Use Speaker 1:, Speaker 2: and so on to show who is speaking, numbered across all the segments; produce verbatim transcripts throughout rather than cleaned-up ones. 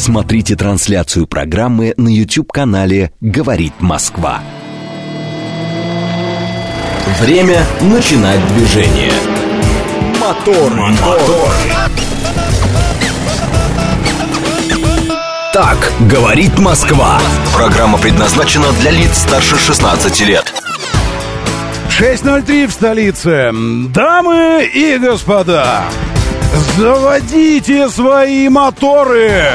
Speaker 1: Смотрите трансляцию программы на YouTube-канале «Говорит Москва». Время начинать движение. Мотор, мотор. Так говорит Москва. Программа предназначена для лиц старше шестнадцати лет.
Speaker 2: шесть ноль три в столице. Дамы и господа, заводите свои моторы.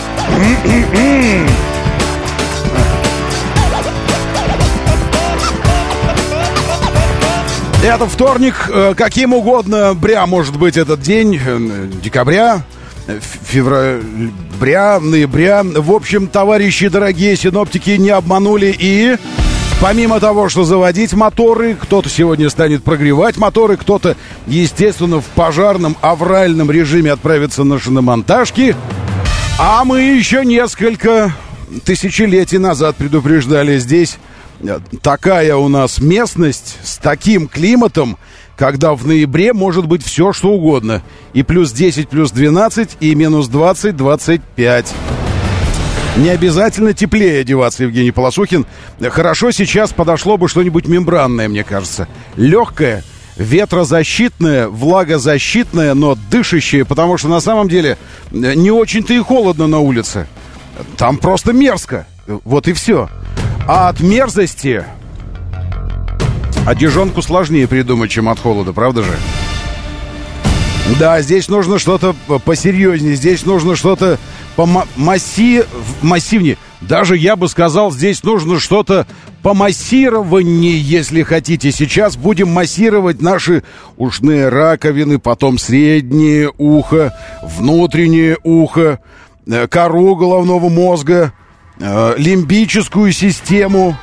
Speaker 2: Это вторник, каким угодно бря может быть этот день, декабря, февраля, ноября. В общем, товарищи дорогие, синоптики не обманули. И помимо того, что заводить моторы, кто-то сегодня станет прогревать моторы, кто-то, естественно, в пожарном авральном режиме отправится на шиномонтажки. А мы еще несколько тысячелетий назад предупреждали: здесь такая у нас местность с таким климатом, когда в ноябре может быть все, что угодно. И плюс десять, плюс двенадцать, и минус двадцать, двадцать пять. Не обязательно теплее одеваться, Евгений Полосухин. Хорошо сейчас подошло бы что-нибудь мембранное, мне кажется. Легкое, ветрозащитное, влагозащитное, но дышащее, потому что на самом деле не очень-то и холодно на улице. Там просто мерзко. Вот и все. А от мерзости одежонку сложнее придумать, чем от холода, правда же? Да, здесь нужно что-то посерьезнее, здесь нужно что-то помасси... массивнее. Даже, я бы сказал, здесь нужно что-то помассированнее, если хотите. Сейчас будем массировать наши ушные раковины, потом среднее ухо, внутреннее ухо, кору головного мозга, лимбическую систему,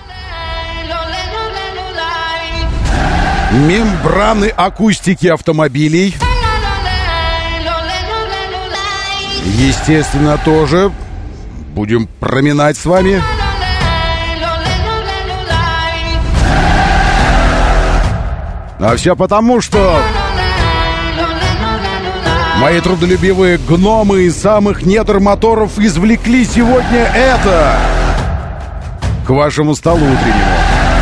Speaker 2: мембраны акустики автомобилей. Естественно, тоже будем проминать с вами. А все потому, что мои трудолюбивые гномы из самых недр моторов извлекли сегодня это к вашему столу утреннему.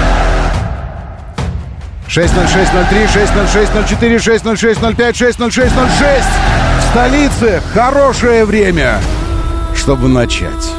Speaker 2: шесть ноль шесть ноль три, шесть ноль шесть ноль четыре, шесть ноль шесть ноль пять, шесть ноль шесть ноль шесть. В столице хорошее время, чтобы начать.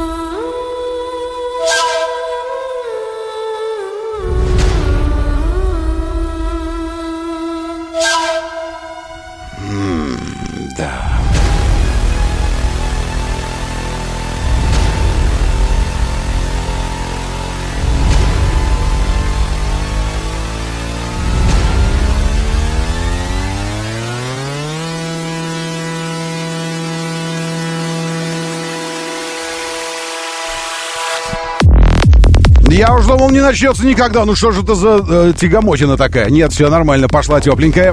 Speaker 2: Я уж думал, не начнется никогда. Ну что же это за э, тягомотина такая? Нет, все нормально, пошла тепленькая.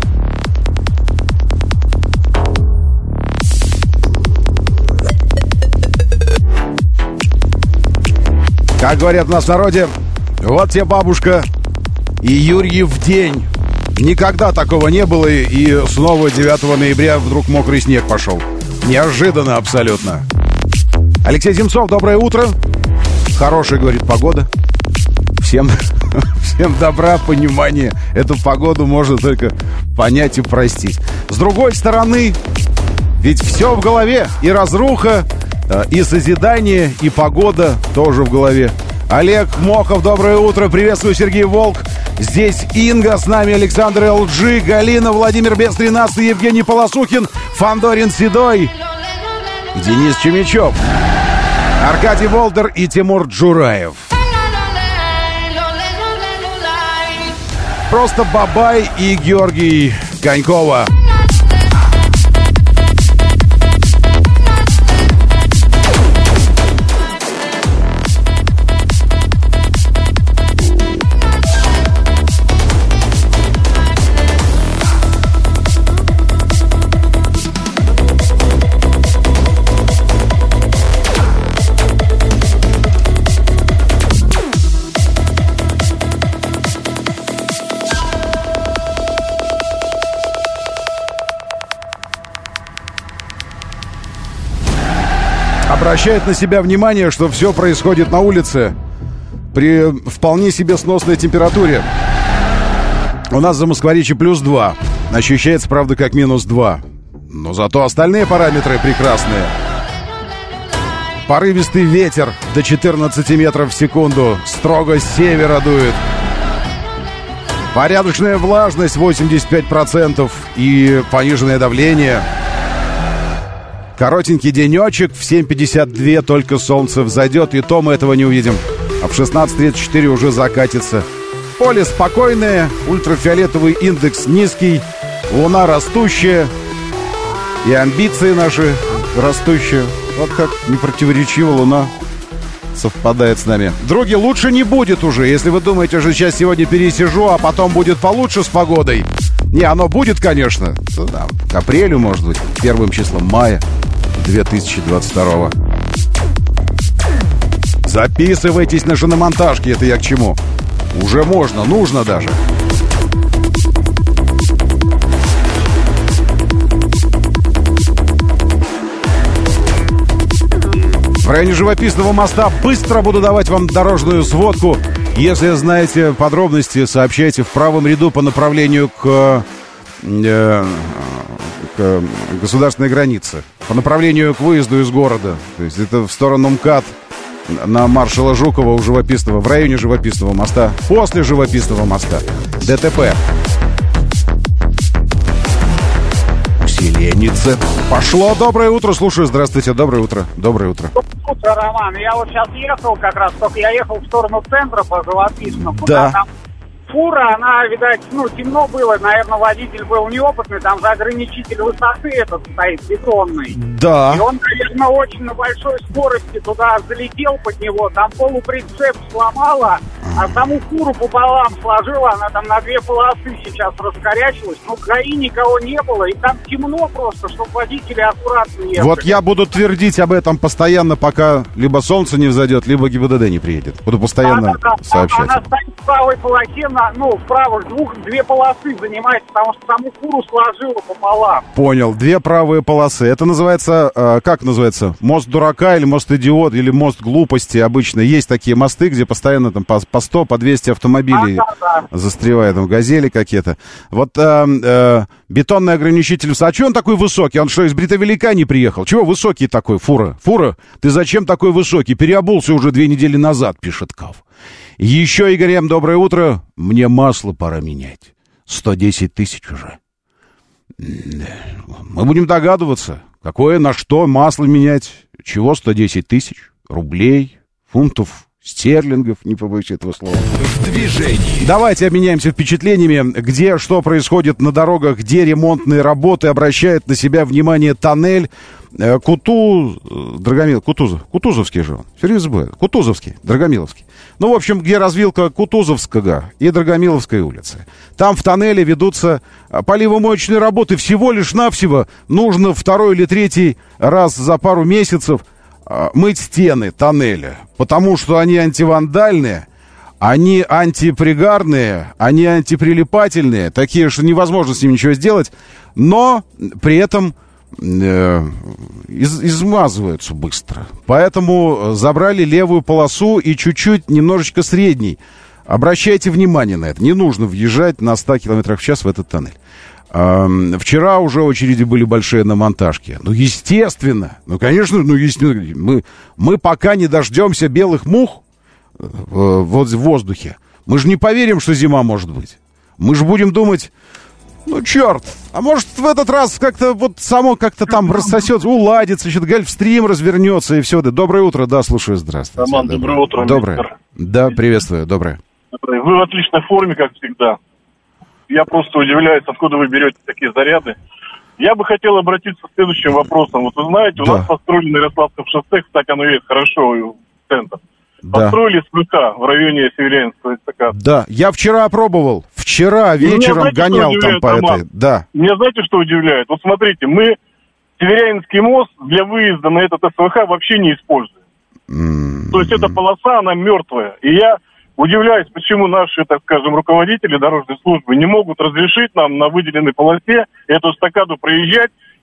Speaker 2: Как говорят у нас в народе, вот тебе бабушка и Юрьев день. Никогда такого не было, и снова девятого ноября вдруг мокрый снег пошел. Неожиданно абсолютно. Алексей Земцов, доброе утро. Хорошая, говорит, погода. Всем, всем добра, понимания. Эту погоду можно только понять и простить. С другой стороны, ведь все в голове. И разруха, и созидание, и погода тоже в голове. Олег Мохов, доброе утро. Приветствую, Сергей Волк. Здесь Инга, с нами Александр эл джи, Галина, Владимир Бес тринадцатый, Евгений Полосухин, Фандорин Седой, Денис Чемичев, Аркадий Волдер и Тимур Джураев. Просто Бабай и Георгий Конькова. обращает на себя внимание, что все происходит на улице при вполне себе сносной температуре. У нас за Москворечье плюс два. Ощущается, правда, как минус два. Но зато остальные параметры прекрасные. Порывистый ветер до четырнадцати метров в секунду. Строго с севера дует. Порядочная влажность восемьдесят пять процентов и пониженное давление. Коротенький денечек, в семь пятьдесят два только солнце взойдет, и то мы этого не увидим. А в шестнадцать тридцать четыре уже закатится. Поле спокойное, ультрафиолетовый индекс низкий, луна растущая, и амбиции наши растущие. Вот как непротиворечиво луна совпадает с нами. Други, лучше не будет уже. Если вы думаете, что сейчас сегодня пересижу, а потом будет получше с погодой. Не, оно будет, конечно. Да, к апрелю, может быть, первым числом мая две тысячи двадцать второго. Записывайтесь на шиномонтажки. Это я к чему? Уже можно, нужно даже. В районе Живописного моста быстро буду давать вам дорожную сводку. Если знаете подробности, сообщайте в правом ряду по направлению к, э, к государственной границе. По направлению к выезду из города. То есть это в сторону МКАД на маршала Жукова у Живописного, в районе Живописного моста. После Живописного моста. ДТП. Усиленица. Пошло. Доброе утро. Слушаю. Здравствуйте. Доброе утро. Доброе утро.
Speaker 3: Доброе утро, Роман. Я вот сейчас ехал как раз, только я ехал в сторону центра по Живописному.
Speaker 2: Да.
Speaker 3: Там фура, она, видать, ну, темно было, наверное, водитель был неопытный, там же ограничитель высоты этот стоит, бетонный.
Speaker 2: Да.
Speaker 3: И он, наверное, очень на большой скорости туда залетел под него, там полуприцеп сломало, а саму фуру пополам сложила, она там на две полосы сейчас раскорячилась, но ГАИ никого не было, и там темно просто, чтобы водители аккуратно ехали.
Speaker 2: Вот я буду твердить об этом постоянно, пока либо солнце не взойдет, либо ГИБДД не приедет. Буду постоянно
Speaker 3: она,
Speaker 2: сообщать.
Speaker 3: Она стоит в правой полосе, на, ну, в правых двух, две полосы занимает, потому что саму фуру сложила пополам.
Speaker 2: Понял, две правые полосы. Это называется, э, как называется, мост дурака или мост идиот, или мост глупости обычно. Есть такие мосты, где постоянно там по, по сто, по двести автомобилей
Speaker 3: а, да, да.
Speaker 2: застревает, там газели какие-то. Вот э, э, бетонный ограничитель. А что он такой высокий? Он что, из Бритовелика не приехал? Чего высокий такой, фура? Фура, ты зачем такой высокий? Переобулся уже две недели назад, пишет Кав. Еще, Игорь М., доброе утро. Мне масло пора менять. сто десять тысяч уже. Мы будем догадываться, какое, на что масло менять. Чего сто десять тысяч? Рублей, фунтов, стерлингов, не побоюсь этого слова.
Speaker 1: В движении.
Speaker 2: Давайте обменяемся впечатлениями, где что происходит на дорогах, где ремонтные работы. Обращает на себя внимание тоннель. Куту... Драгомил... Кутузов. Кутузовский же он. Все время забываю. Кутузовский. Драгомиловский. Ну, в общем, где развилка Кутузовского и Драгомиловской улицы. Там в тоннеле ведутся поливомоечные работы. Всего лишь навсего нужно второй или третий раз за пару месяцев мыть стены тоннеля. Потому что они антивандальные, они антипригарные, они антиприлипательные. Такие, что невозможно с ними ничего сделать. Но при этом... Из, измазываются быстро. Поэтому забрали левую полосу и чуть-чуть, немножечко средней. Обращайте внимание на это. Не нужно въезжать на ста километрах в час в этот тоннель. А, вчера уже очереди были большие на монтажке. Ну, естественно. Ну, конечно, ну, естественно. Мы, мы пока не дождемся белых мух э, вот в воздухе. Мы же не поверим, что зима может быть. Мы же будем думать... Ну, черт, а может в этот раз как-то вот само как-то там рассосется, уладится, что-то гольфстрим развернется и все. Доброе утро, да, слушаю, здравствуйте.
Speaker 4: Роман, доброе, доброе утро.
Speaker 2: Доброе.
Speaker 4: Мистер.
Speaker 2: Да, приветствую, доброе.
Speaker 4: Вы в отличной форме, как всегда. Я просто удивляюсь, откуда вы берете такие заряды. Я бы хотел обратиться с следующим вопросом. Вот вы знаете, у да. нас построили на Ярославском шоссе, кстати, оно есть хорошо, в центр. Да. Построили СВК в районе Северянского эстакады. Да, я вчера пробовал. Вчера вечером знаете, гонял там по Роман? этой. Да. Меня знаете, что удивляет? Вот смотрите, мы Северянский мост для выезда на этот СВК вообще не используем. Mm-hmm. То есть эта полоса, она мертвая. И я удивляюсь, почему наши, так скажем, руководители дорожной службы не могут разрешить нам на выделенной полосе эту эстакаду проезжать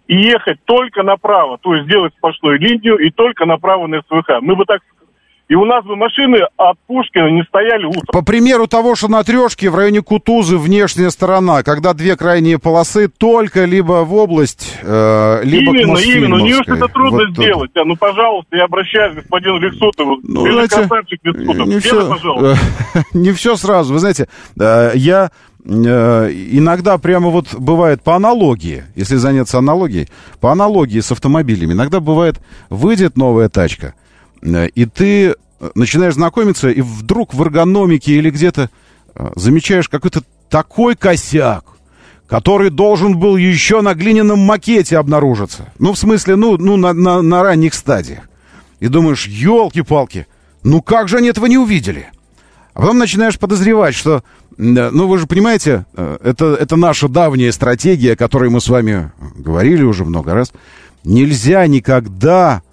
Speaker 4: и ехать только направо, то есть делать сплошную линию и только направо на СВХ. Мы бы так... И у нас бы машины от Пушкина не стояли утром.
Speaker 2: По примеру того, что на Трешке в районе Кутузы внешняя сторона, когда две крайние полосы только либо в область, э, либо
Speaker 4: именно,
Speaker 2: к Мосфильмовской.
Speaker 4: Именно, неужто это трудно
Speaker 2: вот
Speaker 4: сделать? А, ну, пожалуйста, я обращаюсь к господину Лексутову.
Speaker 2: Ну,
Speaker 4: Ты
Speaker 2: знаете,
Speaker 4: же красавчик Лексутов.
Speaker 2: не
Speaker 4: Сделай,
Speaker 2: все,
Speaker 4: пожалуйста.
Speaker 2: не все сразу. Вы знаете, я иногда прямо вот бывает по аналогии, если заняться аналогией, по аналогии с автомобилями, иногда бывает, выйдет новая тачка, и ты начинаешь знакомиться, и вдруг в эргономике или где-то замечаешь какой-то такой косяк, который должен был еще на глиняном макете обнаружиться. Ну, в смысле, ну, ну на, на, на ранних стадиях. И думаешь, елки-палки, ну как же они этого не увидели? А потом начинаешь подозревать, что, ну, вы же понимаете, это, это наша давняя стратегия, о которой мы с вами говорили уже много раз. Нельзя никогда...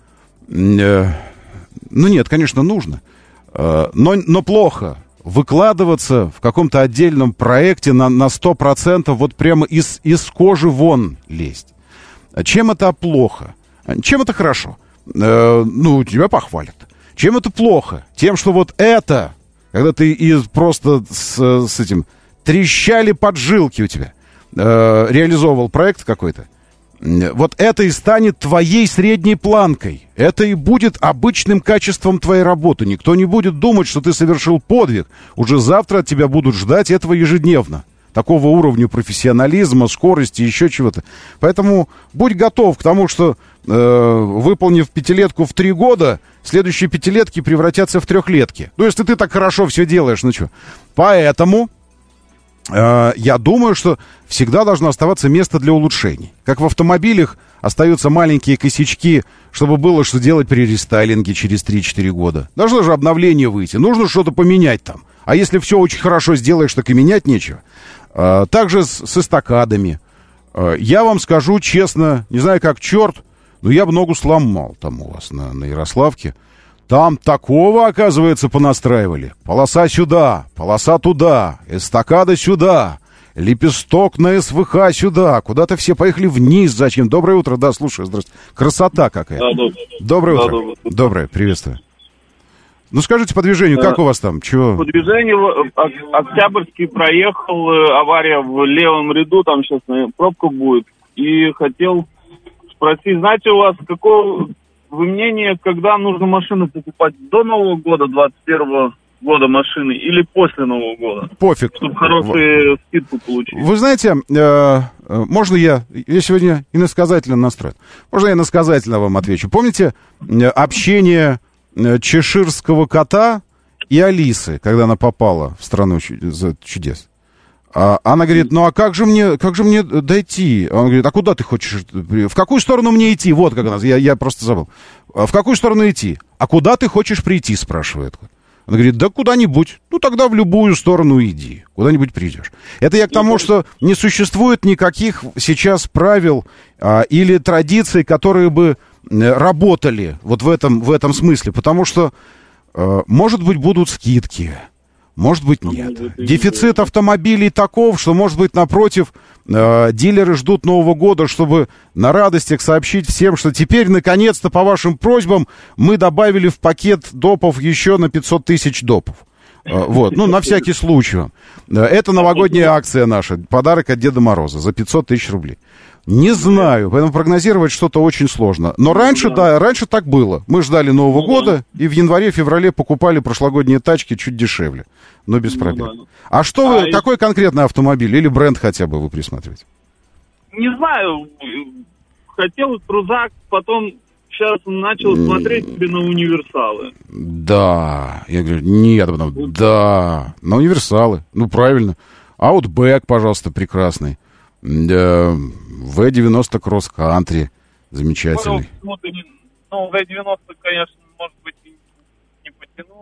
Speaker 2: Ну, нет, конечно, нужно. Но, но плохо выкладываться в каком-то отдельном проекте на, на сто процентов, вот прямо из, из кожи вон лезть. Чем это плохо? Чем это хорошо? Ну, тебя похвалят. Чем это плохо? Тем, что вот это, когда ты из, просто с, с этим трещали поджилки у тебя, реализовывал проект какой-то, вот это и станет твоей средней планкой. Это и будет обычным качеством твоей работы. Никто не будет думать, что ты совершил подвиг. Уже завтра от тебя будут ждать этого ежедневно. Такого уровня профессионализма, скорости, еще чего-то. Поэтому будь готов к тому, что, э, выполнив пятилетку в три года, следующие пятилетки превратятся в трехлетки. Ну, если ты так хорошо все делаешь, ну что. Поэтому... Я думаю, что всегда должно оставаться место для улучшений. Как в автомобилях остаются маленькие косячки, чтобы было что делать при рестайлинге через три-четыре года. Должно же обновление выйти, нужно что-то поменять там. А если все очень хорошо сделаешь, так и менять нечего. Также с, с эстакадами. Я вам скажу честно, не знаю как черт, но я бы ногу сломал там у вас на, на Ярославке. Там такого, оказывается, понастраивали. Полоса сюда, полоса туда, эстакада сюда, лепесток на СВХ сюда. Куда-то все поехали вниз. Зачем? Доброе утро. Да, слушай, здравствуйте. Красота какая. Да, доброе. Доброе да, утро. Доброе. Доброе, приветствую. Ну, скажите по движению, да. Как у вас там? Чего?
Speaker 5: По движению Октябрьский проехал, авария в левом ряду, там сейчас пробка будет. И хотел спросить, знаете, у вас какого... Вы мнение, когда нужно машину покупать до Нового года, двадцать первого года машины, или после Нового года?
Speaker 2: Пофиг.
Speaker 5: Чтобы хорошую вот. Скидку получить.
Speaker 2: Вы знаете, э, можно я, я сегодня иносказательно настроен, можно я иносказательно вам отвечу. Помните общение чеширского кота и Алисы, когда она попала в страну чудес? А она говорит, ну а как же мне, как же мне дойти? Он говорит, а куда ты хочешь? В какую сторону мне идти? Вот как она, я, я просто забыл. В какую сторону идти? А куда ты хочешь прийти, спрашивает. Она говорит, да куда-нибудь. Ну тогда в любую сторону иди, куда-нибудь придешь. Это я к тому, что не существует никаких сейчас правил а, или традиций, которые бы работали вот в этом, в этом смысле. Потому что, а, может быть, будут скидки. Может быть, нет. Дефицит автомобилей таков, что, может быть, напротив, э, дилеры ждут Нового года, чтобы на радостях сообщить всем, что теперь, наконец-то, по вашим просьбам, мы добавили в пакет допов еще на пятьсот тысяч допов. Э, вот, ну, на всякий случай. Это новогодняя акция наша, подарок от Деда Мороза за пятьсот тысяч рублей. Не знаю, поэтому прогнозировать что-то очень сложно. Но раньше, да, раньше так было. Мы ждали Нового года и в январе-феврале покупали прошлогодние тачки чуть дешевле, но без проблем. А что вы, а какой конкретный автомобиль или бренд хотя бы вы присматриваете?
Speaker 5: Не знаю, хотел крузак, потом сейчас начал смотреть себе на универсалы.
Speaker 2: Да, я говорю, нет, потом, да, на универсалы, ну правильно. Outback, пожалуйста, прекрасный. вэ девяносто Cross Country замечательный.
Speaker 5: Ну, ну, вэ девяносто, конечно, может быть, не потянул.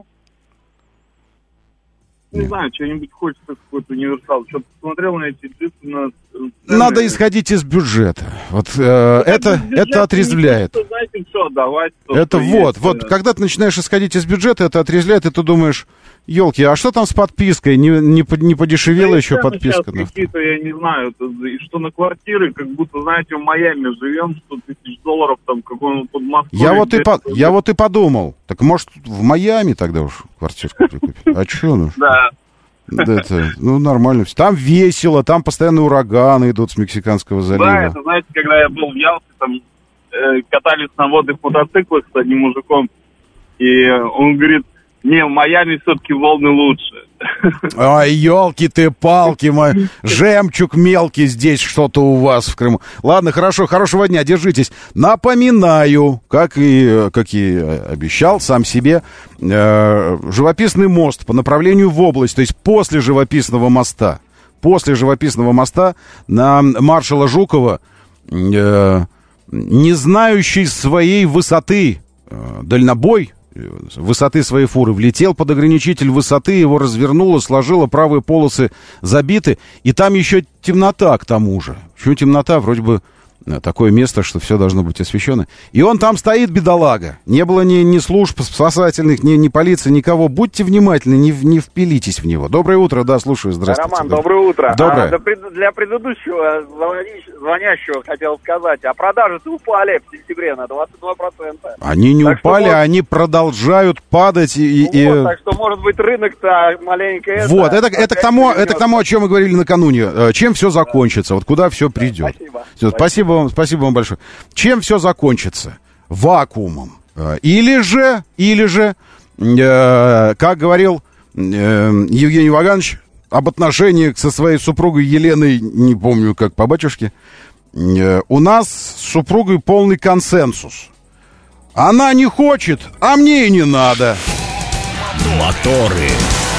Speaker 5: Не Нет. знаю, что-нибудь хочется какой-то универсал. Что-то посмотрел на эти джипы. На...
Speaker 2: Надо исходить из бюджета. Вот э, это, это отрезвляет.
Speaker 5: Хочется, знаете, все отдавать,
Speaker 2: это вот,
Speaker 5: есть,
Speaker 2: вот, когда ты начинаешь исходить из бюджета, это отрезвляет, и ты думаешь, Елки, а что там с подпиской? Не, не, не подешевела да еще подписка?
Speaker 5: Сейчас какие-то, я не знаю, это, что на квартиры, как будто, знаете, в Майами живем, сто тысяч долларов, там, какой-нибудь под Москвой.
Speaker 2: Я вот, и по, я вот и подумал, так может в Майами тогда уж квартирку прикупить? А что ну?
Speaker 5: Да.
Speaker 2: Это, ну, нормально. Там весело, там постоянно ураганы идут с Мексиканского залива.
Speaker 5: Да, это, знаете, когда я был в Ялте, там э, катались на водных мотоциклах с одним мужиком, и он говорит, не, в Майами все-таки волны лучше.
Speaker 2: Ой, елки ты палки, мой жемчуг мелкий здесь что-то у вас в Крыму. Ладно, хорошо, хорошего дня, держитесь. Напоминаю, как и, как и обещал сам себе, э, живописный мост по направлению в область, то есть после живописного моста, после живописного моста на маршала Жукова, э, не знающий своей высоты э, дальнобой, высоты своей фуры, влетел под ограничитель высоты, его развернуло, сложило, правые полосы забиты, и там еще темнота к тому же. Почему темнота? Вроде бы такое место, что все должно быть освещено. И он там стоит, бедолага. Не было ни, ни служб спасательных, ни, ни полиции, никого. Будьте внимательны, не, не впилитесь в него. Доброе утро, да, слушаю, здравствуйте.
Speaker 6: Роман, доброе утро.
Speaker 2: Доброе.
Speaker 6: А, для предыдущего звонящего хотел сказать, а продажи-то упали в сентябре на двадцать два процента.
Speaker 2: Они не
Speaker 6: так
Speaker 2: упали,
Speaker 6: что, может...
Speaker 2: они продолжают падать. И,
Speaker 6: ну,
Speaker 2: и...
Speaker 6: Вот, так что, может быть, рынок-то маленько...
Speaker 2: Вот, это, это, это, к тому, это к тому, о чем мы говорили накануне. Чем все закончится, вот куда все придет.
Speaker 6: Спасибо.
Speaker 2: Все, спасибо вам, спасибо вам большое. Чем все закончится? Вакуумом. Или же, или же, э, как говорил э, Евгений Ваганович, об отношениях со своей супругой Еленой, не помню, как по батюшке, э, у нас с супругой полный консенсус. Она не хочет, а мне и не надо.
Speaker 1: Моторы.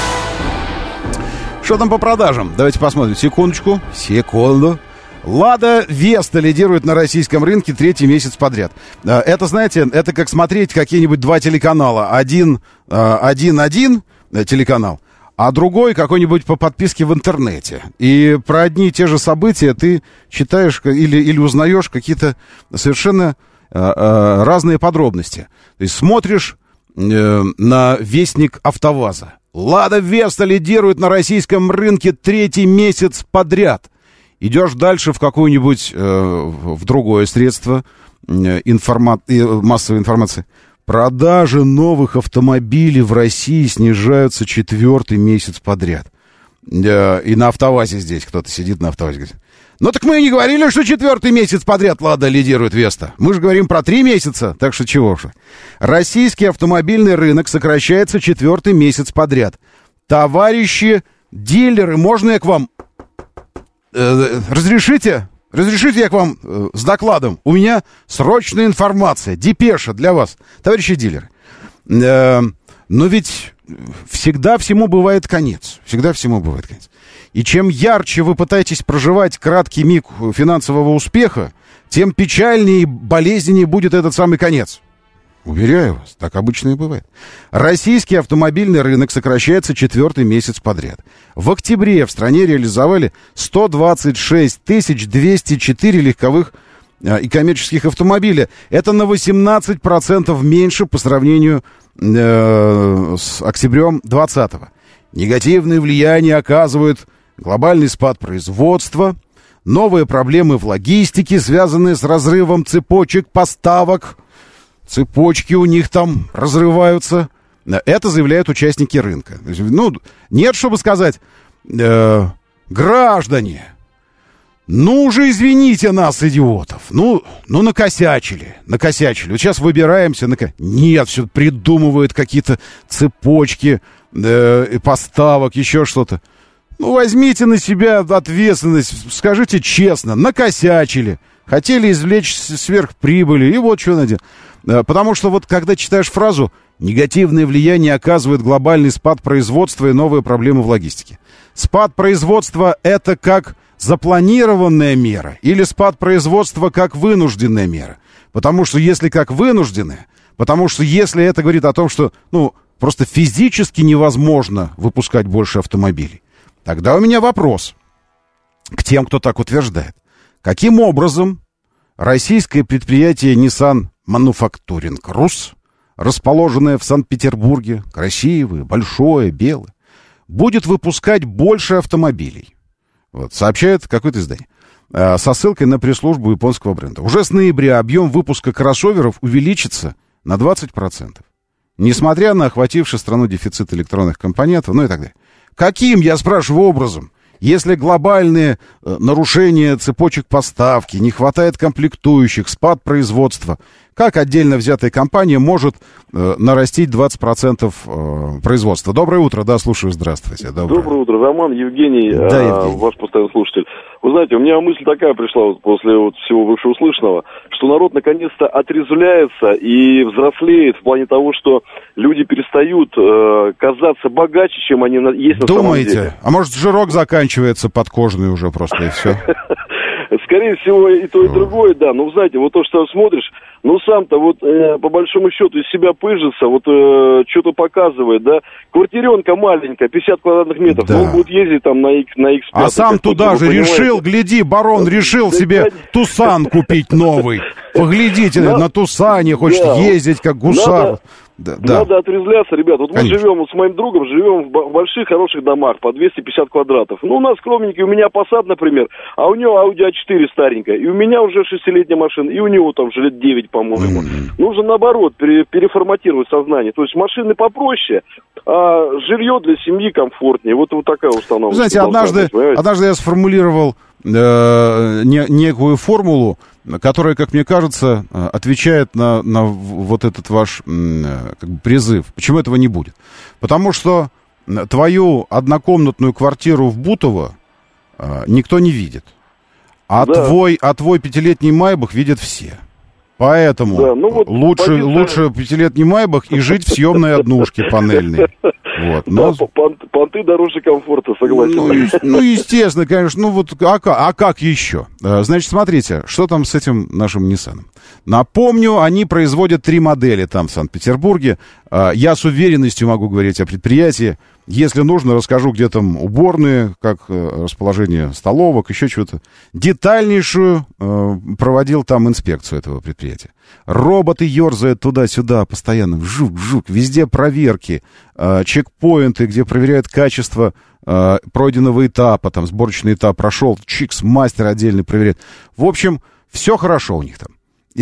Speaker 2: Что там по продажам? Давайте посмотрим. Секундочку. Секунду. Лада Веста лидирует на российском рынке третий месяц подряд. Это, знаете, это как смотреть какие-нибудь два телеканала. Один, один, один телеканал, а другой какой-нибудь по подписке в интернете. И про одни и те же события ты читаешь или, или узнаешь какие-то совершенно разные подробности. То есть смотришь на вестник АвтоВАЗа. Лада Веста лидирует на российском рынке третий месяц подряд. Идешь дальше в какое-нибудь, э, в другое средство э, информа- э, массовой информации. Продажи новых автомобилей в России снижаются четвертый месяц подряд. Э, и на АвтоВАЗе здесь кто-то сидит на АвтоВАЗе. Говорит, ну так мы и не говорили, что четвертый месяц подряд Лада лидирует Веста. Мы же говорим про три месяца, так что чего же. Российский автомобильный рынок сокращается четвертый месяц подряд. Товарищи дилеры, можно я к вам... Разрешите? Разрешите я к вам э, с докладом? У меня срочная информация, депеша для вас, товарищи дилеры. Э, но ведь всегда всему бывает конец. Всегда всему бывает конец. И чем ярче вы пытаетесь проживать краткий миг финансового успеха, тем печальнее и болезненнее будет этот самый конец. Уверяю вас, так обычно и бывает. Российский автомобильный рынок сокращается четвертый месяц подряд. В октябре в стране реализовали сто двадцать шесть тысяч двести четыре легковых э, и коммерческих автомобиля. Это на восемнадцать процентов меньше по сравнению э, с октябрем двадцатого. Негативное влияние оказывает глобальный спад производства, новые проблемы в логистике, связанные с разрывом цепочек поставок. Цепочки у них там разрываются. Это заявляют участники рынка. Ну, нет, чтобы сказать, э, граждане, ну уже извините нас, идиотов. Ну, ну накосячили, накосячили. Вот сейчас выбираемся. Нако... Нет, все придумывают какие-то цепочки э, поставок, еще что-то. Ну, возьмите на себя ответственность, скажите честно, накосячили. Хотели извлечь сверхприбыли, и вот что надо. Потому что вот когда читаешь фразу «негативное влияние оказывает глобальный спад производства и новые проблемы в логистике». Спад производства — это как запланированная мера или спад производства как вынужденная мера? Потому что если как вынужденная, потому что если это говорит о том, что ну, просто физически невозможно выпускать больше автомобилей, тогда у меня вопрос к тем, кто так утверждает. Каким образом российское предприятие Nissan Manufacturing Rus расположенное в Санкт-Петербурге, красивое, большое, белое, будет выпускать больше автомобилей. Вот, сообщает какое-то издание. Со ссылкой на пресс-службу японского бренда. Уже с ноября объем выпуска кроссоверов увеличится на двадцать процентов. Несмотря на охвативший страну дефицит электронных компонентов, ну и так далее. Каким, я спрашиваю, образом? Если глобальные э, нарушения цепочек поставки, не хватает комплектующих, спад производства, как отдельно взятая компания может э, нарастить двадцать процентов э, производства? Доброе утро, да, слушаю, здравствуйте.
Speaker 7: Доброе, Доброе утро, Роман, Евгений,
Speaker 2: да,
Speaker 7: э,
Speaker 2: Евгений,
Speaker 7: ваш постоянный слушатель. Вы знаете, у меня мысль такая пришла вот после вот всего вышеуслышанного, что народ наконец-то отрезвляется и взрослеет в плане того, что люди перестают э, казаться богаче, чем они на, есть на
Speaker 2: Думаете?
Speaker 7: самом деле.
Speaker 2: А может, жирок заканчивается подкожный уже просто, и все?
Speaker 7: Скорее всего, и то, и другое, да. Ну, знаете, вот то, что смотришь, ну, сам-то вот, э, по большому счету, из себя пыжится, вот, э, что-то показывает, да. Квартиренка маленькая, пятьдесят квадратных метров, да. Он будет ездить там на X, на X пять.
Speaker 2: А сам туда же решил, гляди, барон решил себе Тусан купить новый. Поглядите, на Тусане хочет ездить, как гусар. Да,
Speaker 7: Надо
Speaker 2: да.
Speaker 7: отрезвляться, ребят. Вот
Speaker 2: Конечно.
Speaker 7: Мы живем вот с моим другом, живем в больших, хороших домах по двести пятьдесят квадратов. Ну, у нас скромненький, у меня Passat, например, а у него Audi а четыре старенькая. И у меня уже шестилетняя машина, и у него там уже лет девять, по-моему. Mm-hmm. Нужно, наоборот, пере- переформатировать сознание. То есть машины попроще, а жилье для семьи комфортнее. Вот, вот такая установка.
Speaker 2: Вы знаете, однажды, быть, однажды я сформулировал э, не, некую формулу, которая, как мне кажется, отвечает на, на вот этот ваш как бы, призыв. Почему этого не будет? Потому что твою однокомнатную квартиру в Бутово э, никто не видит. А, да. твой, а твой пятилетний Майбах видят все. Поэтому да, ну вот лучше, позиция... лучше пятилетний Майбах и жить в съемной однушке панельной. Вот, но...
Speaker 7: да, понты дороже комфорта, согласен.
Speaker 2: Ну, ну, естественно, конечно. Ну, вот, а, а как еще? Значит, смотрите, что там с этим нашим Ниссаном. Напомню, они производят три модели там в Санкт-Петербурге. Я с уверенностью могу говорить о предприятии. Если нужно, расскажу, где там уборные, как расположение столовок, еще чего-то. Детальнейшую э, проводил там инспекцию этого предприятия. Роботы ерзают туда-сюда постоянно, жук-жук, везде проверки, э, чекпоинты, где проверяют качество э, пройденного этапа, там сборочный этап прошел, чикс, мастер отдельно проверяет. В общем, все хорошо у них там.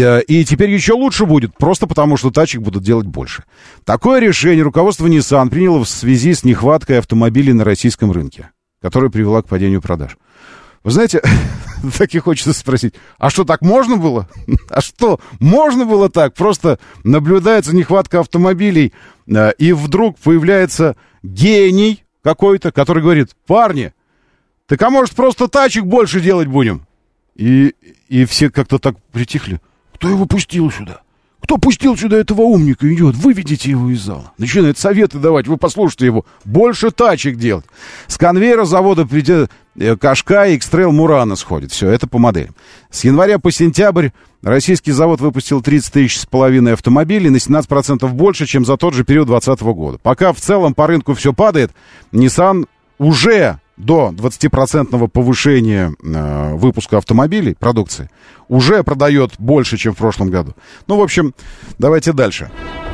Speaker 2: И теперь еще лучше будет, просто потому что тачек будут делать больше. Такое решение руководство Nissan приняло в связи с нехваткой автомобилей на российском рынке, которая привела к падению продаж. Вы знаете, так и хочется спросить, а что, так можно было? А что, можно было так? Просто наблюдается нехватка автомобилей, и вдруг появляется гений какой-то, который говорит: парни, так а может просто тачек больше делать будем? И, и все как-то так притихли. Кто его пустил сюда? Кто пустил сюда этого умника? Идет, выведите его из зала. Начинает советы давать, вы послушайте его. Больше тачек делать. С конвейера завода придет Кашкай, X-Trail, Мурана сходит. Все, это по моделям. С января по сентябрь российский завод выпустил тридцать тысяч с половиной автомобилей, на семнадцать процентов больше, чем за тот же период двадцатого года. Пока в целом по рынку все падает, Nissan уже до двадцатипроцентного повышения э, выпуска автомобилей, продукции, уже продает больше, чем в прошлом году. Ну, в общем, давайте дальше.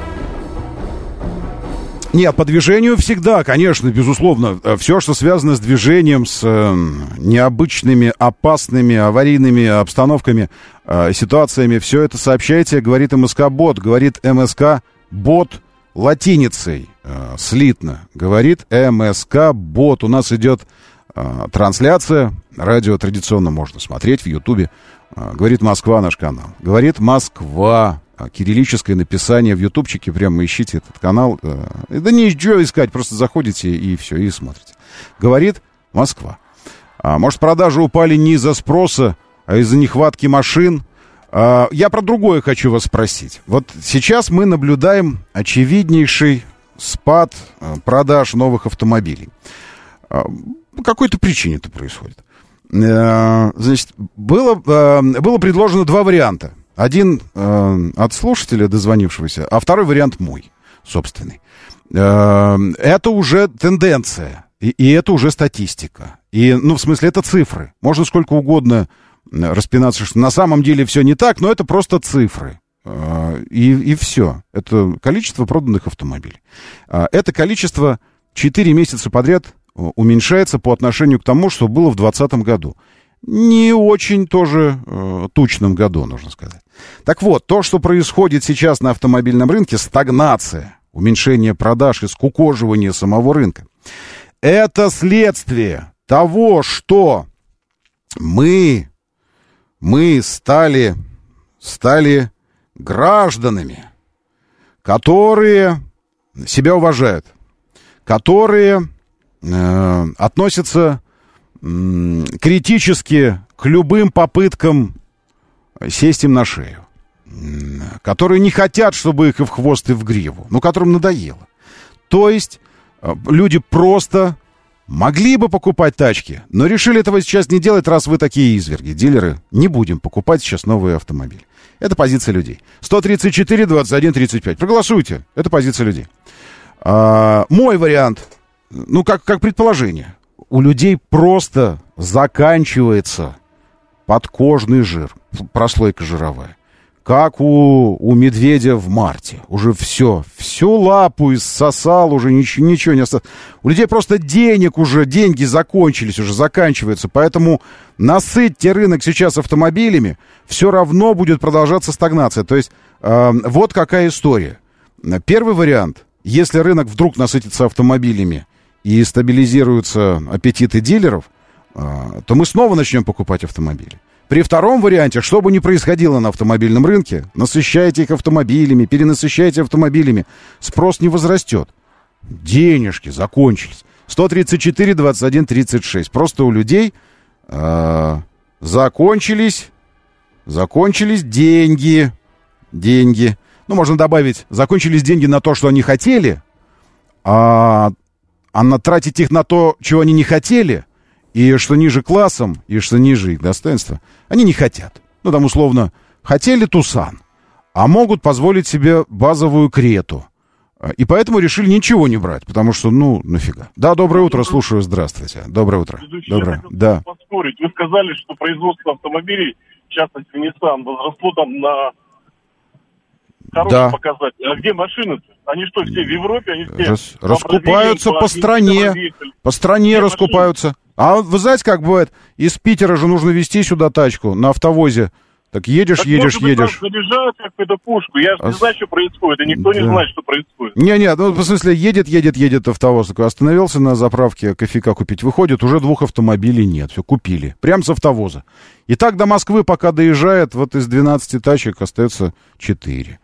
Speaker 2: Нет, по движению всегда, конечно, безусловно, все, что связано с движением, с э, необычными, опасными, аварийными обстановками, э, ситуациями, все это сообщайте, говорит МСК-бот, говорит МСК-бот латиницей, э, слитно, говорит МСК-бот. У нас идет э, трансляция, радио традиционно можно смотреть в Ютубе. Э, говорит Москва, наш канал. Говорит Москва. Кириллическое написание в ютубчике, прямо ищите этот канал. Э, да ничего искать, просто заходите и все, и смотрите. Говорит Москва. А, может, продажи упали не из-за спроса, а из-за нехватки машин. Я про другое хочу вас спросить. Вот сейчас мы наблюдаем очевиднейший спад продаж новых автомобилей. По какой-то причине это происходит. Значит, было, было предложено два варианта. Один от слушателя, дозвонившегося, а второй вариант мой, собственный. Это уже тенденция, и, и это уже статистика. И, ну, в смысле, это цифры. Можно сколько угодно распинаться, что на самом деле все не так, но это просто цифры. и, и все. Это количество проданных автомобилей. Это количество четыре месяца подряд уменьшается по отношению к тому, что было в двадцатом году. Не очень тоже э, тучном году, нужно сказать. Так вот, то, что происходит сейчас на автомобильном рынке, стагнация, уменьшение продаж и скукоживание самого рынка, это следствие того, что мы, мы стали, стали гражданами, которые себя уважают, которые э, относятся критически к любым попыткам сесть им на шею, которые не хотят, чтобы их и в хвост, и в гриву, но которым надоело. То есть люди просто могли бы покупать тачки, но решили этого сейчас не делать, раз вы такие изверги, дилеры. Не будем покупать сейчас новые автомобили. Это позиция людей. сто тридцать четыре двадцать один тридцать пять. Проголосуйте. Это позиция людей. А, мой вариант, ну, как, как предположение. У людей просто заканчивается подкожный жир, прослойка жировая. Как у, у медведя в марте. Уже все, всю лапу иссосал, уже ничего, ничего не осталось. У людей просто денег уже, деньги закончились, уже заканчиваются. Поэтому насытьте рынок сейчас автомобилями, все равно будет продолжаться стагнация. То есть э, вот какая история. Первый вариант, если рынок вдруг насытится автомобилями, и стабилизируются аппетиты дилеров, то мы снова начнем покупать автомобили. При втором варианте, что бы ни происходило на автомобильном рынке, насыщайте их автомобилями, перенасыщайте автомобилями, спрос не возрастет. Денежки закончились. сто тридцать четыре двадцать один тридцать шесть. Просто у людей э, закончились, закончились деньги. Деньги. Ну, можно добавить, закончились деньги на то, что они хотели, а... А на тратить их на то, чего они не хотели, и что ниже классом, и что ниже их достоинства, они не хотят. Ну, там, условно, хотели Тусан, а могут позволить себе базовую Крету. И поэтому решили ничего не брать, потому что, ну, нафига. Да, доброе утро, слушаю, здравствуйте. Доброе утро. Доброе, да.
Speaker 4: Поспорить. Вы сказали, что производство автомобилей, в частности, Nissan, возросло там на хороший
Speaker 2: да.
Speaker 4: показатель. А где машины-то? Они что, все в Европе? Они все
Speaker 2: Рас, раскупаются по стране. По стране раскупаются. Машины? А вы знаете, как бывает? Из Питера же нужно везти сюда тачку на автовозе. Так едешь, так едешь, может, едешь.
Speaker 4: Заряжают какую-то пушку. Я же а... не знаю, что происходит. И никто да. не знает, что происходит.
Speaker 2: Не-не, ну, в смысле, едет, едет, едет автовоз. Такой остановился на заправке, кофейка купить. Выходит, уже двух автомобилей нет. Все, купили. Прям с автовоза. И так до Москвы, пока доезжает, вот из двенадцати тачек остается четыре.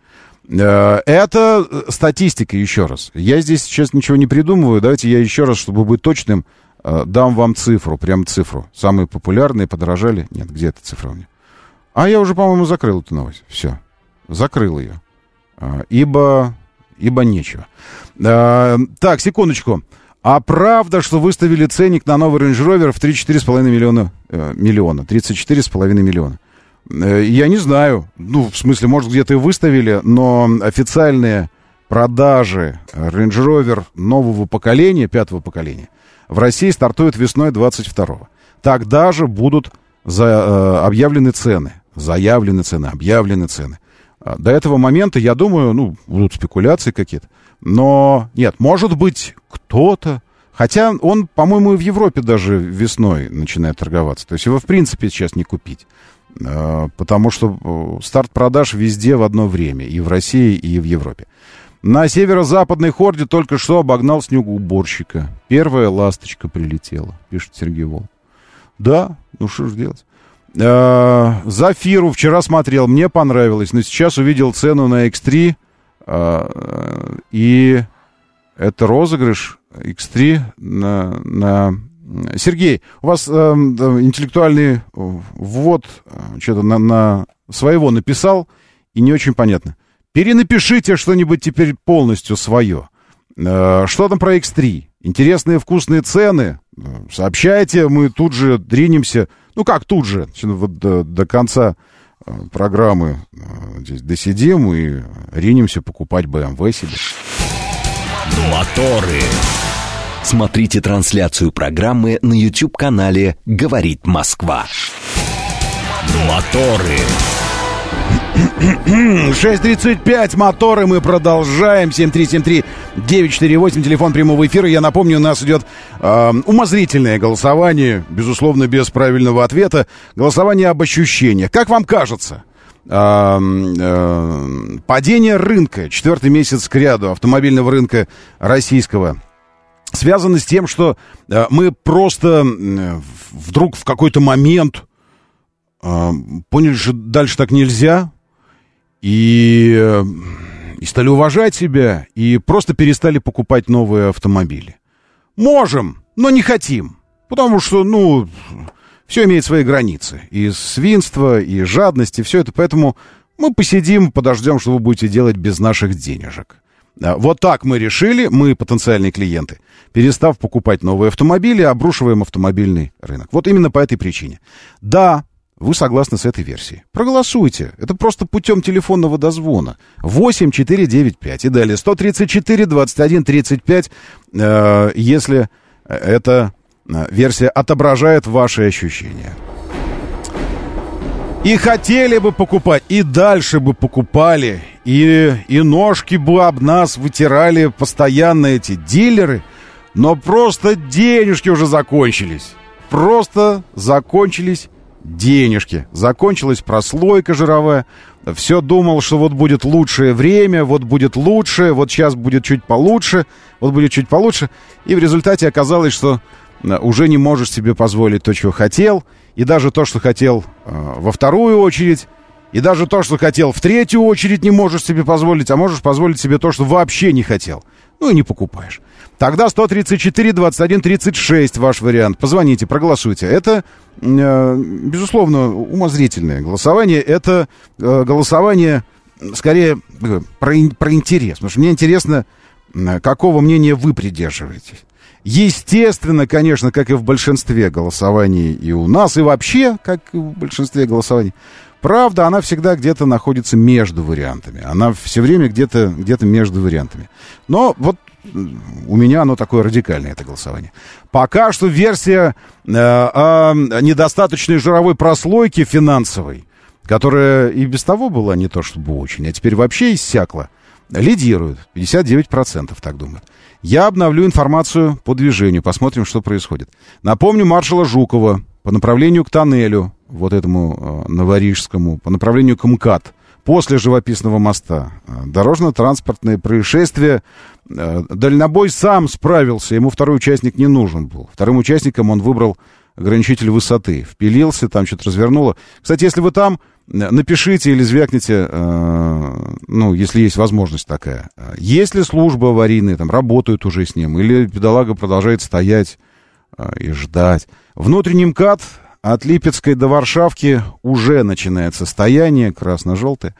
Speaker 2: Это статистика, еще раз. Я здесь сейчас ничего не придумываю. Давайте я еще раз, чтобы быть точным, дам вам цифру, прям цифру. Самые популярные подорожали. Нет, где эта цифра у меня? А я уже, по-моему, закрыл эту новость. Все, закрыл ее. Ибо, ибо нечего. Так, секундочку. А правда, что выставили ценник на новый Range Rover в тридцать четыре с половиной миллиона? миллиона тридцать четыре с половиной миллиона. Я не знаю, ну, в смысле, может, где-то и выставили, но официальные продажи Range Rover нового поколения, пятого поколения, в России стартуют весной двадцать второго. Тогда же будут за, э, объявлены цены, заявлены цены, объявлены цены. До этого момента, я думаю, ну, будут спекуляции какие-то. Но нет, может быть, кто-то... Хотя он, по-моему, и в Европе даже весной начинает торговаться. То есть его, в принципе, сейчас не купить. Потому что старт продаж везде в одно время. И в России, и в Европе. На северо-западной Хорде только что обогнал снегоуборщика. Первая ласточка прилетела, пишет Сергей Волк. Да, ну что ж делать. Зафиру вчера смотрел, мне понравилось. Но сейчас увидел цену на икс три. И это розыгрыш икс три на... на... Сергей, у вас э, интеллектуальный ввод, что-то на, на своего написал, и не очень понятно. Перенапишите что-нибудь теперь полностью свое. Э, что там про икс три? Интересные вкусные цены? Сообщайте, мы тут же ринемся. Ну как тут же? Вот до, до конца программы здесь досидим и ринемся покупать бэ эм вэ себе.
Speaker 1: Моторы. Смотрите трансляцию программы на YouTube-канале «Говорит Москва». Моторы.
Speaker 2: шесть тридцать пять, моторы, мы продолжаем. семь три семь три девять четыре восемь, телефон прямого эфира. Я напомню, у нас идет э, умозрительное голосование, безусловно, без правильного ответа. Голосование об ощущениях. Как вам кажется, э, э, падение рынка, четвертый месяц кряду автомобильного рынка российского, связано с тем, что э, мы просто э, вдруг в какой-то момент э, поняли, что дальше так нельзя, и, и стали уважать себя, и просто перестали покупать новые автомобили. Можем, но не хотим, потому что, ну, все имеет свои границы. И свинство, и жадность, и все это. Поэтому мы посидим, подождем, что вы будете делать без наших денежек. Вот так мы решили, мы, потенциальные клиенты, перестав покупать новые автомобили, обрушиваем автомобильный рынок. Вот именно по этой причине. Да, вы согласны с этой версией. Проголосуйте. Это просто путем телефонного дозвона. восемь четыре девять пять и далее сто тридцать четыре двадцать один тридцать пять, э, если эта версия отображает ваши ощущения. И хотели бы покупать, и дальше бы покупали, и, и ножки бы об нас вытирали постоянно эти дилеры, но просто денежки уже закончились. Просто закончились денежки. Закончилась прослойка жировая. Все думал, что вот будет лучшее время, вот будет лучше, вот сейчас будет чуть получше, вот будет чуть получше. И в результате оказалось, что уже не можешь себе позволить то, чего хотел, и даже то, что хотел э, во вторую очередь, и даже то, что хотел в третью очередь, не можешь себе позволить, а можешь позволить себе то, что вообще не хотел. Ну и не покупаешь. Тогда сто тридцать четыре двадцать один тридцать шесть ваш вариант. Позвоните, проголосуйте. Это, э, безусловно, умозрительное голосование. Это э, голосование, скорее, э, про, про интерес. Потому что мне интересно, э, какого мнения вы придерживаетесь. Естественно, конечно, как и в большинстве голосований и у нас, и вообще, как и в большинстве голосований, правда, она всегда где-то находится между вариантами. Она все время где-то, где-то между вариантами. Но вот у меня оно такое радикальное, это голосование. Пока что версия э, о недостаточной жировой прослойке финансовой, которая и без того была не то чтобы очень, а теперь вообще иссякла, лидирует. пятьдесят девять процентов так думают. Я обновлю информацию по движению, посмотрим, что происходит. Напомню, маршала Жукова по направлению к тоннелю, вот этому э, новорижскому, по направлению к МКАД, после живописного моста, э, дорожно-транспортное происшествие. Э, дальнобой сам справился, ему второй участник не нужен был. Вторым участником он выбрал ограничитель высоты. Впилился, там что-то развернуло. Кстати, если вы там, напишите или звякните, э, ну, если есть возможность такая. Если службы аварийные там работают уже с ним, или бедолага продолжает стоять э, и ждать. Внутренний МКАД от Липецкой до Варшавки уже начинает состояние красно-желтое.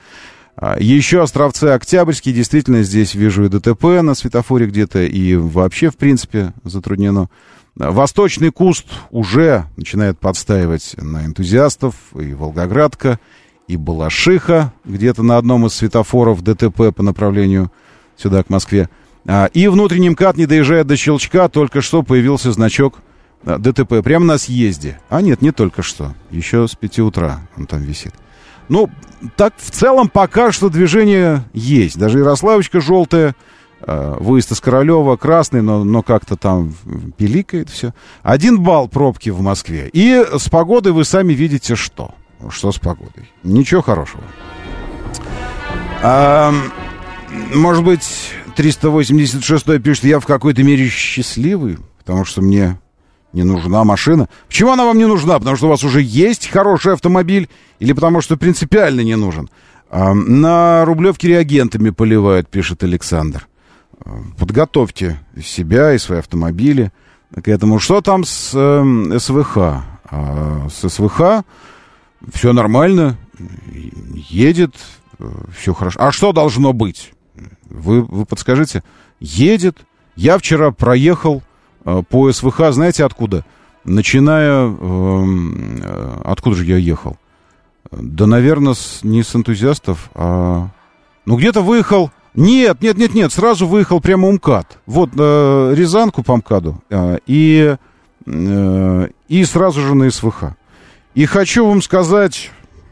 Speaker 2: Еще Островцы Октябрьские, действительно, здесь вижу и ДТП на светофоре где-то, и вообще, в принципе, затруднено. Восточный Куст уже начинает подстаивать на энтузиастов, и Волгоградка, и Балашиха, где-то на одном из светофоров ДТП по направлению сюда, к Москве. И внутренний МКАД не доезжает до Щелчка, только что появился значок ДТП прямо на съезде. А нет, не только что, еще с пяти утра он там висит. Ну, так в целом пока что движение есть. Даже Ярославочка желтая, выезд из Королева красный, но, но как-то там пиликает все. Один балл пробки в Москве. И с погодой вы сами видите, что. Что с погодой? Ничего хорошего. А, может быть, триста восемьдесят шестой пишет, я в какой-то мере счастливый, потому что мне не нужна машина. Почему она вам не нужна? Потому что у вас уже есть хороший автомобиль или потому что принципиально не нужен? А, на Рублевке реагентами поливают, пишет Александр. Подготовьте себя и свои автомобили к этому. Что там с э, СВХ? А, с СВХ все нормально, едет, все хорошо. А что должно быть? Вы, вы подскажите. Едет. Я вчера проехал э, по СВХ, знаете откуда? Начиная... Э, откуда же я ехал? Да, наверное, с, не с энтузиастов, а... Ну, где-то выехал... Нет, нет, нет, нет, сразу выехал прямо МКАД. Вот э, Рязанку по МКАДу э, и, э, и сразу же на СВХ. И хочу вам сказать,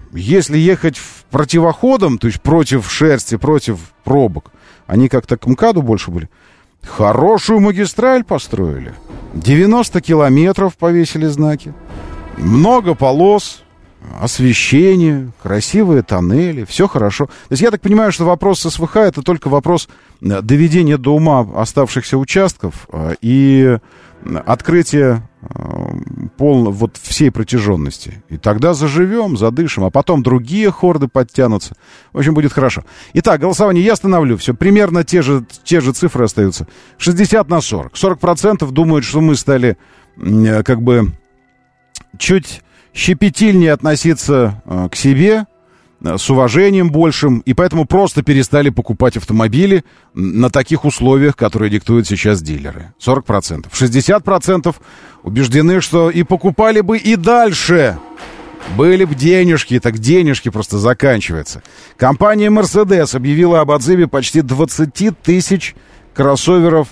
Speaker 2: если ехать в противоходом, то есть против шерсти, против пробок, они как-то к МКАДу больше были, хорошую магистраль построили. девяносто километров повесили знаки. Много полос, освещение, красивые тоннели, все хорошо. То есть я так понимаю, что вопрос с СВХ — это только вопрос доведения до ума оставшихся участков и открытия полно, вот всей протяженности. И тогда заживем, задышим, а потом другие хорды подтянутся. В общем, будет хорошо. Итак, голосование я остановлю. Все, примерно те же, те же цифры остаются. шестьдесят на сорок. сорок процентов думают, что мы стали как бы чуть щепетильнее относиться к себе, с уважением большим, и поэтому просто перестали покупать автомобили на таких условиях, которые диктуют сейчас дилеры. сорок процентов. шестьдесят процентов убеждены, что и покупали бы и дальше. Были бы денежки, так денежки просто заканчиваются. Компания Mercedes объявила об отзыве почти двадцать тысяч кроссоверов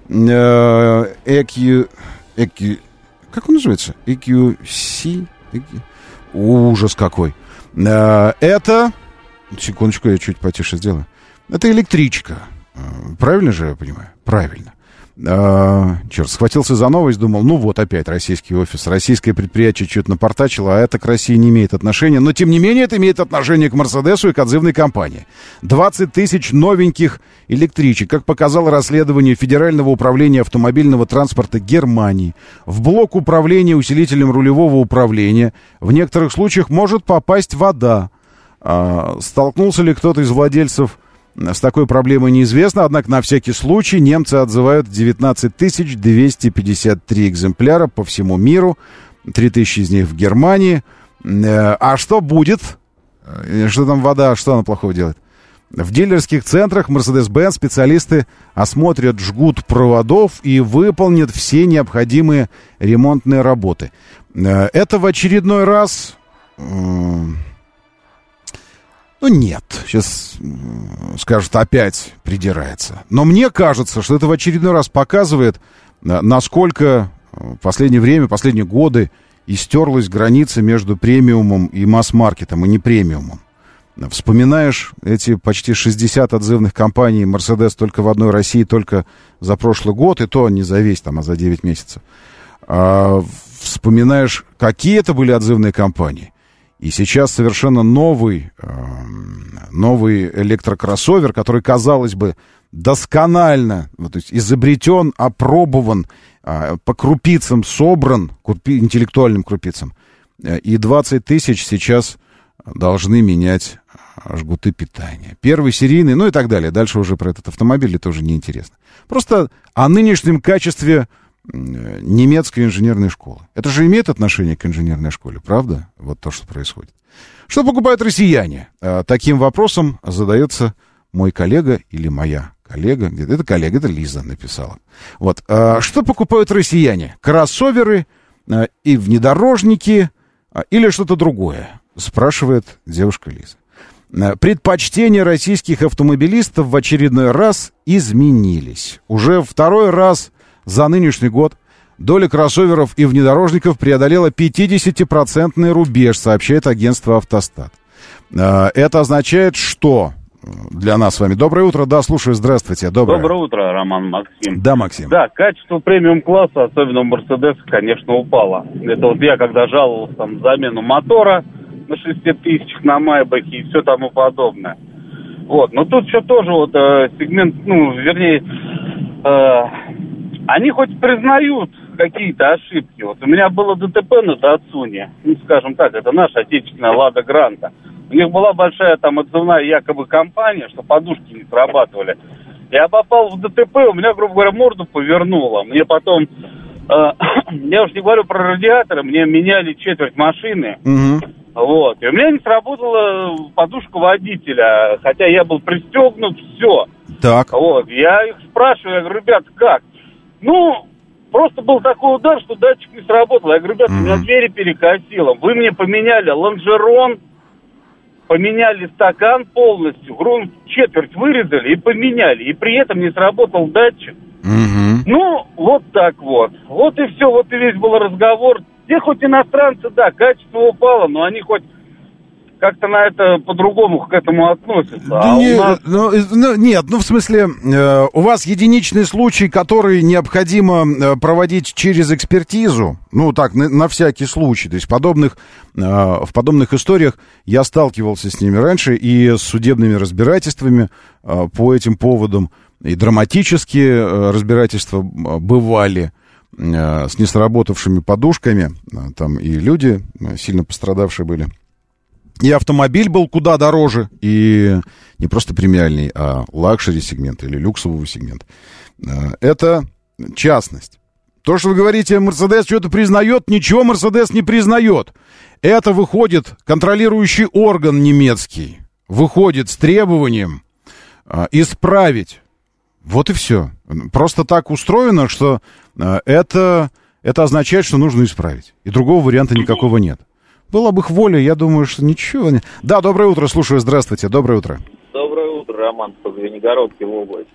Speaker 2: э, и кью... и кью... Как он называется? и кью си? и кью... Ужас какой. Это, секундочку, я чуть потише сделаю. Это электричка. Правильно же я понимаю? Правильно. А, черт, схватился за новость, думал, ну вот опять российский офис, российское предприятие что-то напортачило, а это к России не имеет отношения. Но, тем не менее, это имеет отношение к Мерседесу и к отзывной компании. двадцать тысяч новеньких электричек, как показало расследование Федерального управления автомобильного транспорта Германии. В блок управления усилителем рулевого управления в некоторых случаях может попасть вода. А, столкнулся ли кто-то из владельцев с такой проблемой, неизвестно, однако на всякий случай немцы отзывают девятнадцать тысяч двести пятьдесят три экземпляра по всему миру, три тысячи из них в Германии. А что будет? Что там вода, что она плохого делает? В дилерских центрах Mercedes-Benz специалисты осмотрят жгут проводов и выполнят все необходимые ремонтные работы. Это в очередной раз... Ну, нет, сейчас скажут, опять придирается. Но мне кажется, что это в очередной раз показывает, насколько в последнее время, последние годы истерлась граница между премиумом и масс-маркетом, и не премиумом. Вспоминаешь эти почти шестьдесят отзывных компаний Mercedes только в одной России, только за прошлый год, и то не за весь, там, а за девять месяцев. А вспоминаешь, какие это были отзывные компании. И сейчас совершенно новый, э, новый электрокроссовер, который, казалось бы, досконально, вот, то есть изобретен, опробован, э, по крупицам собран, крупи, интеллектуальным крупицам. И двадцать тысяч сейчас должны менять жгуты питания. Первый серийный, ну и так далее. Дальше уже про этот автомобиль тоже неинтересно. Просто о нынешнем качестве немецкой инженерной школы. Это же имеет отношение к инженерной школе, правда? Вот то, что происходит. Что покупают россияне? Таким вопросом задается мой коллега или моя коллега. Это коллега, это Лиза написала. Вот. Что покупают россияне? Кроссоверы и внедорожники или что-то другое? Спрашивает девушка Лиза. Предпочтения российских автомобилистов в очередной раз изменились. Уже второй раз за нынешний год доля кроссоверов и внедорожников преодолела пятидесятипроцентный рубеж, сообщает агентство «Автостат». Это означает, что для нас с вами? Доброе утро, да, слушаю, здравствуйте. Доброе,
Speaker 8: Доброе утро, Роман, Максим.
Speaker 2: Да, Максим.
Speaker 8: Да, качество премиум-класса, особенно у Мерседеса, конечно, упало. Это вот я, когда жаловался там замену мотора на шести тысячах на Майбахе и все тому подобное. Вот, но тут еще тоже вот э, сегмент, ну, вернее... Э, Они хоть признают какие-то ошибки. Вот у меня было ДТП на Датсуне, ну, скажем так, это наша отечественная Лада Гранта. У них была большая там отзывная якобы компания, что подушки не срабатывали. Я попал в ДТП, у меня, грубо говоря, морду повернуло. Мне потом, э, я уж не говорю про радиаторы, мне меняли четверть машины.
Speaker 2: Угу. Вот.
Speaker 8: И у меня не сработала подушка водителя, хотя я был пристегнут, все.
Speaker 2: Так.
Speaker 8: Вот. Я их спрашиваю, я говорю, ребят, как? Ну, просто был такой удар, что датчик не сработал. Я говорю, ребят, mm-hmm. у меня двери перекосило. Вы мне поменяли лонжерон, поменяли стакан полностью, грунт четверть вырезали и поменяли. И при этом не сработал датчик.
Speaker 2: Mm-hmm.
Speaker 8: Ну, вот так вот. Вот и все, вот и весь был разговор. Те хоть иностранцы, да, качество упало, но они хоть как-то на это по-другому к этому относятся.
Speaker 2: Да
Speaker 8: а
Speaker 2: не,
Speaker 8: у нас...
Speaker 2: ну, ну, нет, ну в смысле, э, у вас единичный случай, который необходимо э, проводить через экспертизу, ну так, на, на всякий случай. То есть подобных, э, в подобных историях я сталкивался с ними раньше и с судебными разбирательствами э, по этим поводам. И драматические э, разбирательства бывали э, с несработавшими подушками. Э, там и люди э, сильно пострадавшие были. И автомобиль был куда дороже, и не просто премиальный, а лакшери-сегмент или люксовый сегмент. Это частность. То, что вы говорите, Мерседес что-то признает, ничего Мерседес не признает. Это выходит контролирующий орган немецкий, выходит с требованием а, исправить. Вот и все. Просто так устроено, что а, это, это означает, что нужно исправить. И другого варианта никакого нет. Была бы их воля, я думаю, что ничего не... Да, доброе утро, слушаю, здравствуйте, доброе утро.
Speaker 9: Доброе утро, Роман, по Звенигородке в область.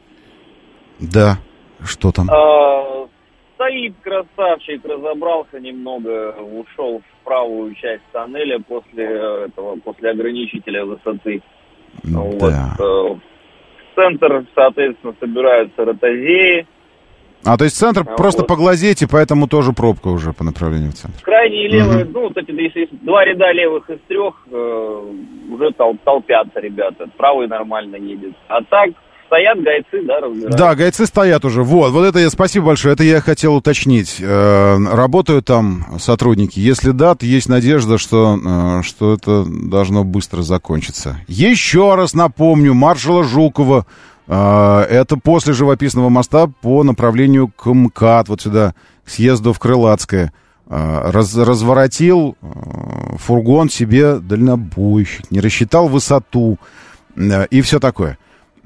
Speaker 2: Да, что там?
Speaker 9: А, стоит красавчик, разобрался немного, ушел в правую часть тоннеля после этого, после ограничителя высоты.
Speaker 2: Да.
Speaker 9: Вот. В центр, соответственно, собираются ротозеи.
Speaker 2: А, то есть центр
Speaker 9: а
Speaker 2: просто
Speaker 9: вот.
Speaker 2: поглазеть, и поэтому тоже пробка уже по направлению в центр.
Speaker 9: Крайние левые,
Speaker 2: угу.
Speaker 9: ну, вот эти, если два ряда левых из трех, э, уже тол- толпятся ребята. Правый нормально едет. А так стоят гайцы, да, разбираются.
Speaker 2: Да, гайцы стоят уже. Вот, вот это я, спасибо большое, это я хотел уточнить. Э, работают там сотрудники? Если да, то есть надежда, что, э, что это должно быстро закончиться. Еще раз напомню, маршала Жукова. Это после Живописного моста по направлению к МКАД, вот сюда, к съезду в Крылатское. Раз, разворотил фургон себе дальнобойщик, не рассчитал высоту и все такое.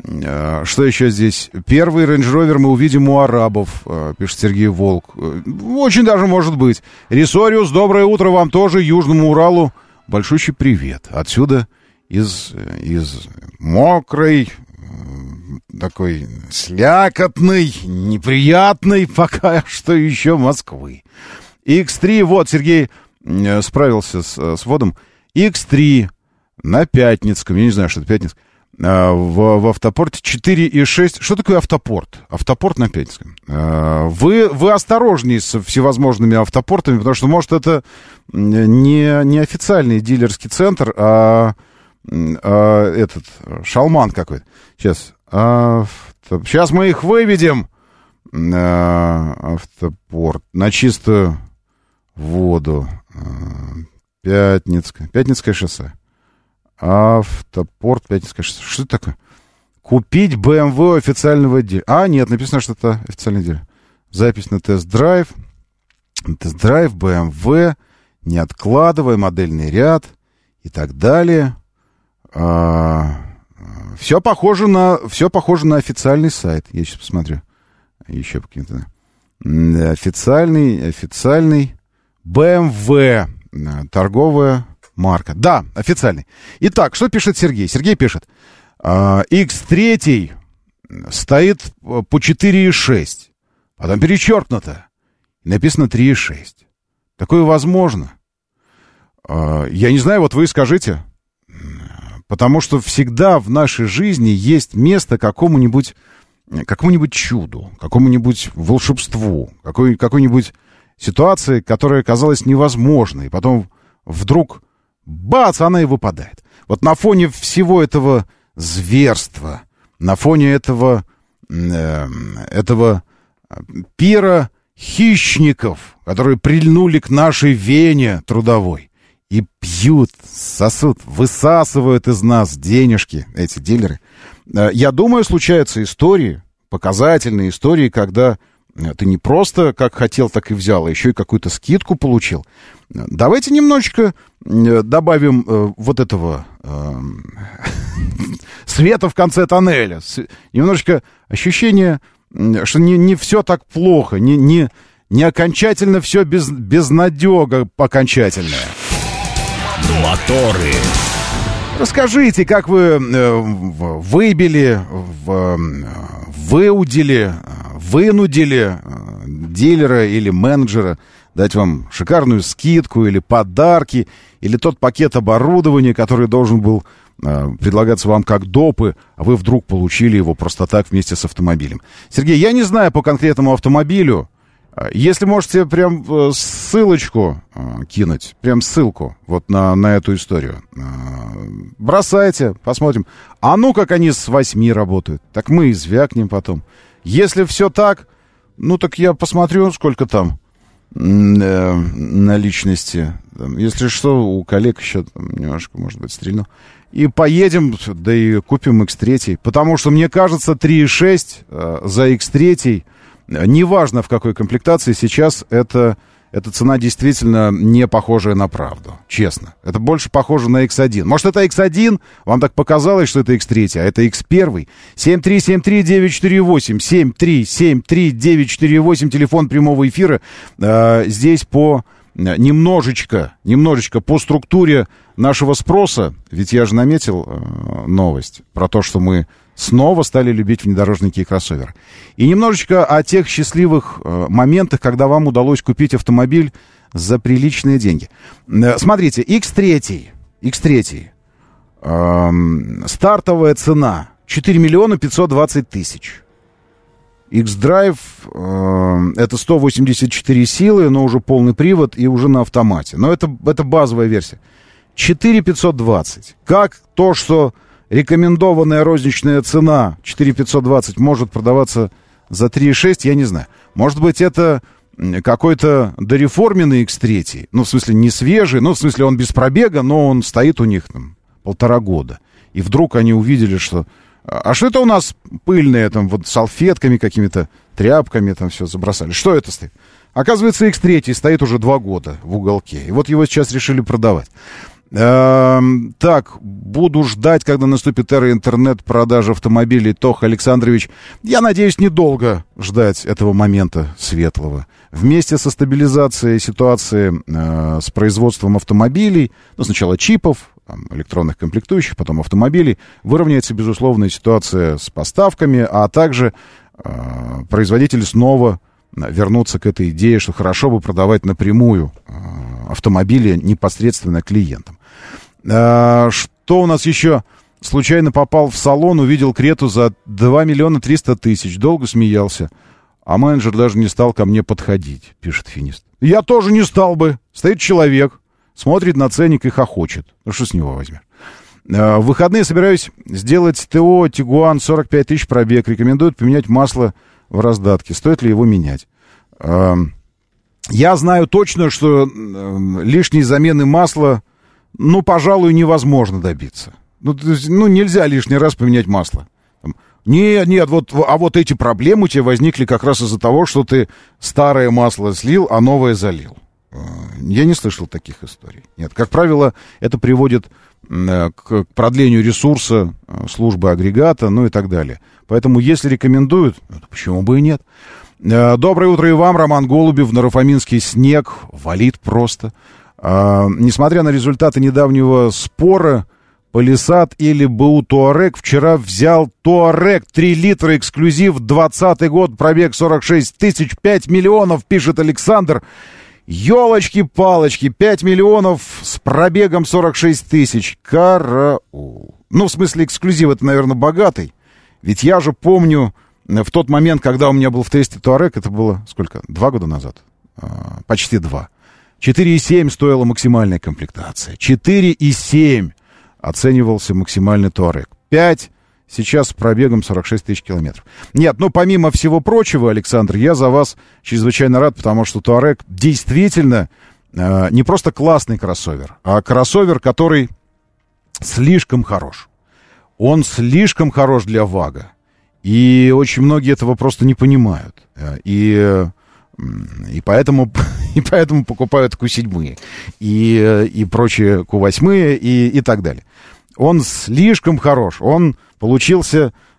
Speaker 2: Что еще здесь? Первый рейндж-ровер мы увидим у арабов, пишет Сергей Волк. Очень даже может быть. Рисориус, доброе утро вам тоже, Южному Уралу. Большущий привет. Отсюда из, из мокрой... такой слякотный, неприятный пока что еще Москвы. икс три, вот, Сергей э, справился с, с вводом. икс три на Пятницком, я не знаю, что это Пятницк, э, в, в автопорте четыре и шесть. Что такое автопорт? Автопорт на Пятницком. Э, вы, вы осторожнее с всевозможными автопортами, потому что, может, это не, не официальный дилерский центр, а, а этот, шалман какой-то. Сейчас... Авто... Сейчас мы их выведем. Автопорт на чистую воду. Пятницкое. Пятницкое шоссе. Автопорт Пятницкое шоссе. Что это такое? Купить бэ эм вэ официального дилера. А, нет, написано, что это официальный дилер. Запись на тест-драйв. Тест-драйв, бэ эм вэ. Не откладывая, модельный ряд. И так далее. А... Все похоже на, все похоже на официальный сайт. Я сейчас посмотрю. Еще каким-то... Официальный, официальный бэ эм вэ. Торговая марка. Да, официальный. Итак, что пишет Сергей? Сергей пишет. икс три стоит по четыре и шесть. Потом перечеркнуто. Написано три и шесть. Такое возможно. Я не знаю, вот вы скажите... Потому что всегда в нашей жизни есть место какому-нибудь, какому-нибудь чуду, какому-нибудь волшебству, какой, какой-нибудь ситуации, которая казалась невозможной. И потом вдруг, бац, она и выпадает. Вот на фоне всего этого зверства, на фоне этого, э, этого пира хищников, которые прильнули к нашей вене трудовой, и пьют, сосут, высасывают из нас денежки, эти дилеры. Я думаю, случаются истории, показательные истории, когда ты не просто как хотел, так и взял, а еще и какую-то скидку получил. Давайте немножечко добавим вот этого э, света в конце тоннеля. Немножечко ощущение, что не, не все так плохо, не, не, не окончательно все без, безнадега окончательная.
Speaker 1: Моторы.
Speaker 2: Расскажите, как вы э, выбили, в, выудили, вынудили э, дилера или менеджера дать вам шикарную скидку или подарки, или тот пакет оборудования, который должен был э, предлагаться вам как допы, а вы вдруг получили его просто так вместе с автомобилем. Сергей, я не знаю по конкретному автомобилю. Если можете прям ссылочку э, кинуть, прям ссылку вот на, на эту историю, э, бросайте, посмотрим. А ну, как они с восьми работают, так мы и звякнем потом. Если все так, ну, так я посмотрю, сколько там э, наличности. Если что, у коллег еще там, немножко, может быть, стрельну. И поедем, да и купим икс три. Потому что, мне кажется, три и шесть э, за икс три... Неважно, в какой комплектации, сейчас это, эта цена действительно не похожая на правду. Честно. Это больше похоже на икс один. Может, это икс один? Вам так показалось, что это икс три, а это икс один. семь три семь три девять четыре восемь. семь три семь три девять четыре восемь. Телефон прямого эфира. А, здесь по... Немножечко, немножечко по структуре нашего спроса. Ведь я же наметил э, новость про то, что мы снова стали любить внедорожники и кроссоверы. И немножечко о тех счастливых э, моментах, когда вам удалось купить автомобиль за приличные деньги. Э, смотрите, икс три, икс три, э, стартовая цена четыре миллиона пятьсот двадцать тысяч. X-Drive э, это сто восемьдесят четыре силы, но уже полный привод и уже на автомате. Но это, это базовая версия. четыре пятьсот двадцать. Как то, что рекомендованная розничная цена четыре пятьсот двадцать может продаваться за три и шесть, я не знаю. Может быть, это какой-то дореформенный икс три. Ну, в смысле, не свежий. Ну, в смысле, он без пробега, но он стоит у них там полтора года. И вдруг они увидели, что... А что это у нас пыльное, там, вот салфетками какими-то, тряпками там все забросали? Что это стоит? Оказывается, икс три стоит уже два года в уголке. И вот его сейчас решили продавать. Эм, так, буду ждать, когда наступит эра интернет-продажи автомобилей. Тох Александрович, я надеюсь, недолго ждать этого момента светлого. Вместе со стабилизацией ситуации э, с производством автомобилей, ну, сначала чипов, там, электронных комплектующих, потом автомобилей, выровняется, безусловно, ситуация с поставками, а также э, производители снова вернутся к этой идее, что хорошо бы продавать напрямую э, автомобили непосредственно клиентам. Э, что у нас еще? Случайно попал в салон, увидел Крету за два миллиона триста тысяч. Долго смеялся. А менеджер даже не стал ко мне подходить, пишет финист. Я тоже не стал бы. Стоит человек, смотрит на ценник и хохочет. Ну что с него возьмешь? Э, в выходные собираюсь сделать ТО Тигуан, сорок пять тысяч пробег. Рекомендуют поменять масло в раздатке. Стоит ли его менять? Э, я знаю точно, что э, лишней замены масла, ну, пожалуй, невозможно добиться. Ну, то есть, ну, нельзя лишний раз поменять масло. Там, нет, нет, вот, а вот эти проблемы у тебя возникли как раз из-за того, что ты старое масло слил, а новое залил. Я не слышал таких историй. Нет, как правило, это приводит к продлению ресурса службы агрегата, ну и так далее. Поэтому, если рекомендуют, почему бы и нет. Доброе утро и вам, Роман Голубев. Нарафаминский снег валит просто. Несмотря на результаты недавнего спора, Палисад или БУ Туарек, вчера взял Туарек, три литра, эксклюзив, двадцатый год, пробег сорок шесть тысяч, пять миллионов, пишет Александр. Ёлочки-палочки, пять миллионов с пробегом сорок шесть тысяч. Караул. Ну, в смысле, эксклюзив, это, наверное, богатый. Ведь я же помню, в тот момент, когда у меня был в тесте Туарек, это было, сколько, два года назад? А, почти два. четыре и семь стоила максимальная комплектация. четыре и семь оценивался максимальный Туарек. пять сейчас с пробегом сорок шесть тысяч километров. Нет, ну, помимо всего прочего, Александр, я за вас чрезвычайно рад, потому что Туарек действительно э, не просто классный кроссовер, а кроссовер, который слишком хорош. Он слишком хорош для ВАГа. И очень многие этого просто не понимают. И... И поэтому, и поэтому покупают Ку семь и, и прочие Ку восемь и, и так далее. Он слишком хорош. Он получился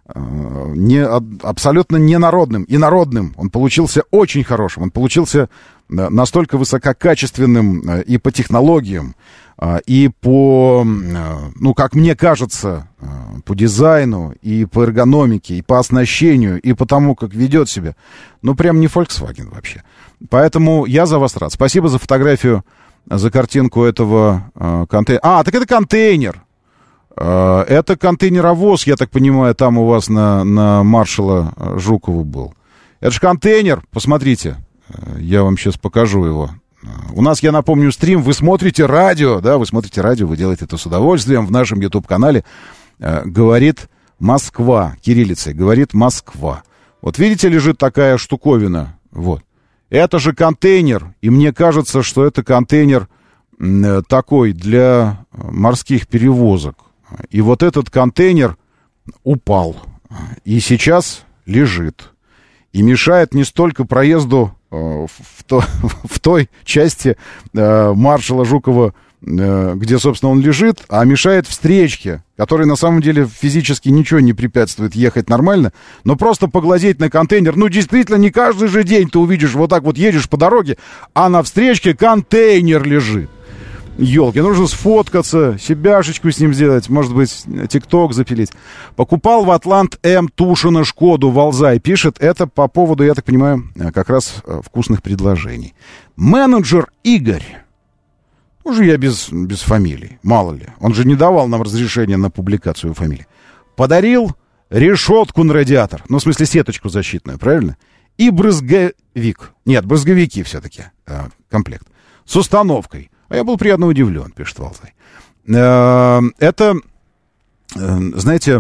Speaker 2: не, абсолютно ненародным, инородным. Он получился очень хорошим. Он получился настолько высококачественным и по технологиям, и по, ну, как мне кажется, по дизайну, и по эргономике, и по оснащению, и по тому, как ведет себя. Ну, прям не Volkswagen вообще. Поэтому я за вас рад. Спасибо за фотографию, за картинку этого контейнера. А, так это контейнер. Это контейнеровоз, я так понимаю, там у вас на, на маршала Жукова был. Это же контейнер, посмотрите. Я вам сейчас покажу его. У нас, я напомню, стрим. Вы смотрите радио, да, вы смотрите радио, вы делаете это с удовольствием в нашем YouTube-канале. Говорит Москва, кириллицей, говорит Москва. Вот видите, лежит такая штуковина, вот. Это же контейнер, и мне кажется, что это контейнер такой для морских перевозок. И вот этот контейнер упал, и сейчас лежит, и мешает не столько проезду э, в, то, в той части э, маршала Жукова, э, где, собственно, он лежит, а мешает встречке, которой на самом деле физически ничего не препятствует ехать нормально, но просто поглазеть на контейнер, ну, действительно, не каждый же день ты увидишь, вот так вот едешь по дороге, а на встречке контейнер лежит. Ёлки, нужно сфоткаться, себяшечку с ним сделать, может быть, тикток запилить. Покупал в Атлант М Тушина Шкоду, Валзай. Пишет это по поводу, я так понимаю, как раз вкусных предложений. Менеджер Игорь. Уже я без, без фамилии, мало ли. Он же не давал нам разрешения на публикацию фамилии. Подарил решетку на радиатор. Ну, в смысле, сеточку защитную, правильно? И брызговик. Нет, брызговики все-таки, комплект. С установкой. А я был приятно удивлен, пишет Валзай. Это, знаете,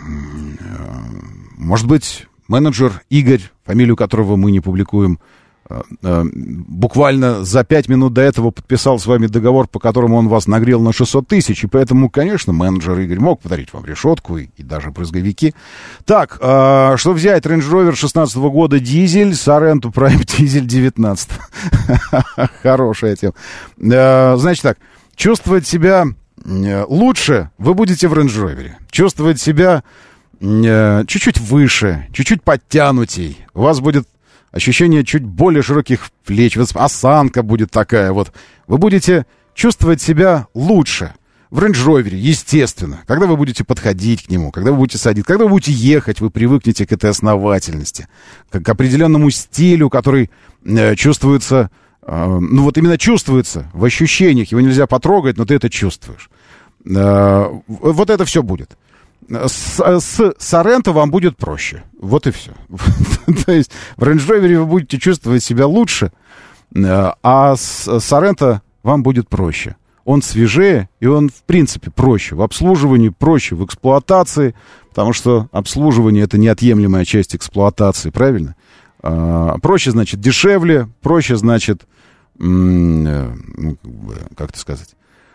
Speaker 2: может быть, менеджер Игорь, фамилию которого мы не публикуем, буквально за пять минут до этого подписал с вами договор, по которому он вас нагрел на шестьсот тысяч, и поэтому, конечно, менеджер Игорь мог подарить вам решетку и, и даже брызговики. Так, э, что взять? Range Rover шестнадцатого года дизель, Sorento Prime дизель девятнадцатого. Хорошая тема. Э, значит так, чувствовать себя лучше вы будете в Range Rover. Чувствовать себя э, чуть-чуть выше, чуть-чуть подтянутей. У вас будет ощущение чуть более широких плеч, осанка будет такая вот. Вы будете чувствовать себя лучше в Range Rover, естественно. Когда вы будете подходить к нему, когда вы будете садиться, когда вы будете ехать, вы привыкнете к этой основательности, к, к определенному стилю, который э, чувствуется, э, ну вот именно чувствуется в ощущениях. Его нельзя потрогать, но ты это чувствуешь. Э, вот это все будет. С, с Sorento вам будет проще. Вот и все. То есть в Range Rover вы будете чувствовать себя лучше, а с Sorento вам будет проще. Он свежее, и он, в принципе, проще. В обслуживании проще, в эксплуатации, потому что обслуживание — это неотъемлемая часть эксплуатации, правильно? Проще, значит, дешевле, проще, значит, ну, как это сказать,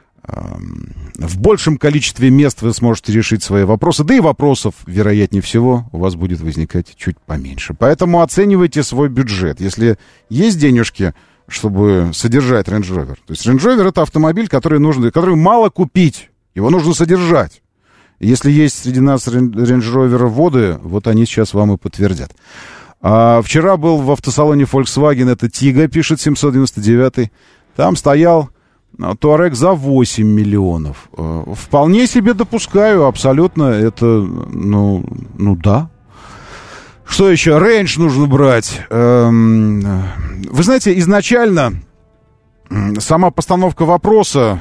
Speaker 2: в большем количестве мест вы сможете решить свои вопросы, да и вопросов, вероятнее всего, у вас будет возникать чуть поменьше. Поэтому оценивайте свой бюджет. Если есть денежки, чтобы содержать Range Rover. То есть Range Rover — это автомобиль, который нужно, который мало купить, его нужно содержать. Если есть среди нас Range Rover воды, вот они сейчас вам и подтвердят. А вчера был в автосалоне Volkswagen, это Тига, пишет семьсот девяносто девятый. Там стоял Туарек за восемь миллионов. Вполне себе допускаю, абсолютно. Это, ну, ну да. Что еще? Рейндж нужно брать. Вы знаете, изначально сама постановка вопроса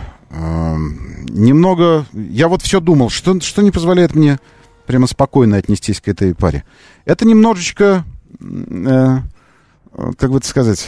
Speaker 2: немного... Я вот все думал, что, что не позволяет мне прямо спокойно отнестись к этой паре. Это немножечко, как бы это сказать...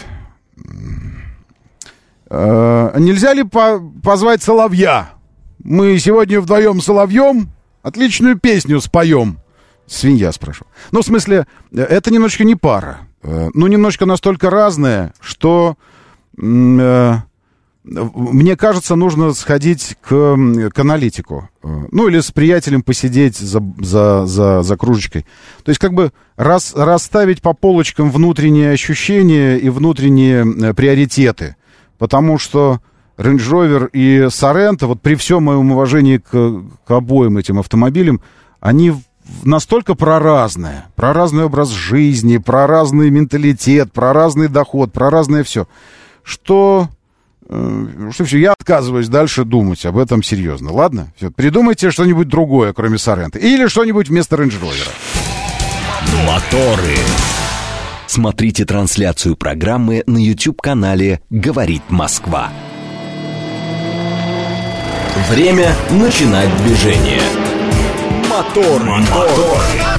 Speaker 2: Нельзя ли по- позвать Соловья? Мы сегодня вдвоем с Соловьем отличную песню споем. Свинья спрашивал. Ну, в смысле, это немножечко не пара. Ну, немножко настолько разное, что э, мне кажется, нужно сходить к, к аналитику. Ну, или с приятелем посидеть за, за, за, за кружечкой. То есть, как бы рас, расставить по полочкам внутренние ощущения и внутренние приоритеты. Потому что Range Rover и Sorento, вот при всем моем уважении к, к обоим этим автомобилям, они настолько про разное. Про разный образ жизни, про разный менталитет, про разный доход, про разное все. Что, э, что все, я отказываюсь дальше думать об этом серьезно. Ладно? Все, придумайте что-нибудь другое, кроме Соренто. Или что-нибудь вместо Range Rover.
Speaker 1: Моторы. Смотрите трансляцию программы на YouTube-канале «Говорит Москва». Время начинать движение. Мотор, мотор.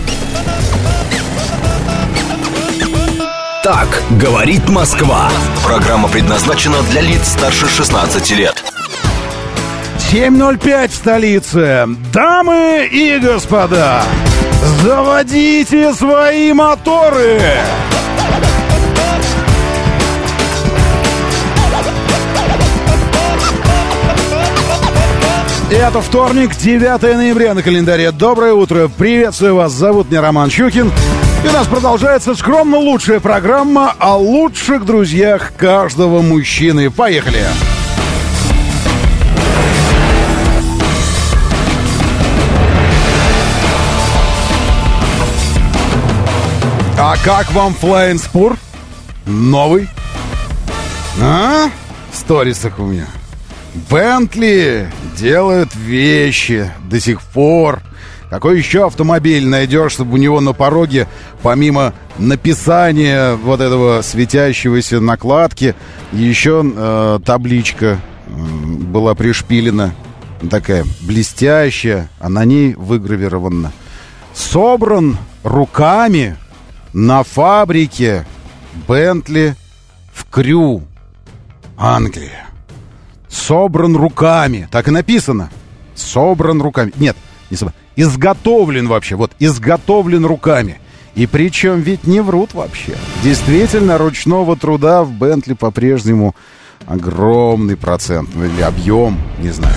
Speaker 1: Так говорит Москва. Программа предназначена для лиц старше шестнадцати лет.
Speaker 2: семь ноль пять в столице. Дамы и господа, заводите свои моторы. Это вторник, девятое ноября на календаре. Доброе утро, приветствую вас, зовут меня Роман Щукин. И у нас продолжается скромно лучшая программа о лучших друзьях каждого мужчины. Поехали! А как вам Flying Spur? Новый? А? В сторисах у меня. Бентли делают вещи до сих пор. Какой еще автомобиль найдешь, чтобы у него на пороге, помимо написания вот этого светящегося накладки, еще э, табличка э, была пришпилена, такая блестящая, а на ней выгравировано: собран руками на фабрике Бентли в Крю, Англия. Собран руками. Так и написано. Собран руками. Нет, не собран. Изготовлен вообще. Вот, изготовлен руками. И причем ведь не врут вообще. Действительно, ручного труда в Бентли по-прежнему огромный процент. Или объем, не знаю.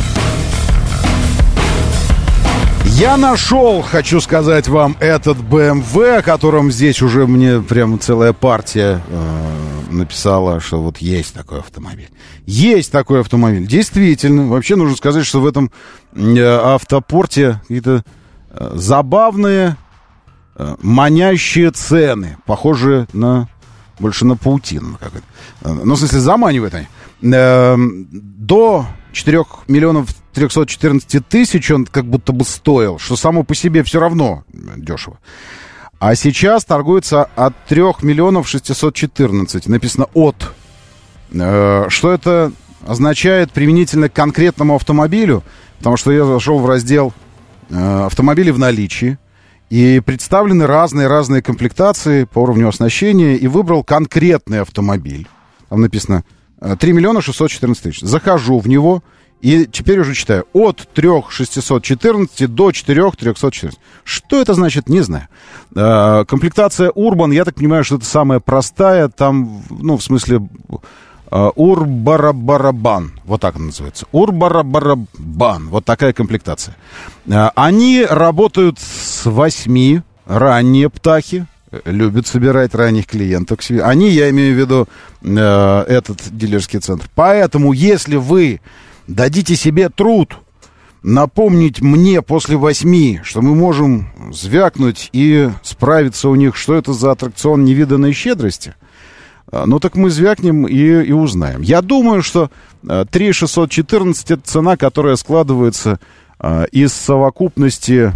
Speaker 2: Я нашел, хочу сказать вам, этот бэ эм вэ, о котором здесь уже мне прям целая партия э, написала, что вот есть такой автомобиль. Есть такой автомобиль. Действительно. Вообще нужно сказать, что в этом э, автопорте какие-то э, забавные, э, манящие цены. Похожие на... больше на паутину. Как это. Ну, в смысле, заманивают они. Э, до четырех миллионов трехсот четырнадцати тысяч он как будто бы стоил, что само по себе все равно дешево. А сейчас торгуется от трёх миллионов шестисот четырнадцати. Написано «от». Э, что это означает применительно к конкретному автомобилю? Потому что я зашел в раздел э, «Автомобили в наличии», и представлены разные-разные комплектации по уровню оснащения, и выбрал конкретный автомобиль. Там написано три миллиона шестьсот четырнадцать тысяч. Захожу в него, и теперь уже читаю. От трёх тысяч шестисот четырнадцати до четырёх тысяч трёхсот четырнадцати. Что это значит, не знаю. Э, комплектация Urban, я так понимаю, что это самая простая. Там, ну, в смысле, э, Урбарабарабан. Вот так она называется. Урбарабарабан. Вот такая комплектация. Э, они работают с восьми. Ранние птахи. Любят собирать ранних клиентов к себе. Они, я имею в виду, э, этот дилерский центр. Поэтому, если вы дадите себе труд напомнить мне после восьми, что мы можем звякнуть и справиться у них, что это за аттракцион невиданной щедрости, ну так мы звякнем и, и узнаем. Я думаю, что три тысячи шестьсот четырнадцать это цена, которая складывается из совокупности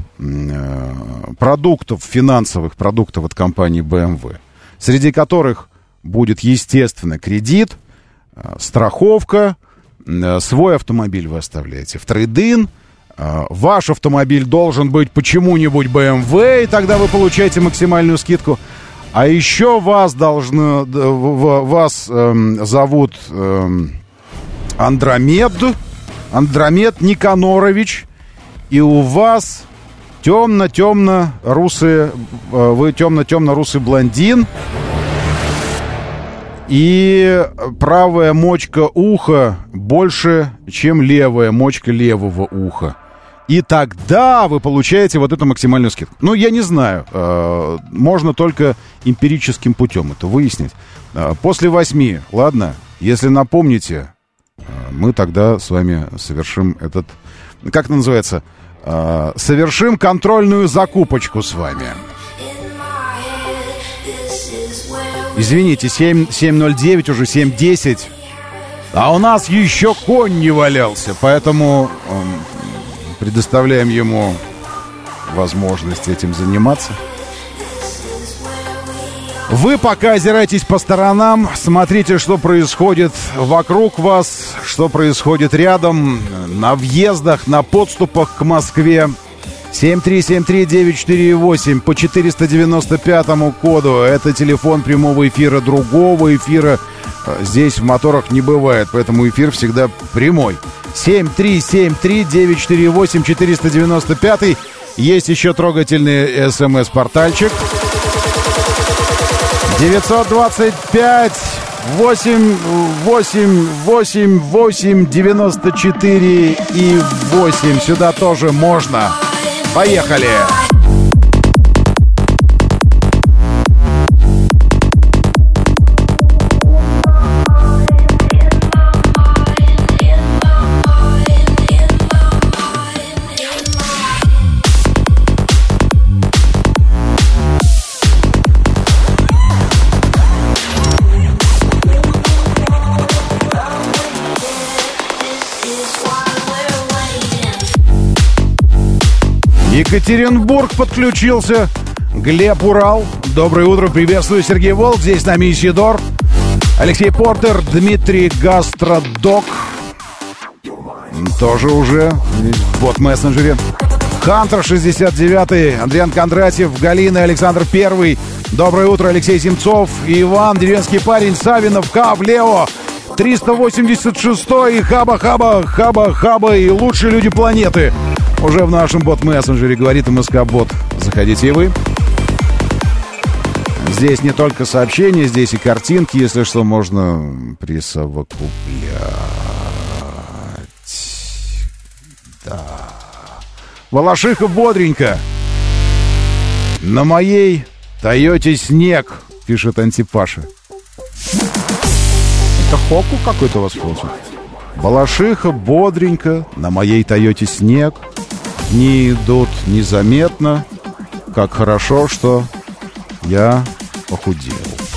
Speaker 2: продуктов, финансовых продуктов от компании бэ эм вэ, среди которых будет, естественно, кредит, страховка, свой автомобиль вы оставляете в трейд-ин, ваш автомобиль должен быть почему-нибудь бэ эм вэ, и тогда вы получаете максимальную скидку. А еще вас должны, вас эм, зовут эм, Андромед, Андромед Никанорович, и у вас темно-темно-русый, вы темно-темно-русый блондин, и правая мочка уха больше, чем левая мочка левого уха. И тогда вы получаете вот эту максимальную скидку. Ну, я не знаю. Э, можно только эмпирическим путем это выяснить. Э, после восьми, ладно? Если напомните, э, мы тогда с вами совершим этот... Как это называется? э, совершим контрольную закупочку с вами. Извините, семь ноль девять, уже семь десять. А у нас еще конь не валялся, поэтому э, предоставляем ему возможность этим заниматься. Вы пока озирайтесь по сторонам, смотрите, что происходит вокруг вас, что происходит рядом, на въездах, на подступах к Москве. семь три семь три девять четыре восемь по четыреста девяносто пятому коду. Это телефон прямого эфира, другого эфира здесь в моторах не бывает, поэтому эфир всегда прямой. семь три семь три девять четыре восемь четыреста девяносто пять. Есть еще трогательный смс-портальчик. девятьсот двадцать пять восемь восемь восемь восемь девяносто четыре и восемь. Сюда тоже можно. Поехали! Екатеринбург подключился. Глеб, Урал. Доброе утро, приветствую. Сергей Волк. Здесь с нами Исидор. Алексей Портер. Дмитрий Гастродок. Тоже уже в бот-мессенджере. Хантер шестьдесят девятый. Андриан Кондратьев. Галина. Александр Первый. Доброе утро, Алексей Земцов. Иван. Деревенский парень. Савинов. Кав. Лео. триста восемьдесят шестой. Хаба-хаба. Хаба-хаба. И лучшие люди планеты. Уже в нашем бот-мессенджере говорит МСК-бот. Заходите и вы. Здесь не только сообщения, здесь и картинки, если что, можно присовокуплять. Да. Балашиха бодренько. На моей Тойоте снег, пишет Антипаша. Это хоку какой-то у вас получился? Балашиха бодренько, на моей Тойоте снег. Дни идут незаметно. Как хорошо, что я похудел.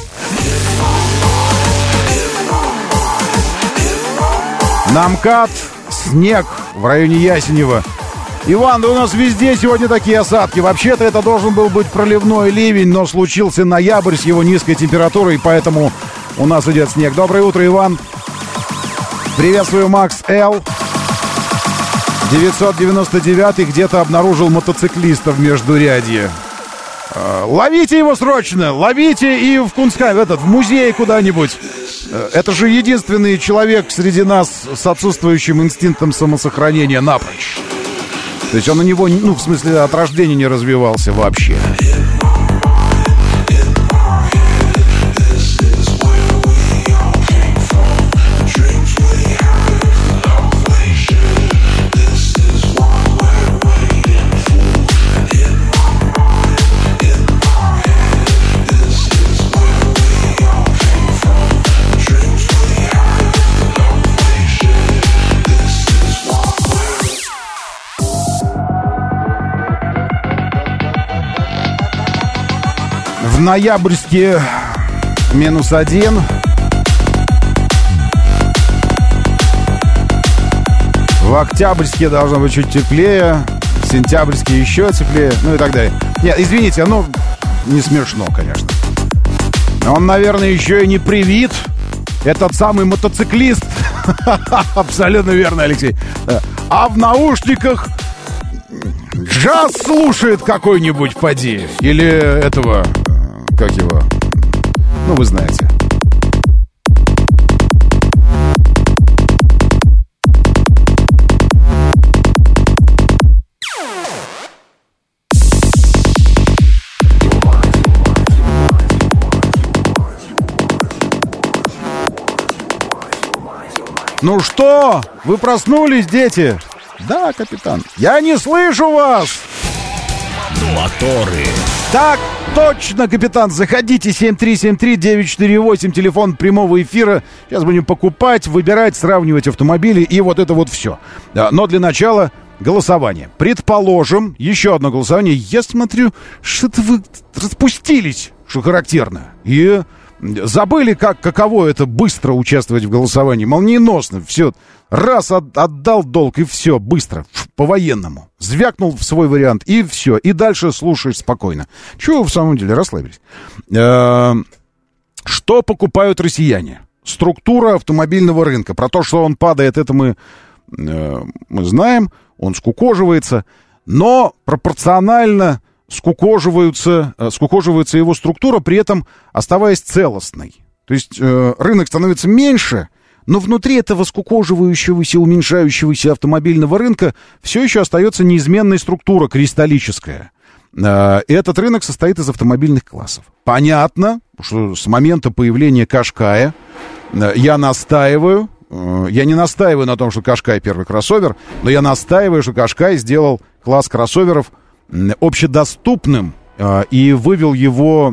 Speaker 2: На МКАД снег в районе Ясенева. Иван, да у нас везде сегодня такие осадки. Вообще-то это должен был быть проливной ливень, но случился ноябрь с его низкой температурой, поэтому у нас идет снег. Доброе утро, Иван. Приветствую, Макс Л. девятьсот девяносто девятый где-то обнаружил мотоциклиста в Междурядье. Ловите его срочно! Ловите и в Кунсхайм, в этот, в музей куда-нибудь. Это же единственный человек среди нас с отсутствующим инстинктом самосохранения напрочь. То есть он у него, ну, в смысле, от рождения не развивался вообще. В ноябрьске минус один. В октябрьске должно быть чуть теплее. В сентябрьске еще теплее. Ну и так далее. Нет, извините, ну не смешно, конечно. Он, наверное, еще и не привит. Этот самый мотоциклист. Абсолютно верно, Алексей. А в наушниках джаз слушает какой-нибудь, поди. Или этого... Как его? Ну, вы знаете. Ну что? Вы проснулись, дети? Да, капитан. Я не слышу вас!
Speaker 1: Моторы.
Speaker 2: Так точно, капитан. Заходите, семь три семь три девять четыре восемь, телефон прямого эфира. Сейчас будем покупать, выбирать, сравнивать автомобили и вот это вот все. Но для начала голосование. Предположим, еще одно голосование. Я смотрю, что-то вы распустились, что характерно. И забыли, как, каково это быстро участвовать в голосовании. Молниеносно. Все. Раз от, отдал долг, и все. Быстро. По-военному. Звякнул в свой вариант, и все. И дальше слушаешь спокойно. Чего вы в самом деле расслабились? Что покупают россияне? Структура автомобильного рынка. Про то, что он падает, это мы, э, мы знаем. Он скукоживается. Но пропорционально скукоживаются, э, скукоживается его структура, при этом оставаясь целостной. То есть э, рынок становится меньше, но внутри этого скукоживающегося, уменьшающегося автомобильного рынка все еще остается неизменная структура кристаллическая. Этот рынок состоит из автомобильных классов. Понятно, что с момента появления Кашкая я настаиваю, я не настаиваю на том, что Кашкай первый кроссовер, но я настаиваю, что Кашкай сделал класс кроссоверов общедоступным и вывел его,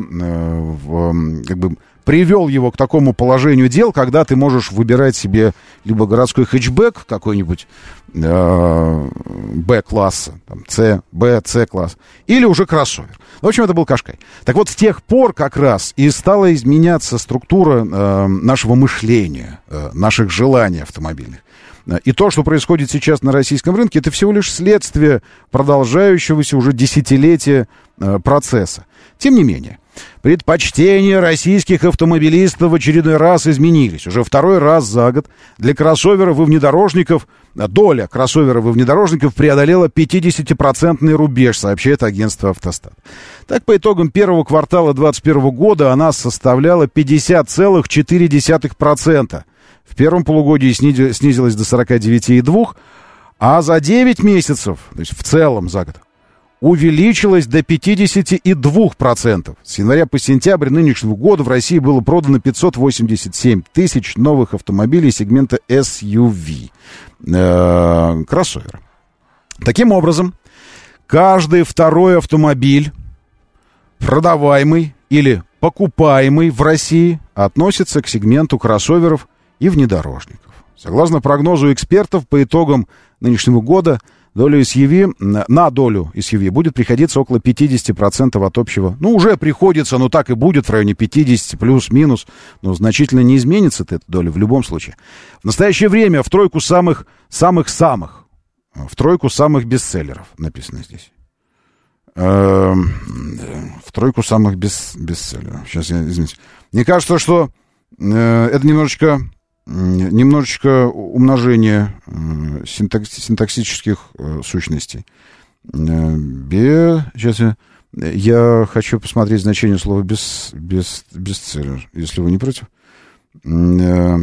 Speaker 2: в, как бы, привел его к такому положению дел, когда ты можешь выбирать себе либо городской хэтчбэк какой-нибудь э, Б-класса, там, С, Б, С-класс, или уже кроссовер. В общем, это был Кашкай. Так вот, с тех пор как раз и стала изменяться структура э, нашего мышления, э, наших желаний автомобильных. И то, что происходит сейчас на российском рынке, это всего лишь следствие продолжающегося уже десятилетия э, процесса. Тем не менее, предпочтения российских автомобилистов в очередной раз изменились. Уже второй раз за год для кроссоверов и внедорожников доля кроссоверов и внедорожников преодолела пятидесятипроцентный рубеж, сообщает агентство «Автостат». Так, по итогам первого квартала двадцать первого года она составляла пятьдесят целых четыре десятых процента. В первом полугодии снизилась до сорок девять целых два десятых процента, а за девять месяцев, то есть в целом за год, увеличилась до пятьдесят два процента. С января по сентябрь нынешнего года в России было продано пятьсот восемьдесят семь тысяч новых автомобилей сегмента эс ю ви, э, кроссоверы. Таким образом, каждый второй автомобиль, продаваемый или покупаемый в России, относится к сегменту кроссоверов и внедорожников. Согласно прогнозу экспертов, по итогам нынешнего года доля эс ю ви, на долю эс ю ви будет приходиться около пятьдесят процентов от общего. Ну, уже приходится, но так и будет в районе пятьдесят, плюс-минус. Но значительно не изменится эта доля в любом случае. В настоящее время в тройку самых, самых-самых, в тройку самых бестселлеров написано здесь. В тройку самых бес, бестселлеров. Сейчас я, извините. Мне кажется, что это немножечко... немножечко умножение э, синтакс, синтаксических э, сущностей. Э, бе, сейчас я, я хочу посмотреть значение слова без, без, бестселлер, если вы не против. Э,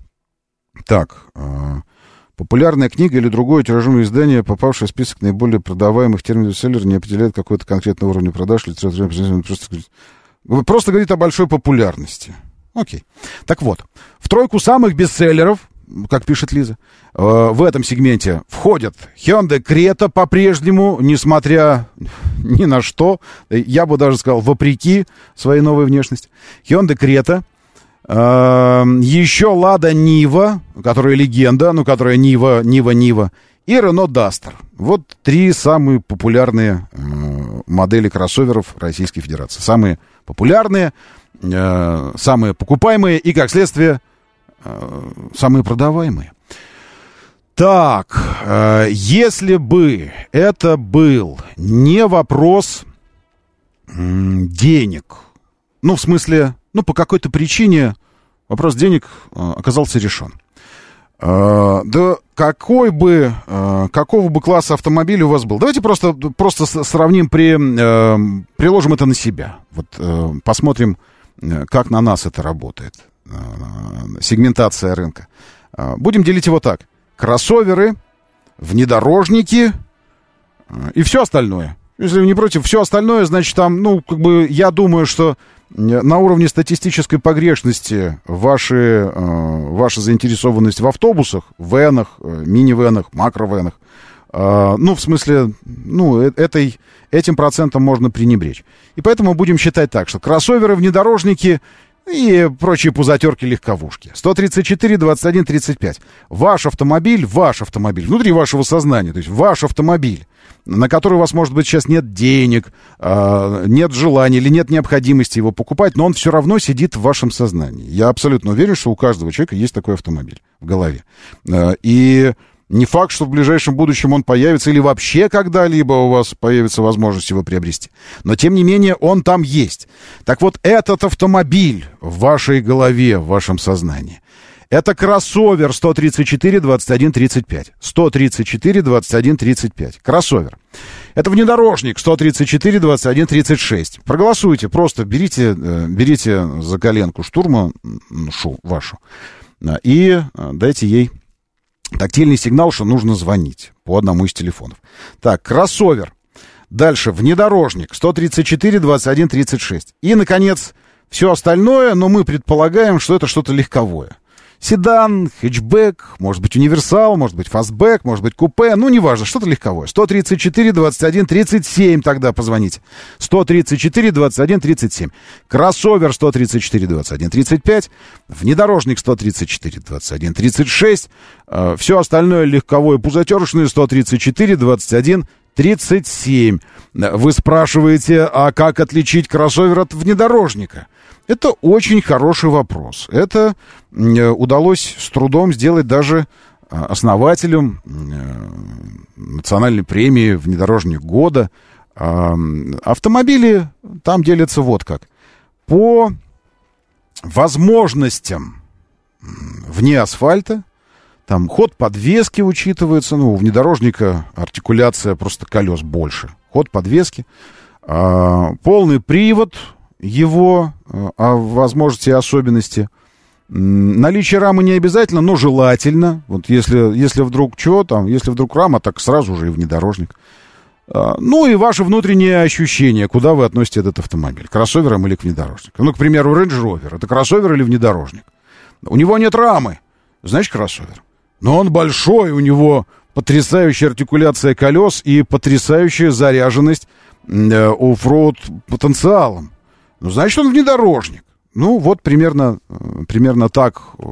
Speaker 2: так, э, популярная книга или другое тиражное издание, попавшее в список наиболее продаваемых терминов бестселлера, не определяет какой-то конкретный уровень продаж, литературы, просто, просто говорит о большой популярности. Окей. Так вот, в тройку самых бестселлеров, как пишет Лиза, э, в этом сегменте входят Hyundai Creta по-прежнему, несмотря ни на что, я бы даже сказал, вопреки своей новой внешности. Hyundai Creta, э, еще Lada Niva, которая легенда, ну, которая Niva, Niva, Niva, и Renault Duster. Вот три самые популярные э, модели кроссоверов Российской Федерации. Самые популярные, э, самые покупаемые и, как следствие, э, самые продаваемые. Так, э, если бы это был не вопрос э, денег, ну, в смысле, ну, по какой-то причине вопрос денег э, оказался решен. Uh, да какой бы, uh, какого бы класса автомобиля у вас был? Давайте просто, просто сравним, при, uh, приложим это на себя. Вот uh, посмотрим, uh, как на нас это работает. Uh, сегментация рынка. Uh, будем делить его так. Кроссоверы, внедорожники uh, и все остальное. Если вы не против, все остальное, значит, там, ну, как бы, я думаю, что на уровне статистической погрешности ваши, э, ваша заинтересованность в автобусах, венах, э, мини-венах, макро-венах, э, ну, в смысле, ну, этой, этим процентом можно пренебречь. И поэтому будем считать так, что кроссоверы, внедорожники, и прочие пузатерки, легковушки. сто тридцать четыре двадцать один тридцать пять. Ваш автомобиль, ваш автомобиль, внутри вашего сознания, то есть ваш автомобиль, на который у вас, может быть, сейчас нет денег, нет желания или нет необходимости его покупать, но он все равно сидит в вашем сознании. Я абсолютно уверен, что у каждого человека есть такой автомобиль в голове. И не факт, что в ближайшем будущем он появится или вообще когда-либо у вас появится возможность его приобрести. Но, тем не менее, он там есть. Так вот, этот автомобиль в вашей голове, в вашем сознании, это кроссовер сто тридцать четыре двадцать один тридцать пять. сто тридцать четыре двадцать один тридцать пять. Кроссовер. Это внедорожник сто тридцать четыре двадцать один тридцать шесть. Проголосуйте, просто берите, берите за коленку штурманшу вашу и дайте ей тактильный сигнал, что нужно звонить по одному из телефонов. Так, кроссовер. Дальше, внедорожник сто тридцать четыре двадцать один тридцать шесть. И, наконец, все остальное, но мы предполагаем, что это что-то легковое. Седан, хэтчбэк, может быть, универсал, может быть, фастбэк, может быть, купе. Ну, неважно, что-то легковое. сто тридцать четыре двадцать один тридцать семь тогда позвоните. сто тридцать четыре двадцать один тридцать семь. Кроссовер сто тридцать четыре двадцать один тридцать пять. Внедорожник сто тридцать четыре двадцать один тридцать шесть. Э, все остальное легковое пузатершное сто тридцать четыре двадцать один тридцать семь. Вы спрашиваете, а как отличить кроссовер от внедорожника? Это очень хороший вопрос. Это удалось с трудом сделать даже основателям национальной премии «Внедорожник года». Автомобили там делятся вот как. По возможностям вне асфальта, там ход подвески учитывается, ну, у внедорожника артикуляция просто колес больше. Ход подвески, полный привод его, о возможности и особенности. Наличие рамы не обязательно, но желательно. Вот если, если вдруг что там, если вдруг рама, так сразу же и внедорожник. Ну и ваши внутренние ощущения, куда вы относите этот автомобиль, к кроссоверам или к внедорожнику. Ну, к примеру, Range Rover, это кроссовер или внедорожник? У него нет рамы, значит, кроссовер. Но он большой, у него потрясающая артикуляция колес и потрясающая заряженность э, оффроуд потенциалом. Ну, значит, он внедорожник. Ну, вот примерно, примерно так э,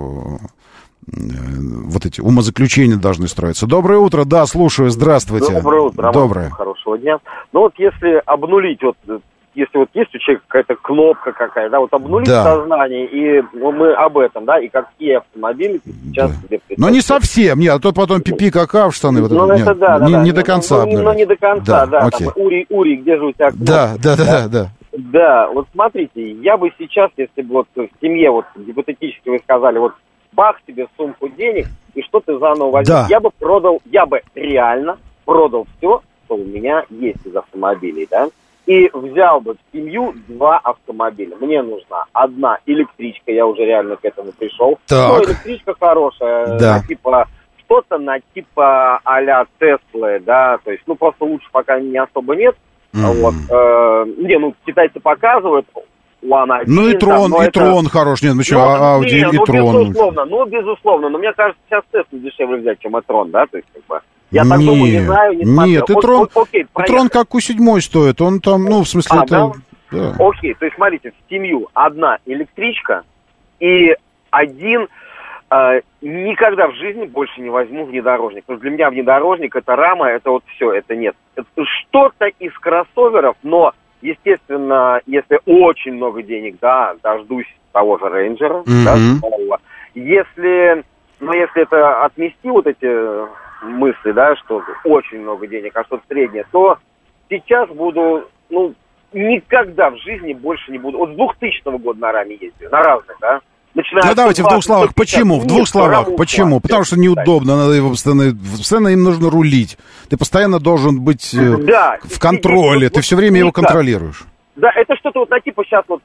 Speaker 2: э, вот эти умозаключения должны строиться. Доброе утро, да, слушаю, здравствуйте.
Speaker 10: Доброе утро,
Speaker 2: Доброе.
Speaker 10: Хорошего дня. Ну, вот если обнулить, вот, если вот есть у человека какая-то кнопка какая, да, вот обнулить да. сознание, и ну, мы об этом, да, и какие автомобили сейчас... Да.
Speaker 2: Но не совсем, нет, а то потом пипи кака в штаны. Вот
Speaker 10: ну,
Speaker 2: это,
Speaker 10: это
Speaker 2: нет,
Speaker 10: да,
Speaker 2: не,
Speaker 10: да,
Speaker 2: не
Speaker 10: да.
Speaker 2: до конца.
Speaker 10: Ну, ну, не до конца, да, да
Speaker 2: там,
Speaker 10: Ури, Ури, где же у тебя кнопка?
Speaker 2: Да, да, да, да, да.
Speaker 10: Да, вот смотрите, я бы сейчас, если бы вот в семье, вот гипотетически вы сказали, вот бах тебе сумку денег, и что ты заново возьмешь, да. я бы продал, я бы реально продал все, что у меня есть из автомобилей, да, и взял бы в семью два автомобиля. Мне нужна одна электричка, я уже реально к этому пришел. Так. Ну, электричка хорошая, да. на типа, что-то на типа а-ля Теслы, да, то есть, ну, просто лучше пока не особо нет. Mm-hmm. Вот, э, не, ну, китайцы показывают, One один, ну, и Трон,
Speaker 2: и
Speaker 10: это...
Speaker 2: Трон хорош, нет, ну, что,
Speaker 10: ну,
Speaker 2: Audi
Speaker 10: не,
Speaker 2: и
Speaker 10: ну,
Speaker 2: Трон.
Speaker 10: безусловно, ну, безусловно, но мне кажется, сейчас Теслу дешевле взять, чем Трон, да, то есть, как бы, я так
Speaker 2: не,
Speaker 10: думаю, не знаю, не смотрел.
Speaker 2: Нет, и Трон, Трон как Q семь стоит, он там, ну, в смысле,
Speaker 10: а,
Speaker 2: это...
Speaker 10: Да?
Speaker 2: Да.
Speaker 10: Окей, то есть, смотрите, в семью одна электричка и один... Uh, никогда в жизни больше не возьму внедорожник. Потому что для меня внедорожник — это рама, это вот все, это нет. Это что-то из кроссоверов, но, естественно, если очень много денег, да, дождусь того же Рейнджера, mm-hmm. да, нового. Если, ну, если это отмести вот эти мысли, да, что очень много денег, а что-то среднее, то сейчас буду, ну, никогда в жизни больше не буду. Вот с двухтысячного года на раме ездил, на разных, да. Начиная
Speaker 2: ну, давайте в двух словах. Почему? В двух словах. Почему? Потому что неудобно, надо его постоянно, постоянно им нужно рулить. Ты постоянно должен быть да, в контроле, здесь, ты вот, все время никак. Его контролируешь.
Speaker 10: Да, это что-то вот на типа сейчас вот,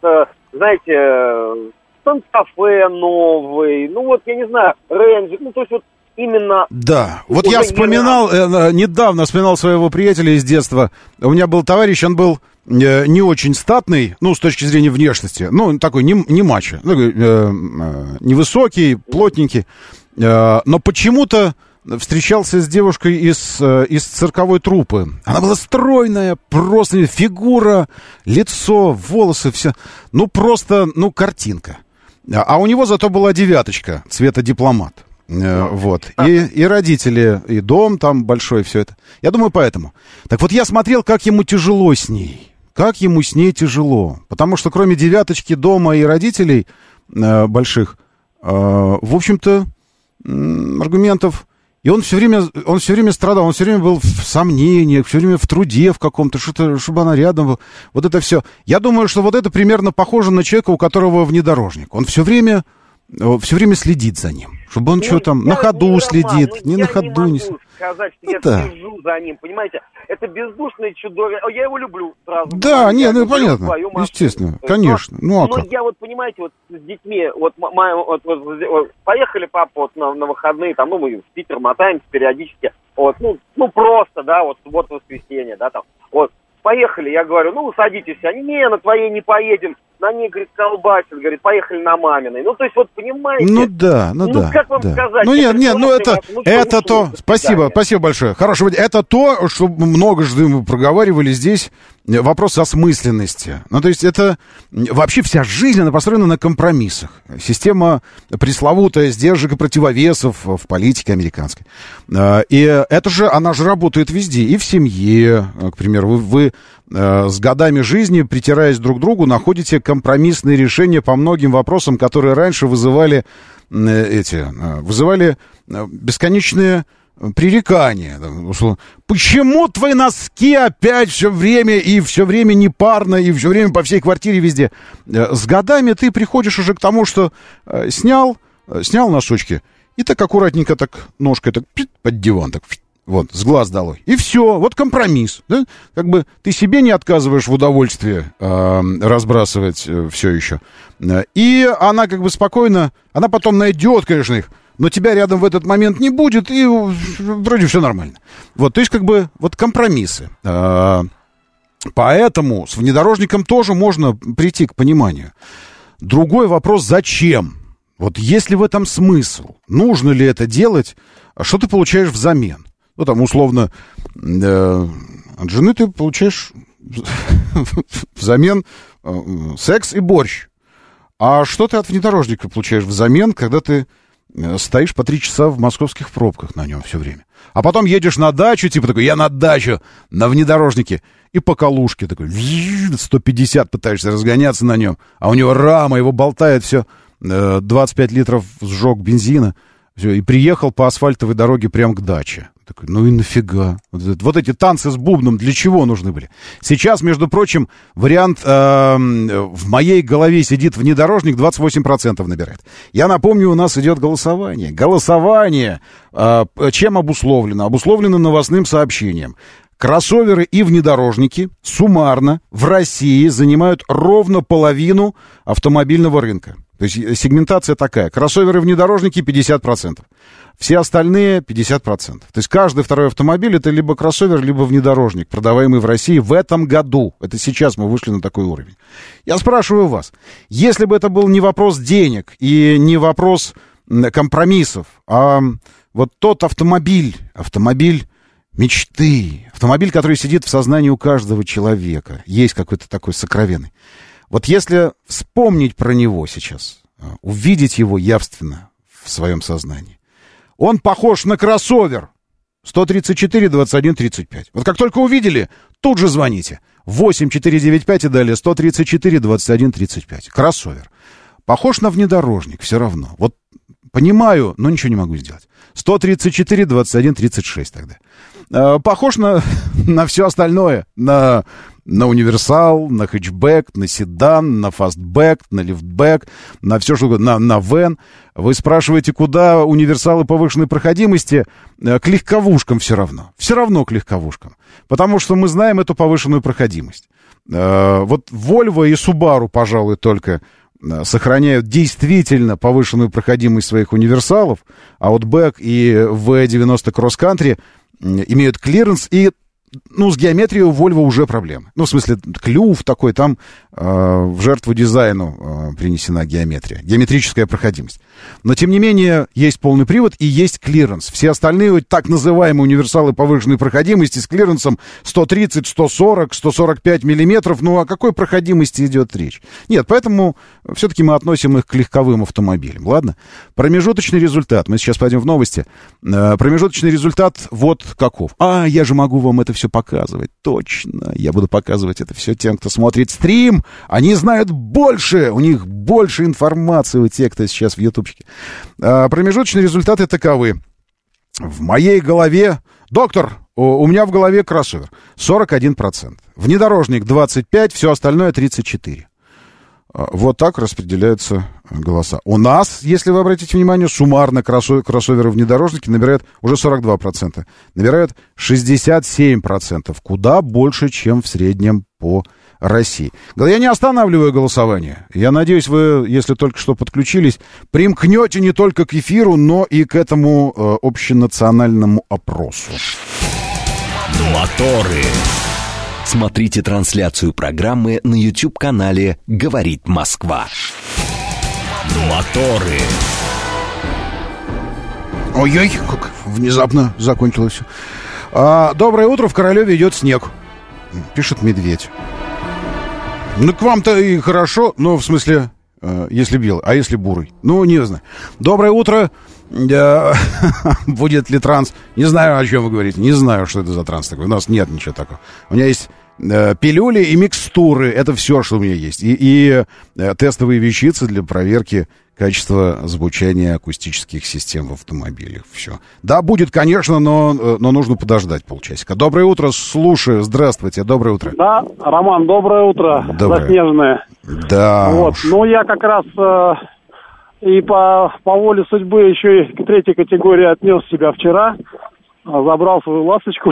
Speaker 10: знаете, Санта-Фе новый, ну вот, я не знаю, Рейнджер, ну то есть вот именно...
Speaker 2: Да, вот я вспоминал, э, недавно вспоминал своего приятеля из детства. У меня был товарищ, он был э, не очень статный, ну, с точки зрения внешности. Ну, такой не, не мачо, такой, э, э, невысокий, плотненький. Э, но почему-то встречался с девушкой из, из цирковой труппы. Она была стройная, просто фигура, лицо, волосы, все. Ну, просто, ну, картинка. А у него зато была девяточка цвета дипломат. Вот. И, и родители, и дом там большой, все это. Я думаю, поэтому. Так вот, я смотрел, как ему тяжело с ней. Как ему с ней тяжело. Потому что кроме девяточки, дома и родителей э, больших, э, в общем-то, э, аргументов... И он все время, он все время страдал, он все время был в сомнениях, все время в труде в каком-то, что-то, чтобы она рядом была. Вот это все. Я думаю, что вот это примерно похоже на человека, у которого внедорожник. Он все время, все время следит за ним. Чтобы он ну, что там, на ходу не следит,
Speaker 10: ну,
Speaker 2: не на ходу.
Speaker 10: Не
Speaker 2: не
Speaker 10: могу сказать, что
Speaker 2: ну,
Speaker 10: я
Speaker 2: да.
Speaker 10: слежу за ним, понимаете? Это бездушное чудовище. Я его люблю сразу.
Speaker 2: Да, нет, ну понятно, естественно, конечно. Ну, а
Speaker 10: но
Speaker 2: как?
Speaker 10: я вот, понимаете, вот с детьми, вот, моя, вот, вот, вот поехали, папа, вот на, на выходные, там, ну, мы в Питер мотаемся периодически, вот, ну, ну, просто, да, вот, суббота-воскресенье, да, там, вот, поехали, я говорю, ну, вы садитесь, они, не, на твоей не поедем, на ней, говорит, колбасит, говорит, поехали на маминой. Ну, то есть, вот, понимаете?
Speaker 2: Ну, да, ну,
Speaker 10: ну
Speaker 2: да.
Speaker 10: как вам
Speaker 2: да.
Speaker 10: сказать?
Speaker 2: Ну, нет, нет, ну, это,
Speaker 10: ну,
Speaker 2: это
Speaker 10: что,
Speaker 2: то,
Speaker 10: что,
Speaker 2: спасибо, спасибо большое. Хорошо, это то, что многожды мы проговаривали здесь, вопрос осмысленности. Ну, то есть, это вообще вся жизнь, она построена на компромиссах. Система пресловутая сдержек и противовесов в политике американской. И это же, она же работает везде, и в семье, к примеру, вы, вы с годами жизни, притираясь друг к другу, находите компромиссные решения по многим вопросам, которые раньше вызывали эти, вызывали бесконечные пререкания. Почему твои носки опять все время и все время непарно, и все время по всей квартире везде? С годами ты приходишь уже к тому, что снял, снял носочки, и так аккуратненько так ножкой так под диван, так вот, с глаз долой. И все, вот компромисс. Да? Как бы ты себе не отказываешь в удовольствии э, разбрасывать э, все еще. И она как бы спокойно, она потом найдет, конечно, их, но тебя рядом в этот момент не будет, и вроде все нормально. Вот, то есть как бы вот компромиссы. Э, поэтому с внедорожником тоже можно прийти к пониманию. Другой вопрос, зачем? Вот есть ли в этом смысл? Нужно ли это делать? Что ты получаешь взамен? Ну, там, условно, э, от жены ты получаешь взамен э, секс и борщ. А что ты от внедорожника получаешь взамен, когда ты э, стоишь по три часа в московских пробках на нем все время? А потом едешь на дачу, типа такой, я на дачу, на внедорожнике, и по Калужке такой, сто пятьдесят пытаешься разгоняться на нем, а у него рама, его болтает все, э, двадцать пять литров сжег бензина, все, и приехал по асфальтовой дороге прямо к даче. Такой, ну и нафига? Вот, вот эти танцы с бубном для чего нужны были? Сейчас, между прочим, вариант э, в моей голове сидит внедорожник, двадцать восемь процентов набирает. Я напомню, у нас идет голосование. Голосование э, чем обусловлено? Обусловлено новостным сообщением. Кроссоверы и внедорожники суммарно в России занимают ровно половину автомобильного рынка. То есть сегментация такая. Кроссоверы и внедорожники пятьдесят процентов. Все остальные пятьдесят процентов. То есть каждый второй автомобиль это либо кроссовер, либо внедорожник, продаваемый в России в этом году. Это сейчас мы вышли на такой уровень. Я спрашиваю вас, если бы это был не вопрос денег и не вопрос компромиссов, а вот тот автомобиль, автомобиль мечты, автомобиль, который сидит в сознании у каждого человека, есть какой-то такой сокровенный. Вот если вспомнить про него сейчас, увидеть его явственно в своем сознании, он похож на кроссовер. сто тридцать четыре двадцать один тридцать пять. Вот как только увидели, тут же звоните. восемь четыре девять пять и далее сто тридцать четыре двадцать один тридцать пять. Кроссовер. Похож на внедорожник все равно. Вот понимаю, но ничего не могу сделать. сто тридцать четыре двадцать один тридцать шесть тогда. Э, похож на, на все остальное. На, на универсал, на хэтчбэк, на седан, на фастбэк, на лифтбэк, на все что угодно, на, на вэн. Вы спрашиваете, куда универсалы повышенной проходимости? Э, к легковушкам все равно. Все равно к легковушкам. Потому что мы знаем эту повышенную проходимость. Э, вот Volvo и Subaru, пожалуй, только сохраняют действительно повышенную проходимость своих универсалов, а вот Бэк и ви девяносто Cross Country имеют клиренс и ну, с геометрией у Volvo уже проблемы. Ну, в смысле, клюв такой, там э, в жертву дизайну э, принесена геометрия, геометрическая проходимость. Но, тем не менее, есть полный привод и есть клиренс. Все остальные так называемые универсалы повышенной проходимости с клиренсом сто тридцать, сто сорок, сто сорок пять миллиметров. Ну, о какой проходимости идет речь? Нет, поэтому все-таки мы относим их к легковым автомобилям. Ладно? Промежуточный результат. Мы сейчас пойдем в новости. Э, промежуточный результат вот каков. А, я же могу вам это все показывать. Точно. Я буду показывать это все тем, кто смотрит стрим. Они знают больше. У них больше информации у тех, кто сейчас в ютубчике. А, промежуточные результаты таковы. В моей голове... Доктор, у, у меня в голове кроссовер. сорок один процент. Внедорожник двадцать пять процентов, все остальное тридцать четыре процента. Вот так распределяются голоса. У нас, если вы обратите внимание, суммарно кроссоверы внедорожники набирают уже сорок два процента. Набирают шестьдесят семь процентов. Куда больше, чем в среднем по России. Я не останавливаю голосование. Я надеюсь, вы, если только что подключились, примкнете не только к эфиру, но и к этому э, общенациональному опросу.
Speaker 1: Моторы. Смотрите трансляцию программы на YouTube-канале «Говорит Москва». Моторы.
Speaker 2: Ой-ой, как внезапно закончилось. А, доброе утро, в Королеве идет снег. Пишет медведь. Ну, к вам-то и хорошо, но в смысле, э, если белый, а если бурый? Ну, не знаю. Доброе утро. Э, будет ли транс? Не знаю, о чем вы говорите. Не знаю, что это за транс такой. У нас нет ничего такого. У меня есть э, пилюли и микстуры. Это все, что у меня есть. И, и э, тестовые вещицы для проверки качества звучания акустических систем в автомобилях. Все. Да, будет, конечно, но, но нужно подождать полчасика. Доброе утро, слушаю. Здравствуйте, доброе утро.
Speaker 11: Да, Роман, доброе утро.
Speaker 2: Доброе.
Speaker 11: Заснеженное.
Speaker 2: Да.
Speaker 11: Вот. Ну, я как раз э, и по, по воле судьбы еще и к третьей категории отнес себя вчера. Забрал свою ласточку.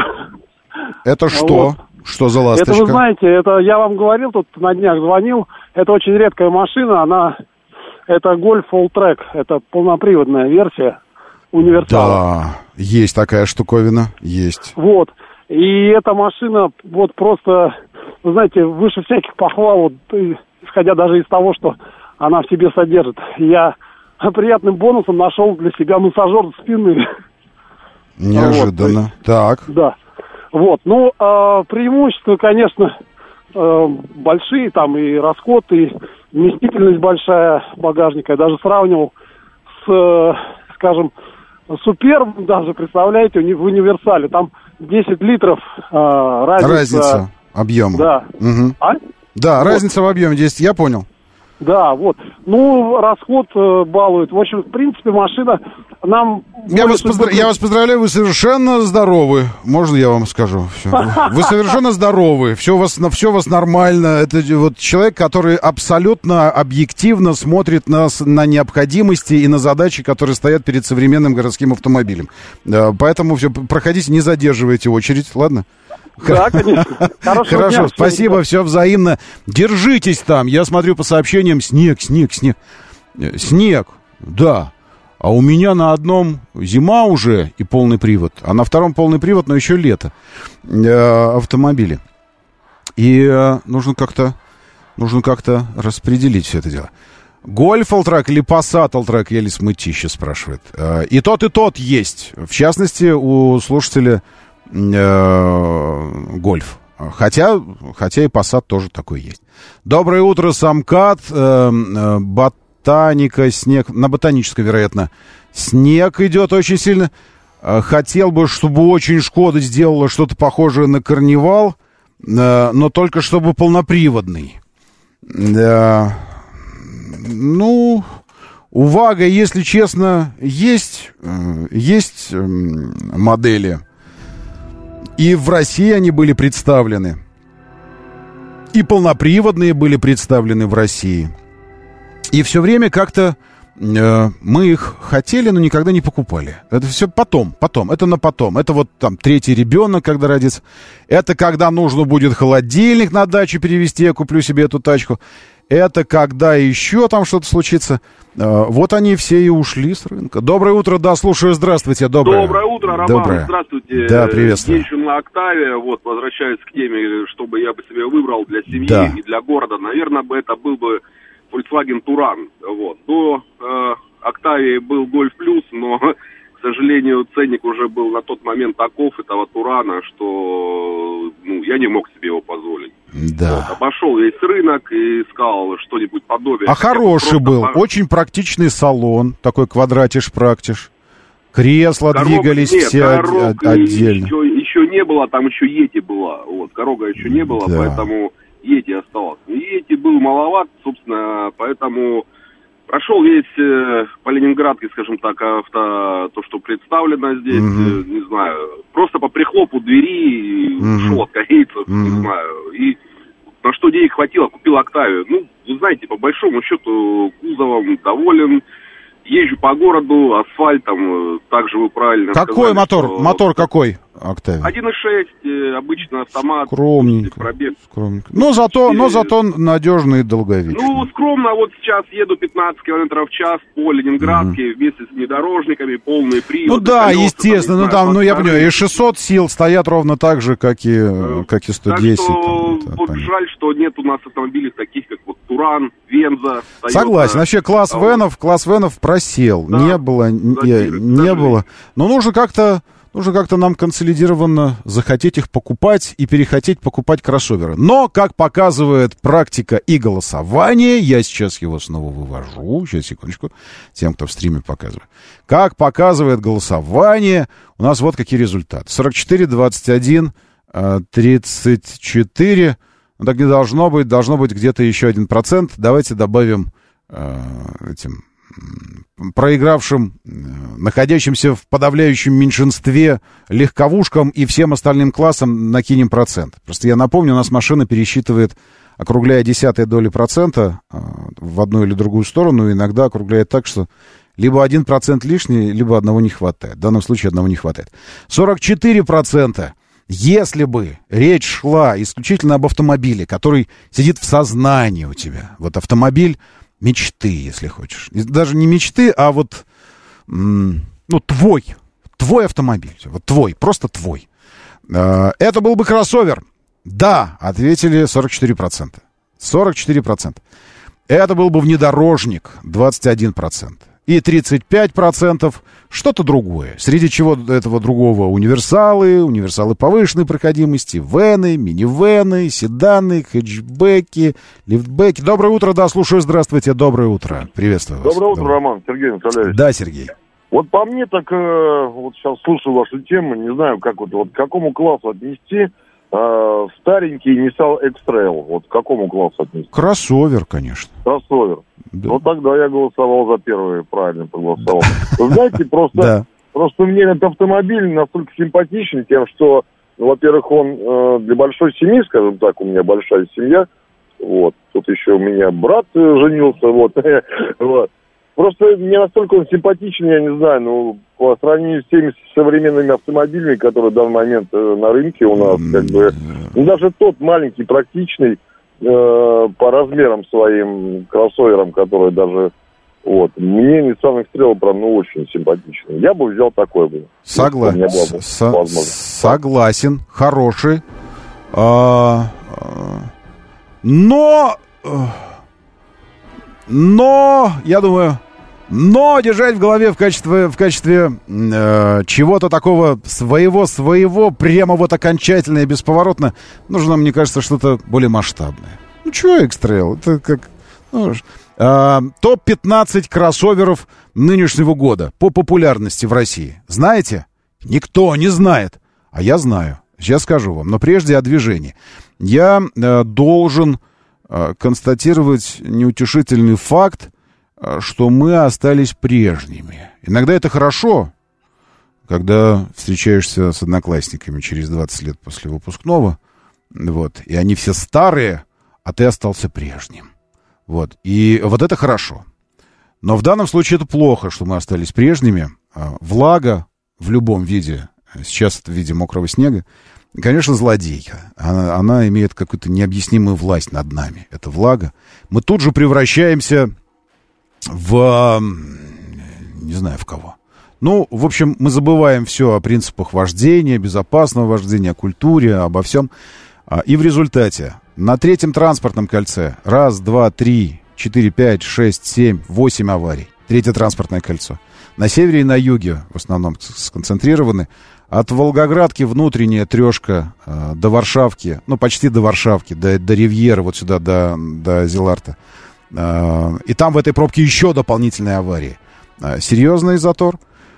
Speaker 2: Это что?
Speaker 11: Вот.
Speaker 2: Что за ласточка?
Speaker 11: Это, вы знаете, это я вам говорил, тут на днях звонил. Это очень редкая машина, она... Это Golf All-Track, это полноприводная версия универсала.
Speaker 2: Да, есть такая штуковина, есть.
Speaker 11: Вот, и эта машина вот просто, вы знаете, выше всяких похвал, вот, исходя даже из того, что она в себе содержит. Я приятным бонусом нашел для себя массажер спины.
Speaker 2: Неожиданно, вот, так.
Speaker 11: Да, вот, ну, э, преимущества, конечно, э, большие, там и расход, и... Вместительность большая багажника. Я даже сравнивал с, скажем, Супербом даже, представляете, в универсале. Там десять литров э, разница.
Speaker 2: Разница объема.
Speaker 11: Да.
Speaker 2: Угу.
Speaker 11: А?
Speaker 2: Да,
Speaker 11: вот.
Speaker 2: Разница в объеме десять, я понял.
Speaker 11: Да, вот. Ну, расход э, балует. В общем, в принципе, машина нам...
Speaker 2: Я вас, поздра... я вас поздравляю, вы совершенно здоровы. Можно я вам скажу? Все. Вы совершенно здоровы. Все у вас, все у вас нормально. Это вот человек, который абсолютно объективно смотрит на, на необходимости и на задачи, которые стоят перед современным городским автомобилем. Поэтому все, проходите, не задерживайте очередь, ладно?
Speaker 11: Да, конечно.
Speaker 2: Хорошо, дня, спасибо, все взаимно. Держитесь там. Я смотрю по сообщениям. Снег, снег, снег. Снег, да. А у меня на одном зима уже и полный привод, а на втором полный привод, но еще лето. Э, автомобили. И э, нужно как-то нужно как-то распределить все это дело. Гольф All-Track или Passat All-Track, Елис Мытища спрашивает. Э, и тот, и тот есть. В частности, у слушателя э, Гольф. Хотя, хотя и Passat тоже такой есть. Доброе утро, Самкат. Э, э, Бат Ботаника, снег, на ботанической, вероятно, снег идет очень сильно. Хотел бы, чтобы очень Шкода сделала что-то похожее на Карнивал, но только чтобы полноприводный. Ну, у Вага, если честно, есть, есть модели. И в России они были представлены. И полноприводные были представлены в России. И все время как-то э, мы их хотели, но никогда не покупали. Это все потом, потом. Это на потом. Это вот там третий ребенок, когда родится. Это когда нужно будет холодильник на дачу перевезти, я куплю себе эту тачку. это когда еще там что-то случится. Вот они все и ушли с рынка. Доброе утро, да, слушаю, здравствуйте. Доброе,
Speaker 12: Доброе утро, Роман,
Speaker 2: Доброе.
Speaker 12: Здравствуйте.
Speaker 2: Да, приветствую.
Speaker 12: Езжу на Октаве, вот, возвращаюсь к теме, чтобы я бы себе выбрал для семьи
Speaker 2: да.
Speaker 12: и для города. Наверное, бы это был бы Volkswagen Touran. Вот. До э, Октавии был Golf Plus, но, к сожалению, ценник уже был на тот момент таков этого Турана, что ну, я не мог себе его позволить.
Speaker 2: Да.
Speaker 12: Вот, обошел весь рынок и искал что-нибудь подобие.
Speaker 2: А хороший был, по... очень практичный салон, такой квадратиш-практиш. Кресла коробок, двигались нет, все от, отдельно.
Speaker 12: Еще, еще не было, там еще Йети была. Вот, Корога еще не было, да. Поэтому Йети осталось. Йети был маловат, собственно, поэтому прошел весь э, по Ленинградке, скажем так, авто, то, что представлено здесь, mm-hmm. э, не знаю, просто по прихлопу двери mm-hmm. ушел от корейцев, mm-hmm. не знаю, и на что денег хватило, купил Октавию. Ну, вы знаете, по большому счету кузовом доволен. Езжу по городу, асфальтом, также вы правильно
Speaker 2: какой
Speaker 12: сказали.
Speaker 2: Мотор?
Speaker 12: Что...
Speaker 2: Мотор какой? Октавия.
Speaker 12: один и шесть, обычный автомат.
Speaker 2: Скромненько.
Speaker 12: Пробег.
Speaker 2: Скромненько. Но зато, но зато надежный и долговечный.
Speaker 12: Ну, скромно, вот сейчас еду пятнадцать километров в час по Ленинградке mm-hmm. вместе с внедорожниками, полный привод.
Speaker 2: Ну да, колеса, естественно, там, ну там, ну я понимаю, и шестьсот сил стоят ровно так же, как и, mm-hmm. как и сто десять. Так
Speaker 12: что,
Speaker 2: там,
Speaker 12: вот
Speaker 2: понятно.
Speaker 12: Жаль, что нет у нас автомобилей таких, как вот Туран, Венза. Toyota.
Speaker 2: Согласен, вообще класс а венов, вот. класс венов просел, да, не было, не, не было. Но нужно как-то... Нужно как-то нам консолидированно захотеть их покупать и перехотеть покупать кроссоверы. Но, как показывает практика и голосование, я сейчас его снова вывожу, сейчас, секундочку, тем, кто в стриме показывает. Как показывает голосование, у нас вот какие результаты. сорок четыре, двадцать один, тридцать четыре. Ну, так не должно быть, должно быть где-то еще один процент. Давайте добавим э, этим... проигравшим, находящимся в подавляющем меньшинстве легковушкам и всем остальным классам накинем процент. Просто я напомню, у нас машина пересчитывает, округляя десятые доли процента в одну или другую сторону, иногда округляет так, что либо один процент лишний, либо одного не хватает. В данном случае одного не хватает. сорок четыре процента. Если бы речь шла исключительно об автомобиле, который сидит в сознании у тебя, вот автомобиль мечты, если хочешь. Даже не мечты, а вот, ну, твой. Твой автомобиль. Вот твой, просто твой. Это был бы кроссовер. Да, ответили сорок четыре процента. сорок четыре процента. Это был бы внедорожник, двадцать один процент. И тридцать пять процентов что-то другое. Среди чего этого другого универсалы, универсалы повышенной проходимости, вены, минивены, седаны, хэтчбеки, лифтбеки. Доброе утро, да, слушаю, здравствуйте, доброе утро. Приветствую вас.
Speaker 13: Доброе утро, Роман, Сергей Николаевич.
Speaker 2: Да, Сергей.
Speaker 13: Вот по мне так, э, вот сейчас слушаю вашу тему, не знаю, как вот, вот к какому классу отнести э, старенький Nissan X-Trail, вот к какому классу отнести?
Speaker 2: Кроссовер, конечно.
Speaker 13: Кроссовер. Да. Ну, тогда я голосовал за первый, правильно проголосовал. Вы знаете, просто,
Speaker 2: да.
Speaker 13: просто мне этот автомобиль настолько симпатичен тем, что, ну, во-первых, он э, для большой семьи, скажем так, у меня большая семья, вот, тут еще у меня брат женился, вот, вот. Просто мне настолько он симпатичен, я не знаю, ну, по сравнению с теми современными автомобилями, которые в данный момент э, на рынке у нас, как бы, ну, даже тот маленький, практичный, по размерам своим кроссоверам, которые даже, вот, мне Nissan X-Trail прям, ну, очень симпатичный. Я бы взял такой бы.
Speaker 2: Согласен. Со- согласен. Хороший. А- но, но, я думаю, но держать в голове в качестве, в качестве э, чего-то такого своего, своего, прямо вот окончательно и бесповоротно, нужно, мне кажется, что-то более масштабное. Ну, чего X-Trail? Это как... Ну, э, топ пятнадцать кроссоверов нынешнего года по популярности в России. Знаете? Никто не знает. А я знаю. Сейчас скажу вам. Но прежде о движении. Я э, должен э, констатировать неутешительный факт, что мы остались прежними. Иногда это хорошо, когда встречаешься с одноклассниками через двадцать лет после выпускного, вот, и они все старые, а ты остался прежним. Вот, и вот это хорошо. Но в данном случае это плохо, что мы остались прежними. Влага в любом виде, сейчас это в виде мокрого снега, конечно, злодейка. Она, она имеет какую-то необъяснимую власть над нами. Это влага. Мы тут же превращаемся в... не знаю, в кого. Ну, в общем, мы забываем все о принципах вождения, безопасного вождения, о культуре, обо всем. И в результате на третьем транспортном кольце раз, два, три, четыре, пять, шесть, семь, восемь аварий. Третье транспортное кольцо. На севере и на юге в основном сконцентрированы. От Волгоградки внутренняя трешка э, до Варшавки, ну, почти до Варшавки, до, до Ривьера, вот сюда, до, до Зиларта. Э, и там в этой пробке еще дополнительные аварии. Э, серьезный затор.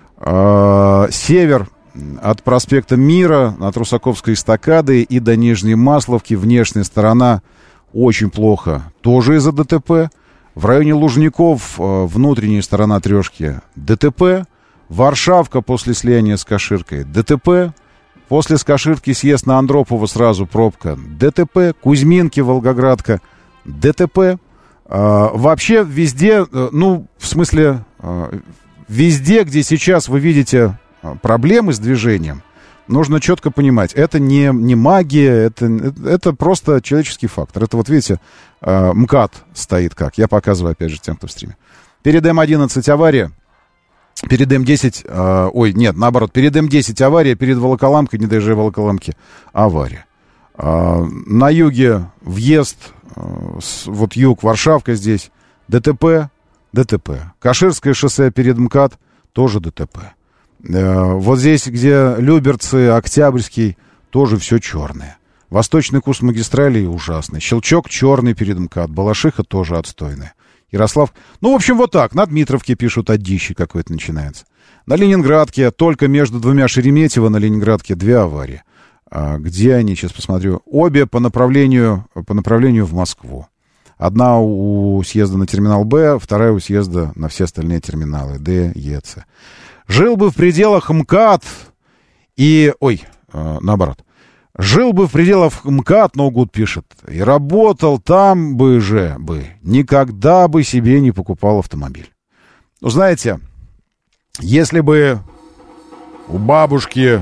Speaker 2: Э, север от проспекта Мира, от Русаковской эстакады и до Нижней Масловки. Внешняя сторона очень плохо. Тоже из-за ДТП. В районе Лужников э, внутренняя сторона трешки ДТП. Варшавка после слияния с Каширкой ДТП. После с Каширки съезд на Андропово сразу пробка ДТП. Кузьминки, Волгоградка ДТП. Э, вообще везде, э, ну, в смысле, э, везде, где сейчас вы видите проблемы с движением, нужно четко понимать, это не, не магия, это, это просто человеческий фактор. Это вот видите, э, МКАД стоит как. Я показываю, опять же, тем, кто в стриме. Перед эм одиннадцать авария, перед эм десять, э, ой, нет, наоборот, перед эм десять авария, перед Волоколамкой, не доезжая Волоколамки, авария. Э, на юге въезд, э, с, вот юг, Варшавка здесь, ДТП, ДТП. Каширское шоссе перед МКАД, тоже ДТП. Вот здесь, где Люберцы, Октябрьский, тоже все черное. Восточный курс магистрали ужасный. Щелчок черный перед МКАД. Балашиха тоже отстойная. Ярослав... Ну, в общем, вот так. На Дмитровке пишут, одище какое-то начинается. На Ленинградке, только между двумя Шереметьево, на Ленинградке две аварии. А где они? Сейчас посмотрю. Обе по направлению, по направлению в Москву. Одна у съезда на терминал Б, вторая у съезда на все остальные терминалы Д, Е, С. Жил бы в пределах МКАД и... Ой, э, наоборот. Жил бы в пределах МКАД, Ноугуд пишет, и работал там бы же бы. Никогда бы себе не покупал автомобиль. Ну, знаете, если бы у бабушки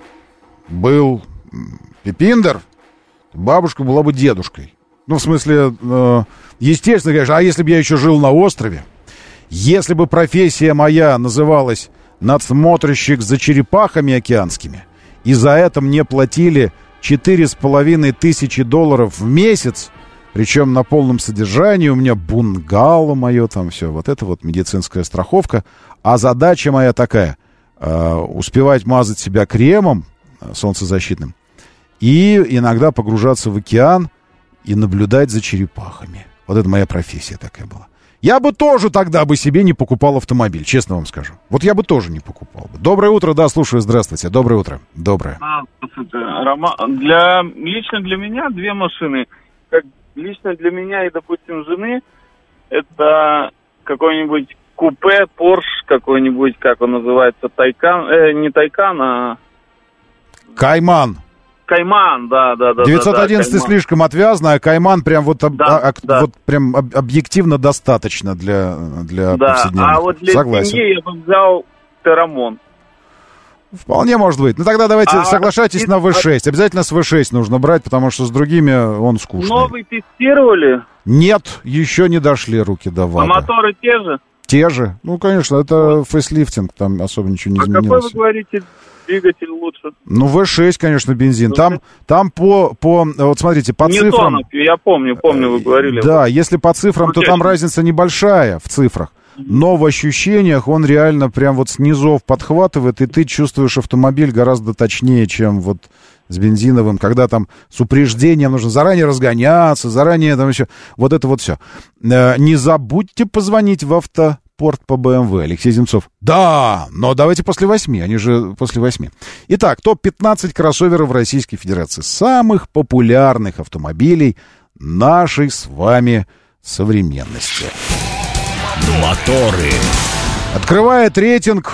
Speaker 2: был пипиндер, бабушка была бы дедушкой. Ну, в смысле, э, естественно, конечно, а если бы я еще жил на острове, если бы профессия моя называлась надсмотрщик за черепахами океанскими, и за это мне платили четыре с половиной тысячи долларов в месяц, причем на полном содержании, у меня бунгало мое там все, вот это вот медицинская страховка, а задача моя такая, э, успевать мазать себя кремом э, солнцезащитным и иногда погружаться в океан и наблюдать за черепахами. Вот это моя профессия такая была. Я бы тоже тогда бы себе не покупал автомобиль, честно вам скажу. Вот я бы тоже не покупал бы. Доброе утро, да, слушаю, здравствуйте. Доброе утро. Доброе.
Speaker 5: А, Рома, для, лично для меня две машины. Как лично для меня и, допустим, жены, это какой-нибудь купе, Порш, какой-нибудь, как он называется, Тайкан, э, не Тайкан, а...
Speaker 2: Кайман.
Speaker 5: Кайман, да, да, да.
Speaker 2: девятьсот одиннадцать да, да, слишком отвязно, а Кайман прям вот, об, да, а, да. вот прям об, объективно достаточно для, для
Speaker 5: да,
Speaker 2: повседневных.
Speaker 5: А вот для
Speaker 2: Согласен.
Speaker 5: семьи я бы взял Терамон.
Speaker 2: Вполне может быть. Ну тогда давайте а, соглашайтесь и... на вэ шесть. Обязательно с вэ шесть нужно брать, потому что с другими он скучный.
Speaker 5: Новый тестировали?
Speaker 2: Нет, еще не дошли руки до ВАГа.
Speaker 5: А моторы те же?
Speaker 2: Те же. Ну, конечно, это вот. Фейслифтинг, там особо ничего не
Speaker 5: а
Speaker 2: изменилось.
Speaker 5: А какой вы говорите двигатель лучше?
Speaker 2: Ну, вэ шесть, конечно, бензин. Там, там по, по, вот смотрите, по
Speaker 5: Ньютонов,
Speaker 2: цифрам...
Speaker 5: я помню, помню, вы говорили.
Speaker 2: Да, если по цифрам, ну, то там разница небольшая в цифрах. Но в ощущениях он реально прям вот с низов подхватывает, и ты чувствуешь автомобиль гораздо точнее, чем вот с бензиновым, когда там с упреждением нужно заранее разгоняться, заранее там еще... Вот это вот все. Не забудьте позвонить в автопорт по бэ эм вэ. Алексей Земцов. Да, но давайте после восьми, они же после восьми. Итак, топ пятнадцать кроссоверов в Российской Федерации. Самых популярных автомобилей нашей с вами современности.
Speaker 1: Моторы.
Speaker 2: Открывает рейтинг.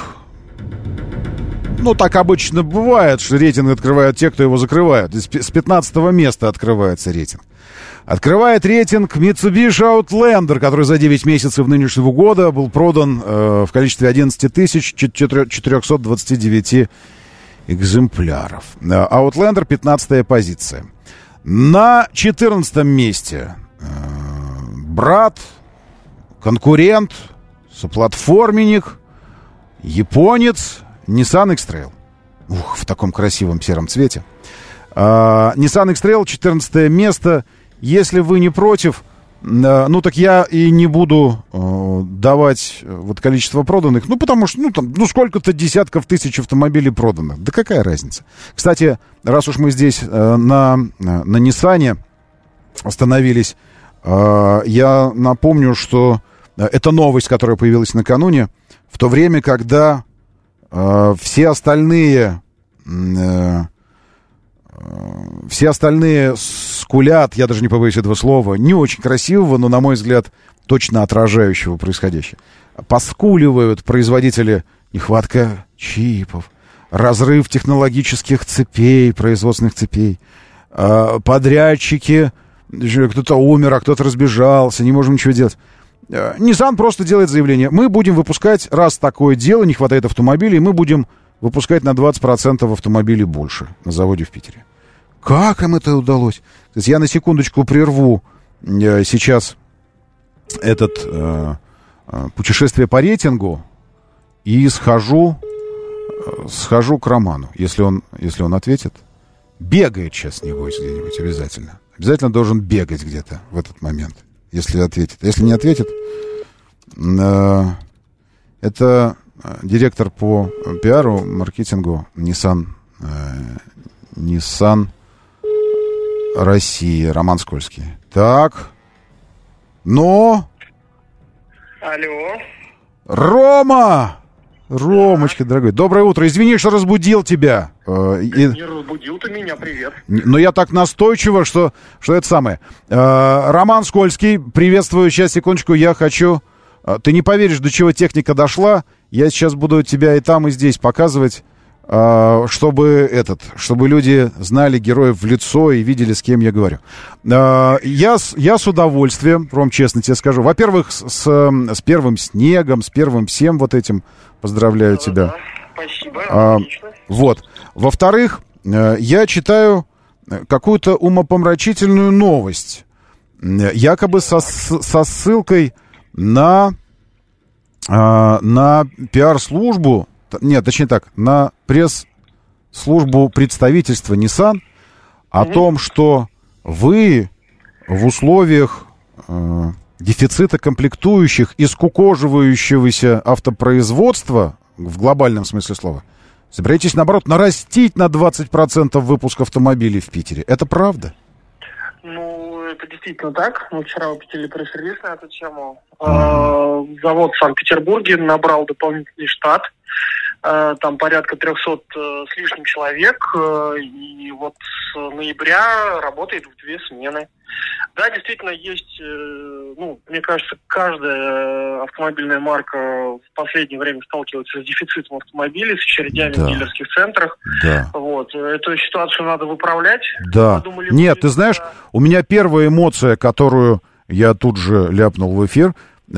Speaker 2: Ну, так обычно бывает, что рейтинг открывают те, кто его закрывает. С пятнадцатого места открывается рейтинг. Открывает рейтинг Mitsubishi Outlander, который за девять месяцев нынешнего года был продан э, в количестве одиннадцать тысяч четыреста двадцать девять экземпляров. Outlander, пятнадцатая позиция. На четырнадцатом месте брат, конкурент, соплатформенник, японец, Nissan X-Trail. Ух, в таком красивом сером цвете. Uh, Nissan X-Trail, четырнадцатое место. Если вы не против, uh, ну так я и не буду uh, давать uh, вот количество проданных, ну потому что, ну там, ну сколько-то десятков тысяч автомобилей проданных. Да какая разница? Кстати, раз уж мы здесь uh, на, на Ниссане остановились, uh, я напомню, что uh, это новость, которая появилась накануне, в то время, когда uh, все остальные... Uh, Все остальные скулят, я даже не побоюсь этого слова, не очень красивого, но, на мой взгляд, точно отражающего происходящее. Поскуливают производители: нехватка чипов, разрыв технологических цепей, производственных цепей, подрядчики, кто-то умер, а кто-то разбежался, не можем ничего делать. Nissan просто делает заявление: мы будем выпускать, раз такое дело, не хватает автомобилей, мы будем выпускать на двадцать процентов автомобилей больше на заводе в Питере. Как им это удалось? Я на секундочку прерву э, сейчас этот э, э, путешествие по рейтингу и схожу, э, схожу к Роману, если он, если он ответит. Бегает сейчас, небось, где-нибудь обязательно. Обязательно должен бегать где-то в этот момент, если ответит. Если не ответит, э, это... директор по пиару, маркетингу Nissan, э, Nissan Россия, Роман Скользкий. Так, но...
Speaker 14: Алло.
Speaker 2: Рома! Ромочка, дорогой, доброе утро. Извини, что разбудил тебя. Э, и...
Speaker 14: Не разбудил ты меня, привет.
Speaker 2: Но я так настойчиво, что, что это самое. Э, Роман Скользкий, приветствую. Сейчас, секундочку, я хочу... Ты не поверишь, до чего техника дошла. Я сейчас буду тебя и там, и здесь показывать, чтобы этот, чтобы люди знали героев в лицо и видели, с кем я говорю. Я, я с удовольствием, Ром, честно тебе скажу. Во-первых, с, с первым снегом, с первым всем вот этим поздравляю да, тебя. Да.
Speaker 14: Спасибо,
Speaker 2: а,
Speaker 14: отлично.
Speaker 2: Вот. Во-вторых, я читаю какую-то умопомрачительную новость. Якобы со, со ссылкой на, на пиар-службу, нет, точнее так, на пресс-службу представительства Nissan о mm-hmm. том, что вы в условиях э, дефицита комплектующих и скукоживающегося автопроизводства, в глобальном смысле слова, собираетесь, наоборот, нарастить на двадцать процентов выпуск автомобилей в Питере. Это правда?
Speaker 14: Ну, это действительно так. Мы вчера выпустили пресс-релиз на эту тему. Mm-hmm. Завод в Санкт-Петербурге набрал дополнительный штат. Там порядка трехсот с лишним человек. И вот с ноября работает в две смены. Да, действительно, есть, ну, мне кажется, каждая автомобильная марка в последнее время сталкивается с дефицитом автомобилей, с очередями да. в дилерских центрах. Да. Вот. Эту ситуацию надо выправлять.
Speaker 2: Да. Подумали, Нет, ты знаешь, у меня первая эмоция, которую я тут же ляпнул в эфир,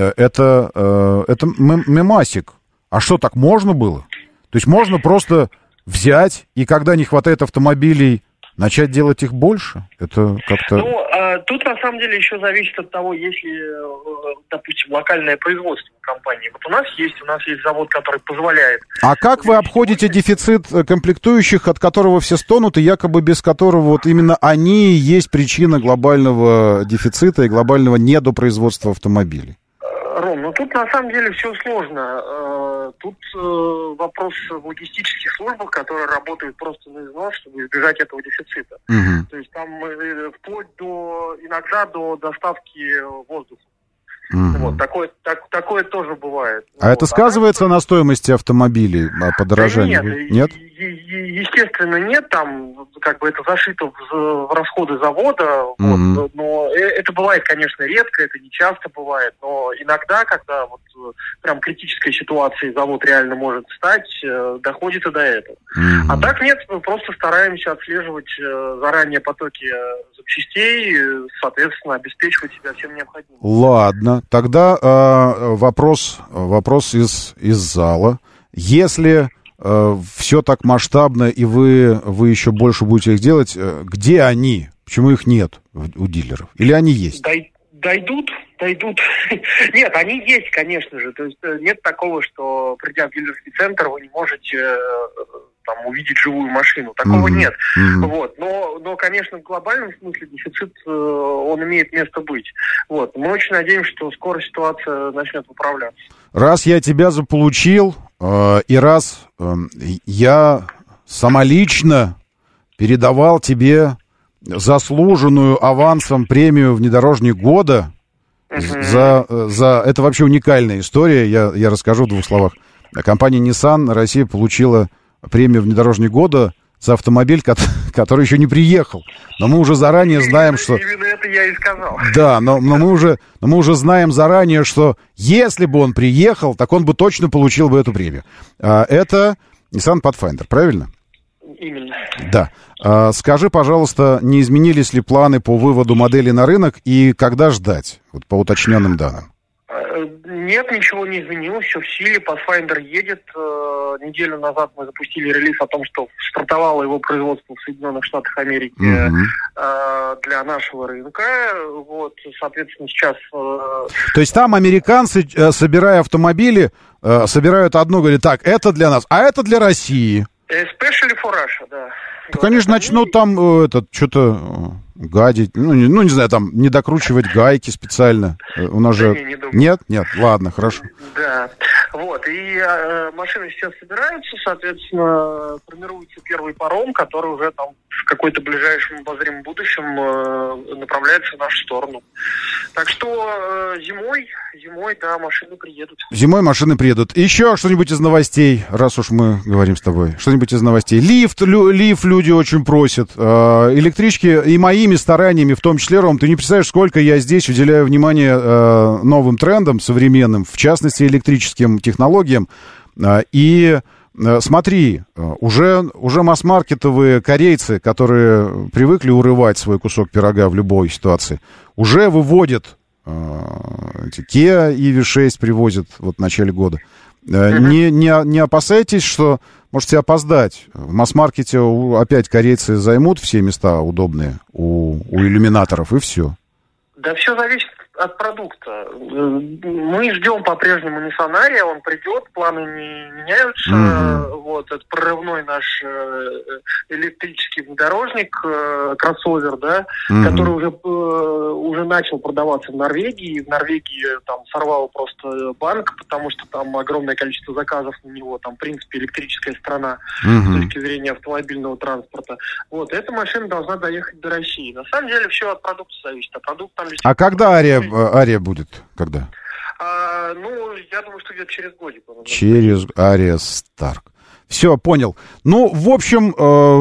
Speaker 2: это, это мемасик. А что, так можно было? То есть можно просто взять, и когда не хватает автомобилей, начать делать их больше? Это как-то...
Speaker 14: Ну, а, тут на самом деле еще зависит от того, если, допустим, локальное производство компании. Вот у нас есть, у нас есть завод, который позволяет...
Speaker 2: А как вы обходите дефицит комплектующих, от которого все стонут, и якобы без которого вот именно они и есть причина глобального дефицита и глобального недопроизводства автомобилей?
Speaker 14: Ром, ну тут на самом деле все сложно. Тут вопрос в логистических службах, которые работают просто на износ, чтобы избежать этого дефицита. Угу. То есть там вплоть до, иногда до доставки воздуха. Угу. Вот, такое, так, такое тоже бывает.
Speaker 2: А вот. Это сказывается а на стоимости автомобилей, подорожании?
Speaker 14: Да нет, нет? Е- естественно, нет. Там как бы это зашито в, в расходы завода. Угу. Вот, но это бывает, конечно, редко, это не часто бывает. Но иногда, когда вот прям критической ситуации завод реально может стать, доходит и до этого. Угу. А так нет, мы просто стараемся отслеживать заранее потоки запчастей, соответственно, обеспечивать себя всем необходимым.
Speaker 2: Ладно. Тогда э, вопрос, вопрос из, из зала. Если э, все так масштабно, и вы, вы еще больше будете их делать, э, где они? Почему их нет у дилеров? Или они есть?
Speaker 14: Дай, дойдут, дойдут. Нет, они есть, конечно же. То есть нет такого, что, придя в дилерский центр, вы не можете э, там, увидеть живую машину. Такого mm-hmm. нет. Mm-hmm. Вот. Но, но, конечно, в глобальном смысле дефицит, э, он имеет место быть. Вот. Мы очень надеемся, что скоро ситуация начнет управляться.
Speaker 2: Раз я тебя заполучил, э, и раз э, я самолично передавал тебе заслуженную авансом премию «Внедорожник года», uh-huh. за, за... это вообще уникальная история, я, я расскажу в двух словах. Компания Nissan Россия получила премию «Внедорожник года» за автомобиль, который еще не приехал. Но мы уже заранее знаем, что...
Speaker 14: Именно это я и сказал.
Speaker 2: Да, но, но, мы уже, но мы уже знаем заранее, что если бы он приехал, так он бы точно получил бы эту премию. Это Nissan Pathfinder, правильно?
Speaker 14: Именно.
Speaker 2: Да. А, скажи, пожалуйста, не изменились ли планы по выводу модели на рынок и когда ждать, вот по уточненным данным?
Speaker 14: Нет, ничего не изменилось, все в силе, Pathfinder едет. Неделю назад мы запустили релиз о том, что стартовало его производство в Соединенных Штатах Америки mm-hmm. для нашего рынка. Вот, соответственно, сейчас...
Speaker 2: То есть там американцы, собирая автомобили, собирают одно, говорят, так, это для нас, а это для России.
Speaker 14: Especially for Russia, да.
Speaker 2: Так они же начнут там э, этот, что-то гадить, ну не, ну, не знаю, там, не докручивать гайки специально. У нас же...
Speaker 14: Не, не
Speaker 2: Нет? Нет? Ладно, хорошо.
Speaker 14: Да. Вот, и э, машины сейчас собираются, соответственно, формируется первый паром, который уже там в какой-то ближайшем обозримом будущем э, направляется в нашу сторону. Так что э, зимой, зимой, да, машины приедут.
Speaker 2: Зимой машины приедут. Еще что-нибудь из новостей, раз уж мы говорим с тобой. Что-нибудь из новостей. Лифт, лю, лифт люди очень просят. Э, электрички и моими стараниями, в том числе, Ром, ты не представляешь, сколько я здесь уделяю внимания э, новым трендам современным, в частности, электрическим технологиям. Э, и э, смотри, уже, уже масс-маркетовые корейцы, которые привыкли урывать свой кусок пирога в любой ситуации, уже выводят э, эти Kia и ви шесть привозят вот в начале года. Э, не, не, не опасайтесь, что можете опоздать. В масс-маркете опять корейцы займут все места удобные у, у иллюминаторов, и все.
Speaker 14: Да все зависит от продукта. Мы ждем по-прежнему Nissan Ariya, он придет, планы не меняются. Mm-hmm. Вот, это прорывной наш электрический внедорожник, кроссовер, да, mm-hmm. который уже, уже начал продаваться в Норвегии. В Норвегии там сорвал просто банк, потому что там огромное количество заказов на него. Там, в принципе, электрическая страна mm-hmm. с точки зрения автомобильного транспорта. Вот, эта машина должна доехать до России. На самом деле все от продукта зависит. А, продукт там
Speaker 2: а когда Ariya, Ariya будет? Когда?
Speaker 14: А, ну, я думаю, что где-то через годик.
Speaker 2: Через Ariya Stark. Все, понял. Ну, в общем,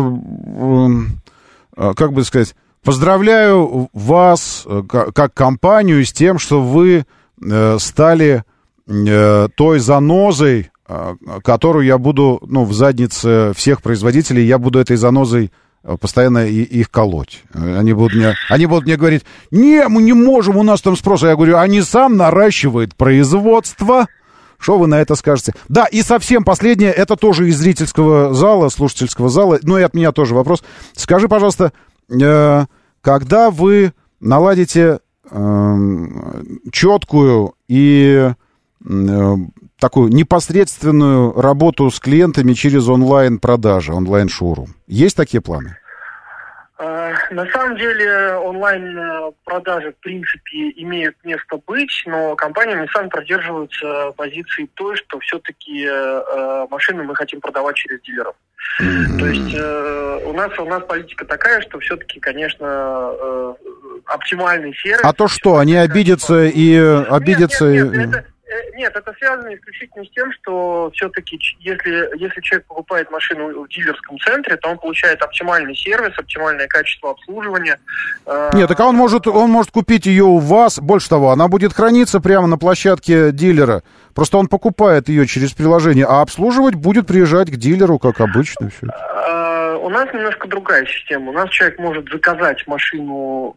Speaker 2: э, э, как бы сказать, поздравляю вас, э, как компанию, с тем, что вы э, стали э, той занозой, э, которую я буду, ну, в заднице всех производителей, я буду этой занозой постоянно их колоть. Они будут мне, они будут мне говорить, не, мы не можем, у нас там спрос. А я говорю, а Nissan наращивает производство. Что вы на это скажете? Да, и совсем последнее, это тоже из зрительского зала, слушательского зала, ну и от меня тоже вопрос. Скажи, пожалуйста, э, когда вы наладите э, четкую и э, такую непосредственную работу с клиентами через онлайн-продажи, онлайн-шоурум. Есть такие планы?
Speaker 14: На самом деле онлайн-продажи, в принципе, имеют место быть, но компания Nissan придерживается позиции той, что все-таки э, машины мы хотим продавать через дилеров. Mm-hmm. То есть э, у нас у нас политика такая, что все-таки, конечно, э, оптимальный сервис...
Speaker 2: А то что, они обидятся и... обидятся
Speaker 14: нет, нет,
Speaker 2: и...
Speaker 14: нет, это... Нет, это связано исключительно с тем, что все-таки, если, если человек покупает машину в дилерском центре, то он получает оптимальный сервис, оптимальное качество обслуживания.
Speaker 2: Нет, так он может, он может купить ее у вас. Больше того, она будет храниться прямо на площадке дилера. Просто он покупает ее через приложение, а обслуживать будет приезжать к дилеру, как обычно. Все.
Speaker 14: У нас немножко другая система. У нас человек может заказать машину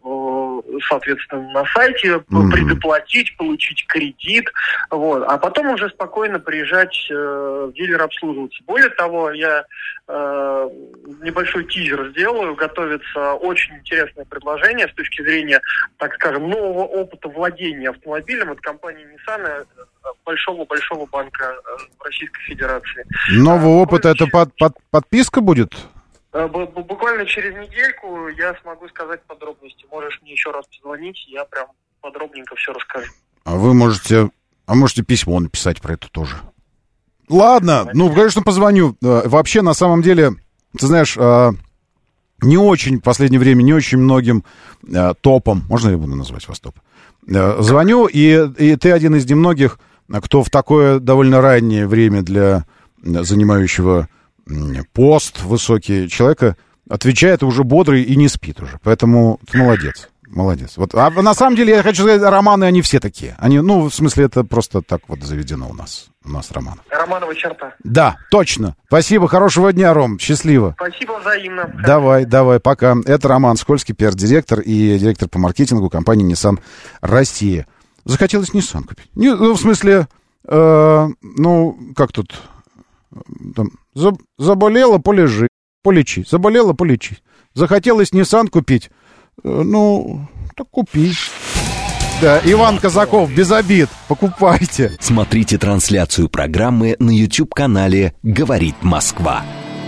Speaker 14: соответственно, на сайте, mm-hmm. предоплатить, получить кредит, вот, а потом уже спокойно приезжать в дилер обслуживаться. Более того, я э, небольшой тизер сделаю, готовится очень интересное предложение с точки зрения, так скажем, нового опыта владения автомобилем от компании Nissan, большого-большого банка Российской Федерации.
Speaker 2: Новый а, опыт, это под, под, подписка будет?
Speaker 14: Буквально через недельку я смогу сказать подробности. Можешь мне еще раз позвонить, я прям подробненько все расскажу.
Speaker 2: А вы можете, а можете письмо написать про это тоже. Ладно, ну, конечно, позвоню. Вообще, на самом деле, ты знаешь, не очень в последнее время, не очень многим топом, можно я буду называть вас топом, звоню, и, и ты один из немногих, кто в такое довольно раннее время для занимающего пост высокий человека отвечает уже бодрый и не спит уже. Поэтому ты молодец. Молодец. Вот. А на самом деле, я хочу сказать, романы, они все такие. Они, ну, в смысле, это просто так вот заведено у нас. У нас романы.
Speaker 14: Романова черта.
Speaker 2: Да, точно. Спасибо, хорошего дня, Ром. Счастливо.
Speaker 14: Спасибо взаимно.
Speaker 2: Давай, давай, пока. Это Роман Скользкий, пиар-директор и директор по маркетингу компании Nissan Россия. Захотелось Nissan купить. Не, ну, в смысле, э, ну, как тут? Там, заболела, полежи, полечи. Заболела, полечи. Захотелось Nissan купить. Ну, так купи. Да, Иван Казаков, без обид, покупайте.
Speaker 1: Смотрите трансляцию программы на YouTube-канале «Говорит Москва».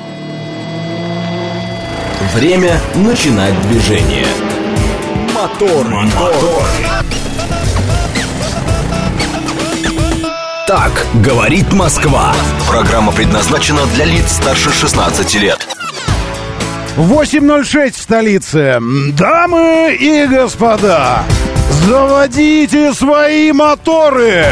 Speaker 1: Время начинать движение. Мотор, мотор. Так говорит Москва. Программа предназначена для лиц старше шестнадцати лет.
Speaker 2: восемь ноль шесть в столице. Дамы и господа, заводите свои моторы!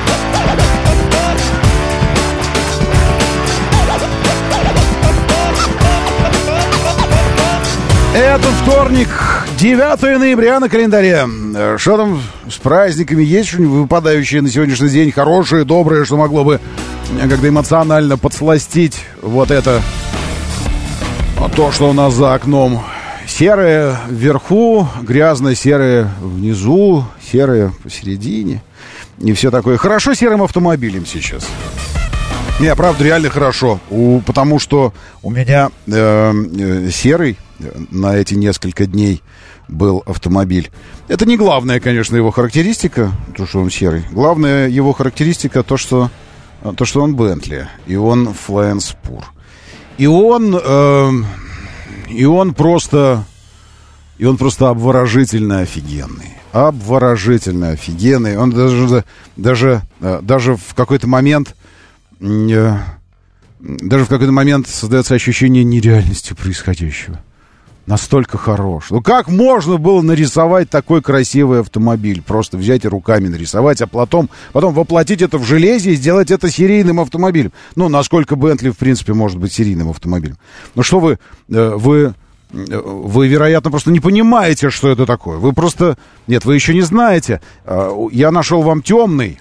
Speaker 2: Это вторник, девятое ноября на календаре. Что там с праздниками? Есть что-нибудь выпадающее на сегодняшний день? Хорошее, доброе, что могло бы как-то эмоционально подсластить вот это... То, что у нас за окном. Серое вверху, грязно-серое внизу, серое посередине. И все такое. Хорошо серым автомобилем сейчас. Не, правда, реально хорошо. У, потому что у меня э, э, серый на эти несколько дней был автомобиль. Это не главная, конечно, его характеристика, то, что он серый. Главная его характеристика то, что, то, что он Бентли. И он Flying Spur. И он, э, и он просто, и он просто обворожительно офигенный, обворожительно офигенный. Он даже, даже, даже в какой-то момент, э, даже в какой-то момент создается ощущение нереальности происходящего. Настолько хорош. Ну как можно было нарисовать такой красивый автомобиль? Просто взять и руками нарисовать, а потом, потом воплотить это в железе и сделать это серийным автомобилем. Ну, насколько Бентли, в принципе, может быть серийным автомобилем. Ну что вы, вы, вы, вероятно, просто не понимаете, что это такое. Вы просто... Нет, вы еще не знаете. Я нашел вам темный,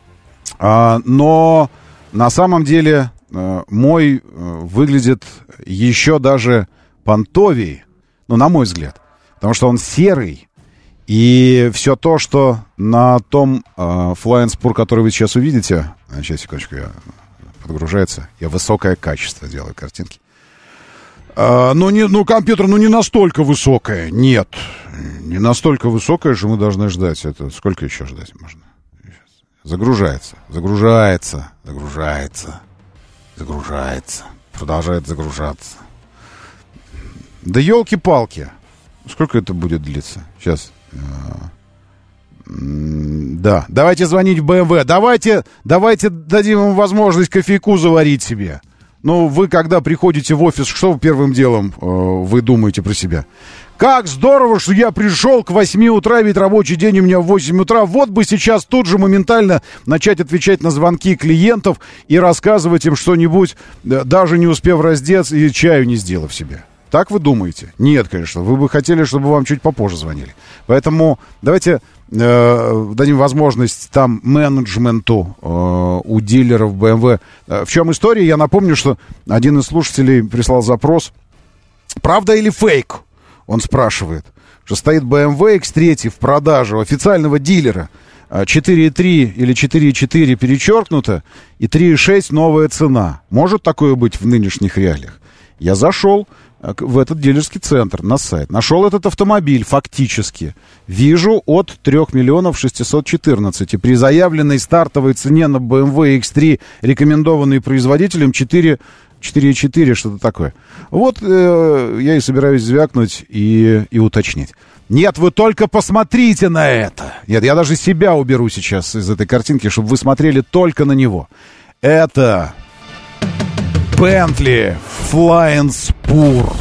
Speaker 2: но на самом деле мой выглядит еще даже понтовей. Ну, на мой взгляд. Потому что он серый. И все то, что на том э, Flying Spur, который вы сейчас увидите... Сейчас, секундочку, я подгружается. Я высокое качество делаю картинки. Э, ну, не, ну, компьютер, ну, не настолько высокое. Нет. Не настолько высокое, что мы должны ждать. Это сколько еще ждать можно? Загружается. Загружается. Загружается. Загружается. Продолжает загружаться. Да елки-палки. Сколько это будет длиться? Сейчас. Да. Давайте звонить в бэ эм вэ. Давайте, давайте дадим им возможность кофейку заварить себе. Ну, вы, когда приходите в офис, что первым делом э, вы думаете про себя? Как здорово, что я пришел к восьми утра, ведь рабочий день у меня в восемь утра. Вот бы сейчас тут же моментально начать отвечать на звонки клиентов и рассказывать им что-нибудь, даже не успев раздеться и чаю не сделав себе. Так вы думаете? Нет, конечно. Вы бы хотели, чтобы вам чуть попозже звонили. Поэтому давайте э, дадим возможность там менеджменту э, у дилеров бэ эм вэ. В чем история? Я напомню, что один из слушателей прислал запрос. Правда или фейк? Он спрашивает. что стоит бэ эм вэ икс три в продаже у официального дилера. четыре и три или четыре и четыре перечеркнуто, и три и шесть новая цена. Может такое быть в нынешних реалиях? Я зашел в этот дилерский центр, на сайт. Нашел этот автомобиль фактически. Вижу от трёх миллионов шестисот четырнадцати. При заявленной стартовой цене на бэ эм вэ икс три, рекомендованной производителем, четыре и четыре, что-то такое. Вот э, я и собираюсь звякнуть и, и уточнить. Нет, вы только посмотрите на это. Нет, я даже себя уберу сейчас из этой картинки, чтобы вы смотрели только на него. Это Bentley Flying Spur.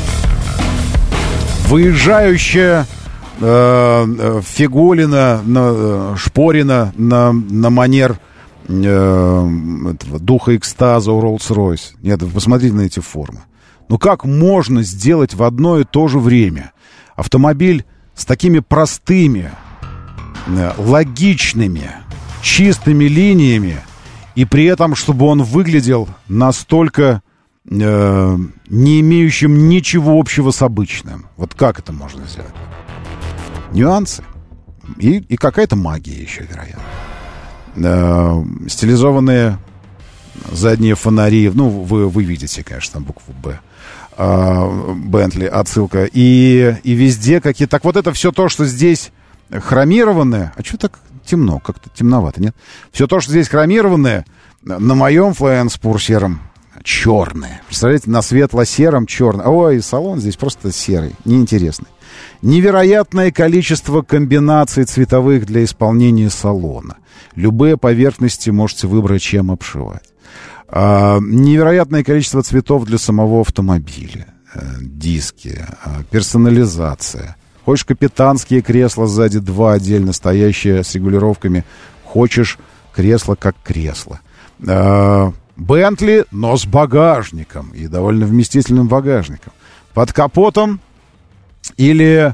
Speaker 2: Выезжающая э, фигулина, на, шпорина на, на манер э, этого, духа экстаза у Rolls-Royce. Нет, вы посмотрите на эти формы. Ну как можно сделать в одно и то же время автомобиль с такими простыми, логичными, чистыми линиями, и при этом, чтобы он выглядел настолько э, не имеющим ничего общего с обычным? Вот как это можно сделать? Нюансы. И, и какая-то магия еще, вероятно. Э, стилизованные задние фонари. Ну, вы, вы видите, конечно, там букву «Б». Бентли, отсылка. И, и везде какие-то... Так вот это все то, что здесь хромированное... А что так темно? Как-то темновато, нет? Все то, что здесь хромированное, на моем Flying Spur сером черное. Представляете, на светло-сером черное. Ой, салон здесь просто серый, неинтересный. Невероятное количество комбинаций цветовых для исполнения салона. Любые поверхности можете выбрать, чем обшивать. Uh, невероятное количество цветов для самого автомобиля. Uh, диски, uh, персонализация. Хочешь капитанские кресла сзади, два отдельно стоящие с регулировками. Хочешь кресло как кресло. Uh, Bentley, но с багажником. И довольно вместительным багажником. Под капотом или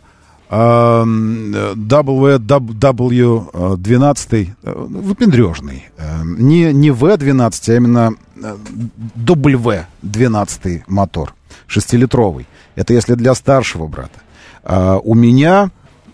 Speaker 2: дабл ю дабл ю двенадцать, выпендрежный. Не, не вэ двенадцать, а именно дабл ю двенадцать мотор, шестилитровый. Это если для старшего брата. А у меня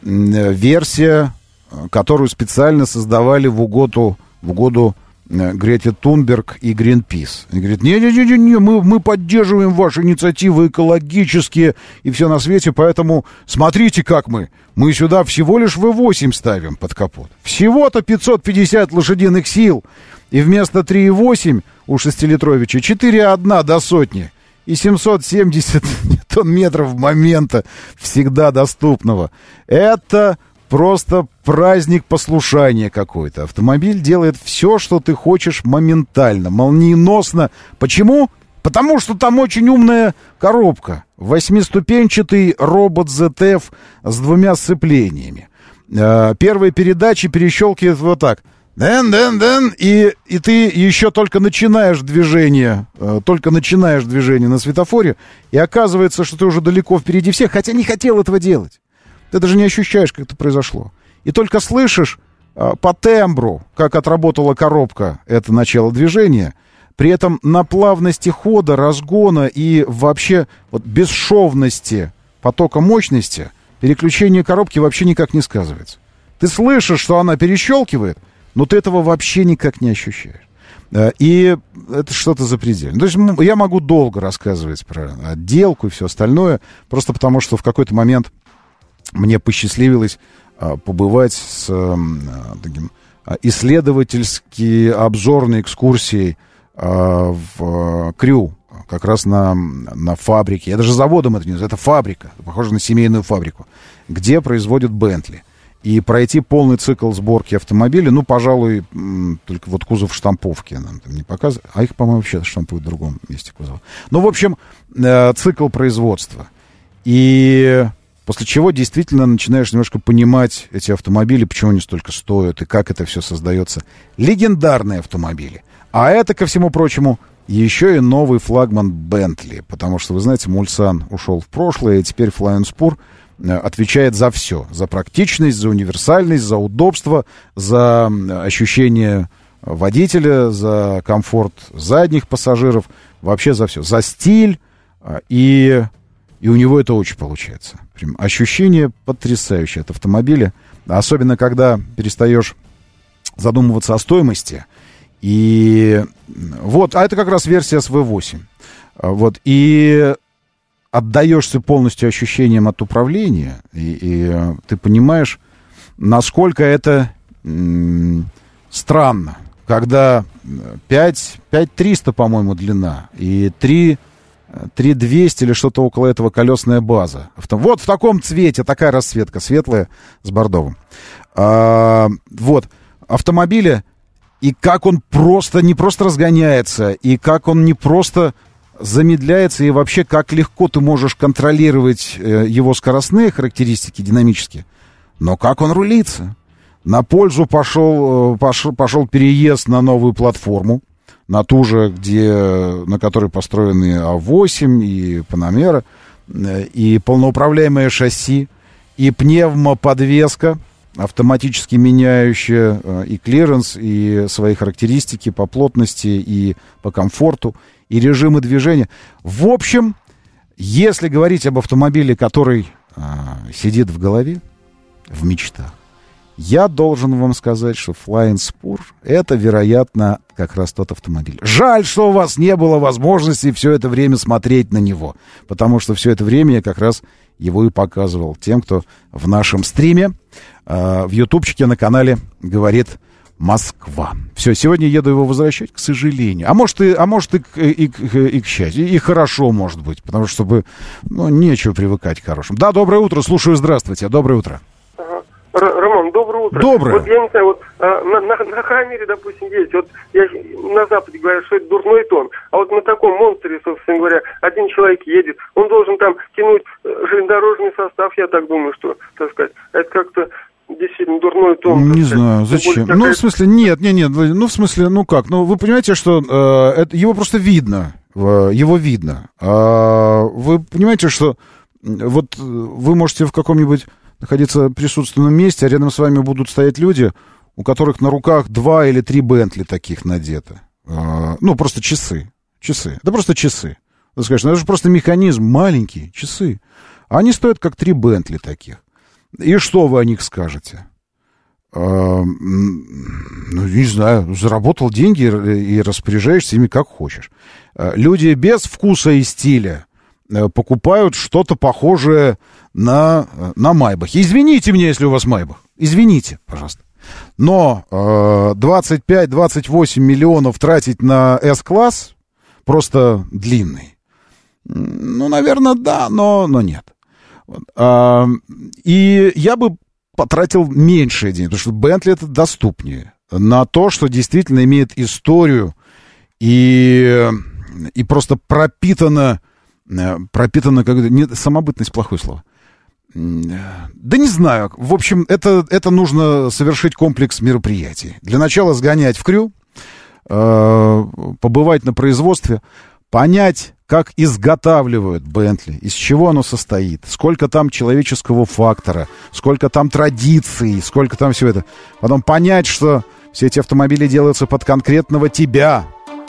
Speaker 2: версия, которую специально создавали в угоду, в угоду Грете Тунберг и Greenpeace. Они говорят, не-не-не, мы, мы поддерживаем ваши инициативы экологические и все на свете, поэтому смотрите, как мы. Мы сюда всего лишь вэ восемь ставим под капот. Всего-то пятьсот пятьдесят лошадиных сил. И вместо три и восемь у шестилитровича четыре и одна до сотни. И семьсот семьдесят ньютон-метров момента всегда доступного. Это... просто праздник послушания какой-то. Автомобиль делает все, что ты хочешь, моментально, молниеносно. Почему? Потому что там очень умная коробка. Восьмиступенчатый робот зет эф с двумя сцеплениями. Первые передачи перещелкивают вот так. Дэн-дэн-дэн, и, и ты еще только начинаешь движение, только начинаешь движение на светофоре, и оказывается, что ты уже далеко впереди всех, хотя не хотел этого делать. Ты даже не ощущаешь, как это произошло. И только слышишь э, по тембру, как отработала коробка, это начало движения. При этом на плавности хода, разгона и вообще вот бесшовности потока мощности переключение коробки вообще никак не сказывается. Ты слышишь, что она перещелкивает, но ты этого вообще никак не ощущаешь. Э, и это что-то запредельное. То есть я могу долго рассказывать про отделку и все остальное, просто потому что в какой-то момент... мне посчастливилось а, побывать с а, таким а, исследовательской обзорной экскурсией а, в а, Крю, как раз на, на фабрике. Я даже заводом это не знаю, это фабрика, похоже на семейную фабрику, где производят Bentley. И пройти полный цикл сборки автомобиля, ну, пожалуй, только вот кузов штамповки нам там не показывают, а их, по-моему, вообще штампуют в другом месте кузова. Ну, в общем, э, цикл производства. И... после чего действительно начинаешь немножко понимать эти автомобили, почему они столько стоят и как это все создается. Легендарные автомобили. А это, ко всему прочему, еще и новый флагман Bentley. Потому что, вы знаете, Мульсан ушел в прошлое, и теперь Flying Spur отвечает за все. За практичность, за универсальность, за удобство, за ощущение водителя, за комфорт задних пассажиров. Вообще за все. За стиль и... И у него это очень получается. Прям ощущение потрясающее от автомобиля. Особенно, когда перестаешь задумываться о стоимости. И вот, а это как раз версия эс ви восемь. Вот, и отдаешься полностью ощущениям от управления. И, и ты понимаешь, насколько это м- странно. Когда пять триста, по-моему, длина. И три двести или что-то около этого колесная база. Вот в таком цвете, такая расцветка, светлая с бордовым. А, вот, автомобиля, и как он просто, не просто разгоняется, и как он не просто замедляется, и вообще как легко ты можешь контролировать его скоростные характеристики динамические, но как он рулится. На пользу пошел, пошел, пошел переезд на новую платформу, на ту же, где, на которой построены а восемь и Панамера, и полноуправляемое шасси, и пневмоподвеска, автоматически меняющая и клиренс, и свои характеристики по плотности, и по комфорту, и режимы движения. В общем, если говорить об автомобиле, который а, сидит в голове, в мечтах, я должен вам сказать, что Flying Spur — это, вероятно, как раз тот автомобиль. Жаль, что у вас не было возможности все это время смотреть на него, потому что все это время я как раз его и показывал тем, кто в нашем стриме, э, в ютубчике на канале «Говорит Москва». Все, сегодня еду его возвращать, к сожалению. А может, и, а может и, и, и, и к счастью. И хорошо, может быть, потому что, чтобы, ну, нечего привыкать к хорошему. Да, доброе утро, слушаю, здравствуйте, доброе утро.
Speaker 15: Роман, доброе утро.
Speaker 2: Доброе.
Speaker 15: Вот я не знаю, вот а, на, на, на Хаммере, допустим, есть, вот я, на Западе говорят, что это дурной тон, а вот на таком монстре, собственно говоря, один человек едет, он должен там тянуть железнодорожный состав, я так думаю, что, так сказать, это как-то действительно дурной тон.
Speaker 2: Не знаю, зачем? Такая... Ну, в смысле, нет, нет, нет, ну, в смысле, ну как, ну, вы понимаете, что э, это, его просто видно, э, его видно. А вы понимаете, что вот вы можете в каком-нибудь находиться в присутственном месте, а рядом с вами будут стоять люди, у которых на руках два или три Бентли таких надето. А, ну, просто часы. Часы. Это просто часы. Ты скажешь, ну это же просто механизм, маленький, часы. А они стоят как три Бентли таких. И что вы о них скажете? А, ну, не знаю, заработал деньги и распоряжаешься ими как хочешь. А, люди без вкуса и стиля покупают что-то похожее на, на Майбах. Извините меня, если у вас Майбах. Извините, пожалуйста. Но э, двадцать пять - двадцать восемь миллионов тратить на С-класс просто длинный. Ну, наверное, да, но, но нет. А, и я бы потратил меньше денег, потому что Бентли это доступнее. На то, что действительно имеет историю и, и просто пропитано пропитана как не, самобытность — плохое слово. Да не знаю. В общем, это, это нужно совершить комплекс мероприятий. Для начала сгонять в Крю, э, побывать на производстве, понять, как изготавливают Бентли, из чего оно состоит, сколько там человеческого фактора, сколько там традиций, сколько там всего это. Потом понять, что все эти автомобили делаются под конкретного тебя.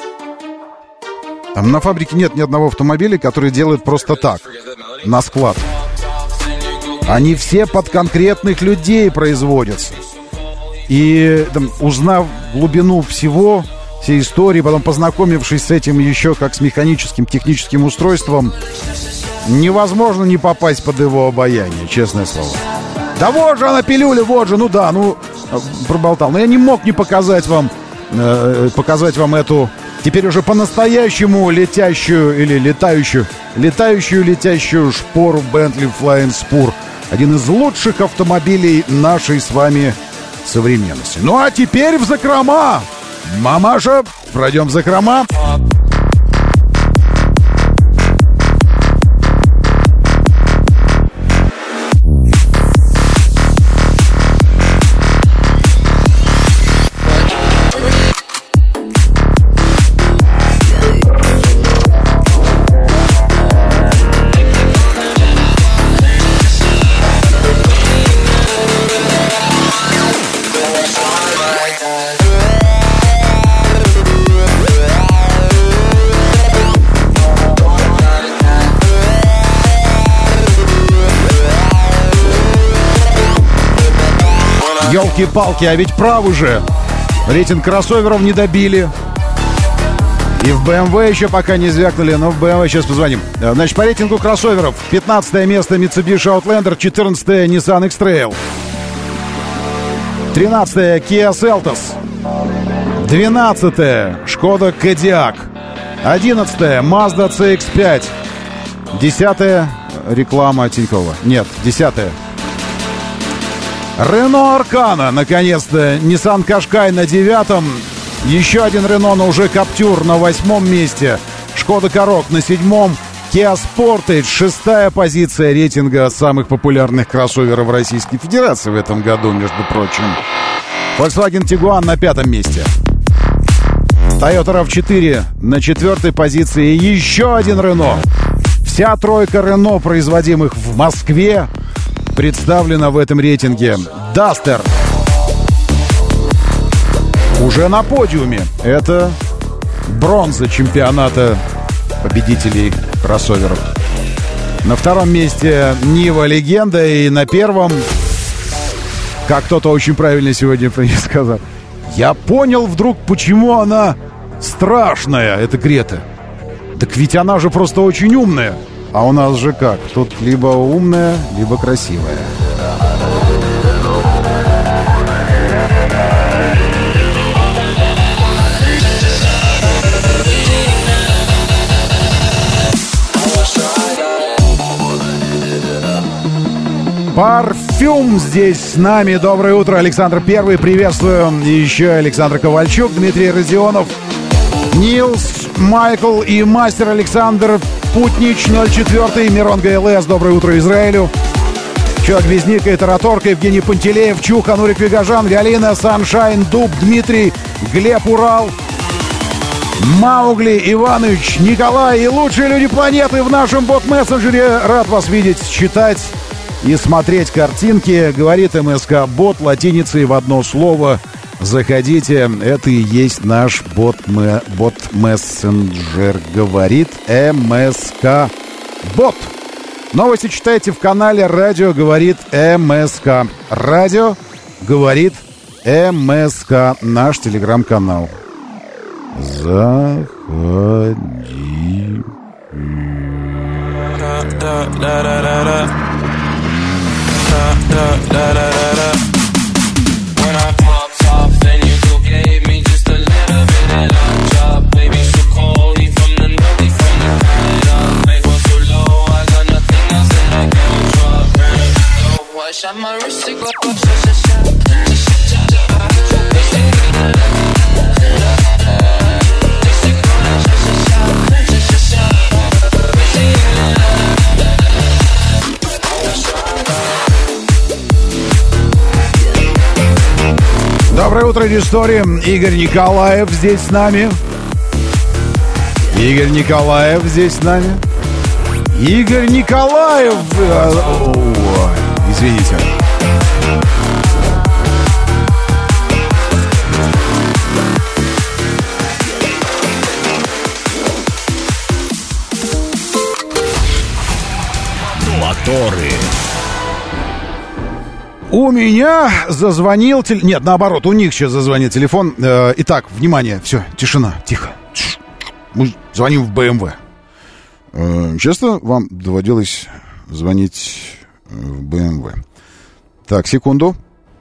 Speaker 2: Там на фабрике нет ни одного автомобиля, который делают просто так, на склад. Они все под конкретных людей производятся. И там, узнав глубину всего, всей истории, потом познакомившись с этим еще как с механическим, техническим устройством, невозможно не попасть под его обаяние, честное слово. Да вот же она пилюля, вот же, ну да, ну, проболтал. Но я не мог не показать вам, э, показать вам эту... Теперь уже по-настоящему летящую или летающую, летающую летящую шпору Bentley Flying Spur. Один из лучших автомобилей нашей с вами современности. Ну а теперь в закрома! Мамаша, пройдем в закрома. Ёлки-палки, а ведь правы же. Рейтинг кроссоверов не добили. И в бэ эм вэ еще пока не звякнули, но в бэ эм вэ сейчас позвоним. Значит, по рейтингу кроссоверов пятнадцатое место Mitsubishi Outlander, четырнадцатое Nissan X-Trail, тринадцатое Kia Seltos, двенадцатое Skoda Kodiaq, одиннадцатое Mazda си икс пять, десятое реклама Тинькова. Нет, десятое Renault Arcana, наконец-то. Nissan Qashqai на девятом. Еще один Renault, но уже Captur на восьмом месте. Шкода Karoq на седьмом. Kia Sportage, шестая позиция рейтинга самых популярных кроссоверов Российской Федерации в этом году, между прочим. Volkswagen Tiguan на пятом месте. Toyota рав четыре на четвертой позиции. Еще один Renault. Вся тройка Renault, производимых в Москве, представлена в этом рейтинге. Duster уже на подиуме. Это бронза чемпионата победителей кроссоверов. На втором месте Нива Легенда. И на первом, как кто-то очень правильно сегодня сказал, я понял вдруг, почему она страшная, эта Грета. Так ведь она же просто очень умная. А у нас же как? Тут либо умная, либо красивая. Парфюм здесь с нами. Доброе утро, Александр Первый. Приветствую. И еще Александр Ковальчук, Дмитрий Родионов, Нилс, Майкл и мастер Александр Путнич, ноль четыре, Мирон ГЛС. Доброе утро Израилю. Человек без ника и Тараторка, Евгений Пантелеев, Чуха, Нурик Вигажан, Галина, Саншайн, Дуб, Дмитрий, Глеб, Урал, Маугли, Иванович, Николай и лучшие люди планеты в нашем бот-мессенджере. Рад вас видеть, читать и смотреть картинки. Говорит МСК Бот латиницей в одно слово. Заходите, это и есть наш бот-мессенджер. Говорит МСК Бот. Новости читайте в канале «Радио говорит МСК». «Радио говорит МСК». Наш телеграм-канал. Заходи.
Speaker 16: When I popped off, then you two gave me just a little bit of love job. Baby, so cold, he from the north, he from the Canada. Make one so low, I got nothing else and I can't drop. So I shot my wrist, it go up, shot, shot, shot.
Speaker 2: Доброе утро, Дистори. Игорь Николаев здесь с нами. Игорь Николаев здесь с нами. Игорь Николаев! О, извините.
Speaker 1: Моторы.
Speaker 2: У меня зазвонил телефон. Нет, наоборот, у них сейчас зазвонил телефон. Итак, внимание, все, тишина, тихо. Мы звоним в бэ эм вэ. Часто вам доводилось звонить в бэ эм вэ? Так, секунду.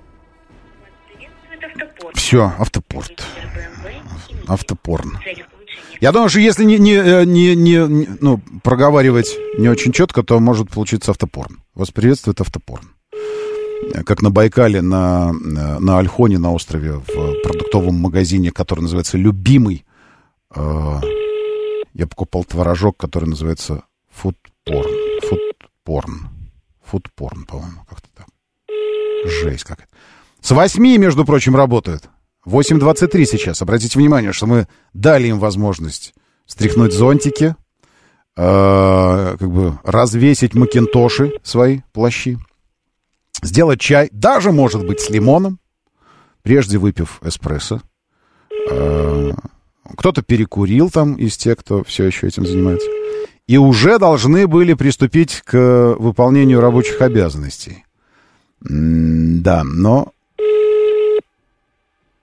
Speaker 2: Все, автопорт. Автопорн. Я думаю, что если не, не, не, не, ну, проговаривать не очень четко, то может получиться автопорн. Вас приветствует автопорн. Как на Байкале, на, на Ольхоне, на острове, в продуктовом магазине, который называется «Любимый», э, я покупал творожок, который называется «Фудпорн». Фудпорн. Фудпорн, по-моему, как-то так. Жесть какая-то. С восьми, между прочим, работают. восемь двадцать три сейчас. Обратите внимание, что мы дали им возможность стряхнуть зонтики, э, как бы развесить макинтоши, свои плащи, сделать чай, даже, может быть, с лимоном, прежде выпив эспрессо. Э, кто-то перекурил там из тех, кто все еще этим занимается. И уже должны были приступить к выполнению рабочих обязанностей. М-да, но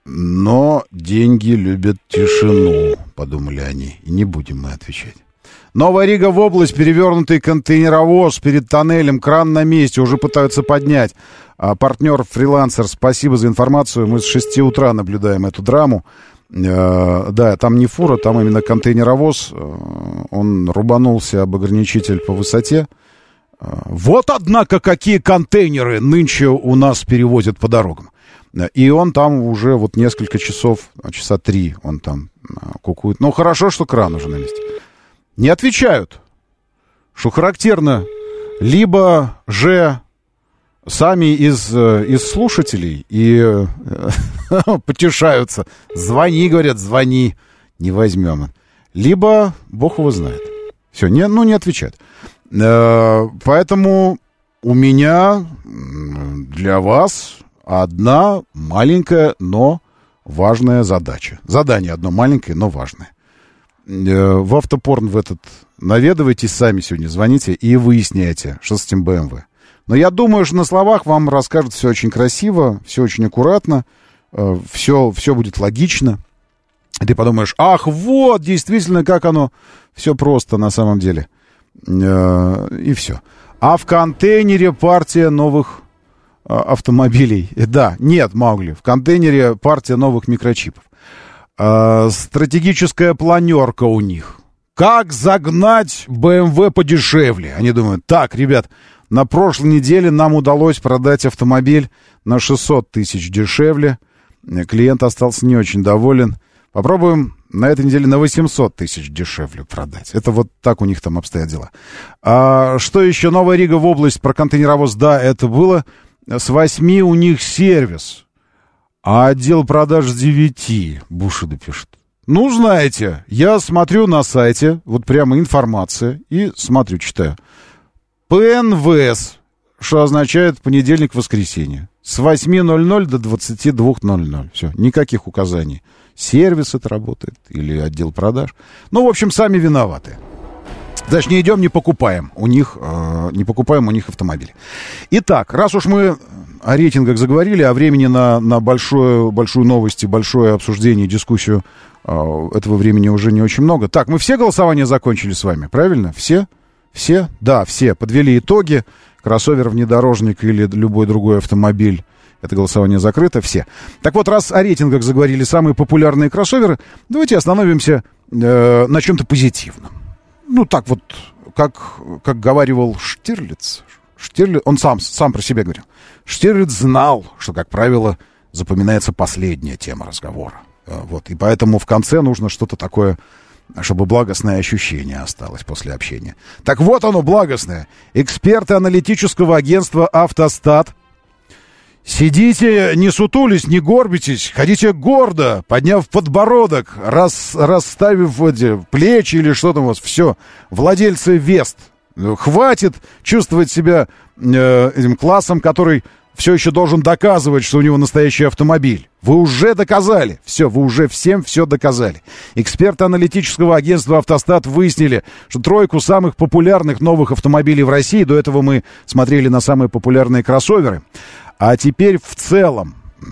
Speaker 2: Но деньги любят тишину, подумали они. И не будем мы отвечать. Новая Рига в область, перевернутый контейнеровоз перед тоннелем, кран на месте, уже пытаются поднять. А партнер фрилансер, спасибо за информацию. Мы с шести утра наблюдаем эту драму. Э, да, там не фура, там именно контейнеровоз. Он рубанулся об ограничитель по высоте. Вот, однако, какие контейнеры нынче у нас перевозят по дорогам. И он там уже вот несколько часов, часа три он там кукует. Ну, хорошо, что кран уже на месте. Не отвечают. Что характерно, либо же сами из, из слушателей и э, потешаются. Звони, говорят, звони. Не возьмем. Либо Бог его знает. Все, не, ну не отвечают. Э, поэтому у меня для вас одна маленькая, но важная задача. Задание одно маленькое, но важное. В автопорн в этот наведывайтесь сами сегодня, звоните и выясняйте, что с этим бэ эм вэ. Но я думаю, что на словах вам расскажут все очень красиво, все очень аккуратно, все, все будет логично. И ты подумаешь, ах, вот, действительно, как оно все просто на самом деле. И все. А в контейнере партия новых автомобилей. Да, нет, Маугли, в контейнере партия новых микрочипов. А, стратегическая планерка у них. Как загнать бэ эм вэ подешевле? Они думают, так, ребят, на прошлой неделе нам удалось продать автомобиль на шестьсот тысяч дешевле. Клиент остался не очень доволен. Попробуем на этой неделе на восемьсот тысяч дешевле продать. Это вот так у них там обстоят дела. А, что еще? Новая Рига в область про контейнеровоз. Да, это было. С восьми у них сервис. А отдел продаж с девяти, Бушида пишет. Ну, знаете, я смотрю на сайте, вот прямо информация, и смотрю, читаю. пэ эн вэ эс, что означает понедельник-воскресенье. С восьми ноль-ноль до двадцати двух ноль-ноль. Все, никаких указаний. Сервис это работает или отдел продаж. Ну, в общем, сами виноваты. Значит, не идем, не покупаем у них, э, не покупаем у них автомобили. Итак, раз уж мы о рейтингах заговорили, о времени на, на большое, большую новость и большое обсуждение, дискуссию, э, этого времени уже не очень много. Так, мы все голосования закончили с вами, правильно? Все? Все? Да, все. Подвели итоги. Кроссовер, внедорожник или любой другой автомобиль. Это голосование закрыто. Все. Так вот, раз о рейтингах заговорили самые популярные кроссоверы, давайте остановимся э, на чем-то позитивном. Ну, так вот, как, как говаривал Штирлиц, Штирлиц, он сам, сам про себя говорил. Штирлиц знал, что, как правило, запоминается последняя тема разговора. Вот, и поэтому в конце нужно что-то такое, чтобы благостное ощущение осталось после общения. Так вот оно, благостное. Эксперты аналитического агентства «Автостат». Сидите, не сутулись, не горбитесь, ходите гордо, подняв подбородок, рас, расставив эти плечи или что там у вас, все, владельцы Вест. Хватит чувствовать себя э, этим классом, который все еще должен доказывать, что у него настоящий автомобиль. Вы уже доказали, все, вы уже всем все доказали. Эксперты аналитического агентства «Автостат» выяснили, что тройку самых популярных новых автомобилей в России, до этого мы смотрели на самые популярные кроссоверы, а теперь в целом,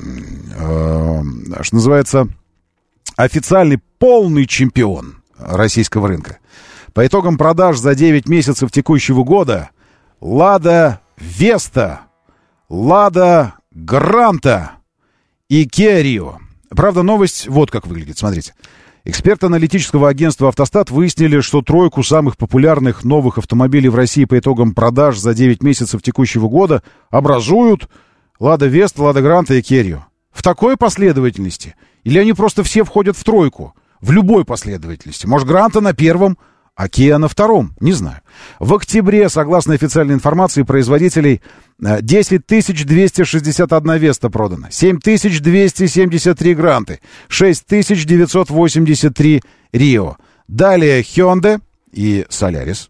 Speaker 2: э, что называется, официальный полный чемпион российского рынка. По итогам продаж за девять месяцев текущего года «Лада Веста», «Лада Гранта» и «Киа Рио». Правда, новость вот как выглядит, смотрите. Эксперты аналитического агентства «Автостат» выяснили, что тройку самых популярных новых автомобилей в России по итогам продаж за девять месяцев текущего года образуют «Лада Веста», «Лада Гранта» и «Киа Рио». В такой последовательности? Или они просто все входят в тройку? В любой последовательности. Может, Гранта на первом, а Киа на втором? Не знаю. В октябре, согласно официальной информации производителей, десять тысяч двести шестьдесят одна Веста продана, семь тысяч двести семьдесят три Гранты, шесть тысяч девятьсот восемьдесят три Рио. Далее Hyundai и Solaris.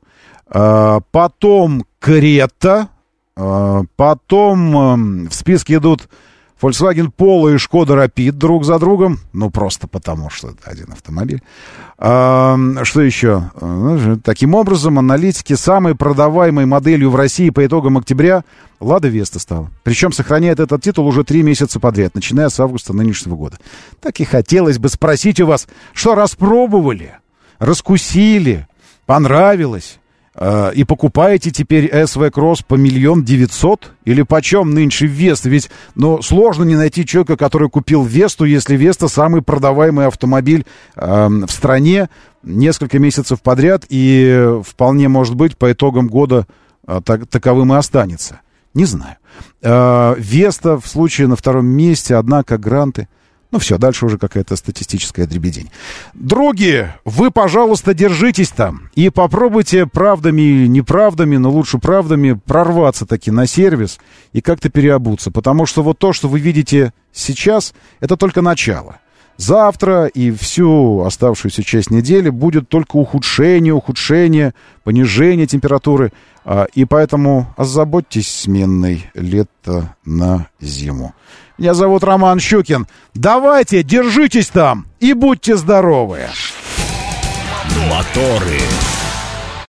Speaker 2: Потом Крета. Потом в списке идут Volkswagen Polo и Skoda Rapid друг за другом. Ну, просто потому, что это один автомобиль. А, что еще? Таким образом, аналитики, самой продаваемой моделью в России по итогам октября Лада Веста стала. Причем сохраняет этот титул уже три месяца подряд, начиная с августа нынешнего года. Так и хотелось бы спросить у вас, что распробовали, раскусили, понравилось? И покупаете теперь эс ви Кросс по миллион девятьсот? Или почем нынче Веста? Ведь, ну, сложно не найти человека, который купил Весту, если Веста самый продаваемый автомобиль э, в стране несколько месяцев подряд, и вполне может быть по итогам года э, так, таковым и останется. Не знаю. Э, Веста в случае на втором месте, однако Гранты. Ну все, дальше уже какая-то статистическая дребедень. Другие, вы, пожалуйста, держитесь там и попробуйте правдами или неправдами, но лучше правдами прорваться таки на сервис и как-то переобуться. Потому что вот то, что вы видите сейчас, это только начало. Завтра и всю оставшуюся часть недели будет только ухудшение, ухудшение, понижение температуры. И поэтому озаботьтесь сменой лета на зиму. Меня зовут Роман Щукин. Давайте, держитесь там и будьте здоровы.
Speaker 1: Моторы.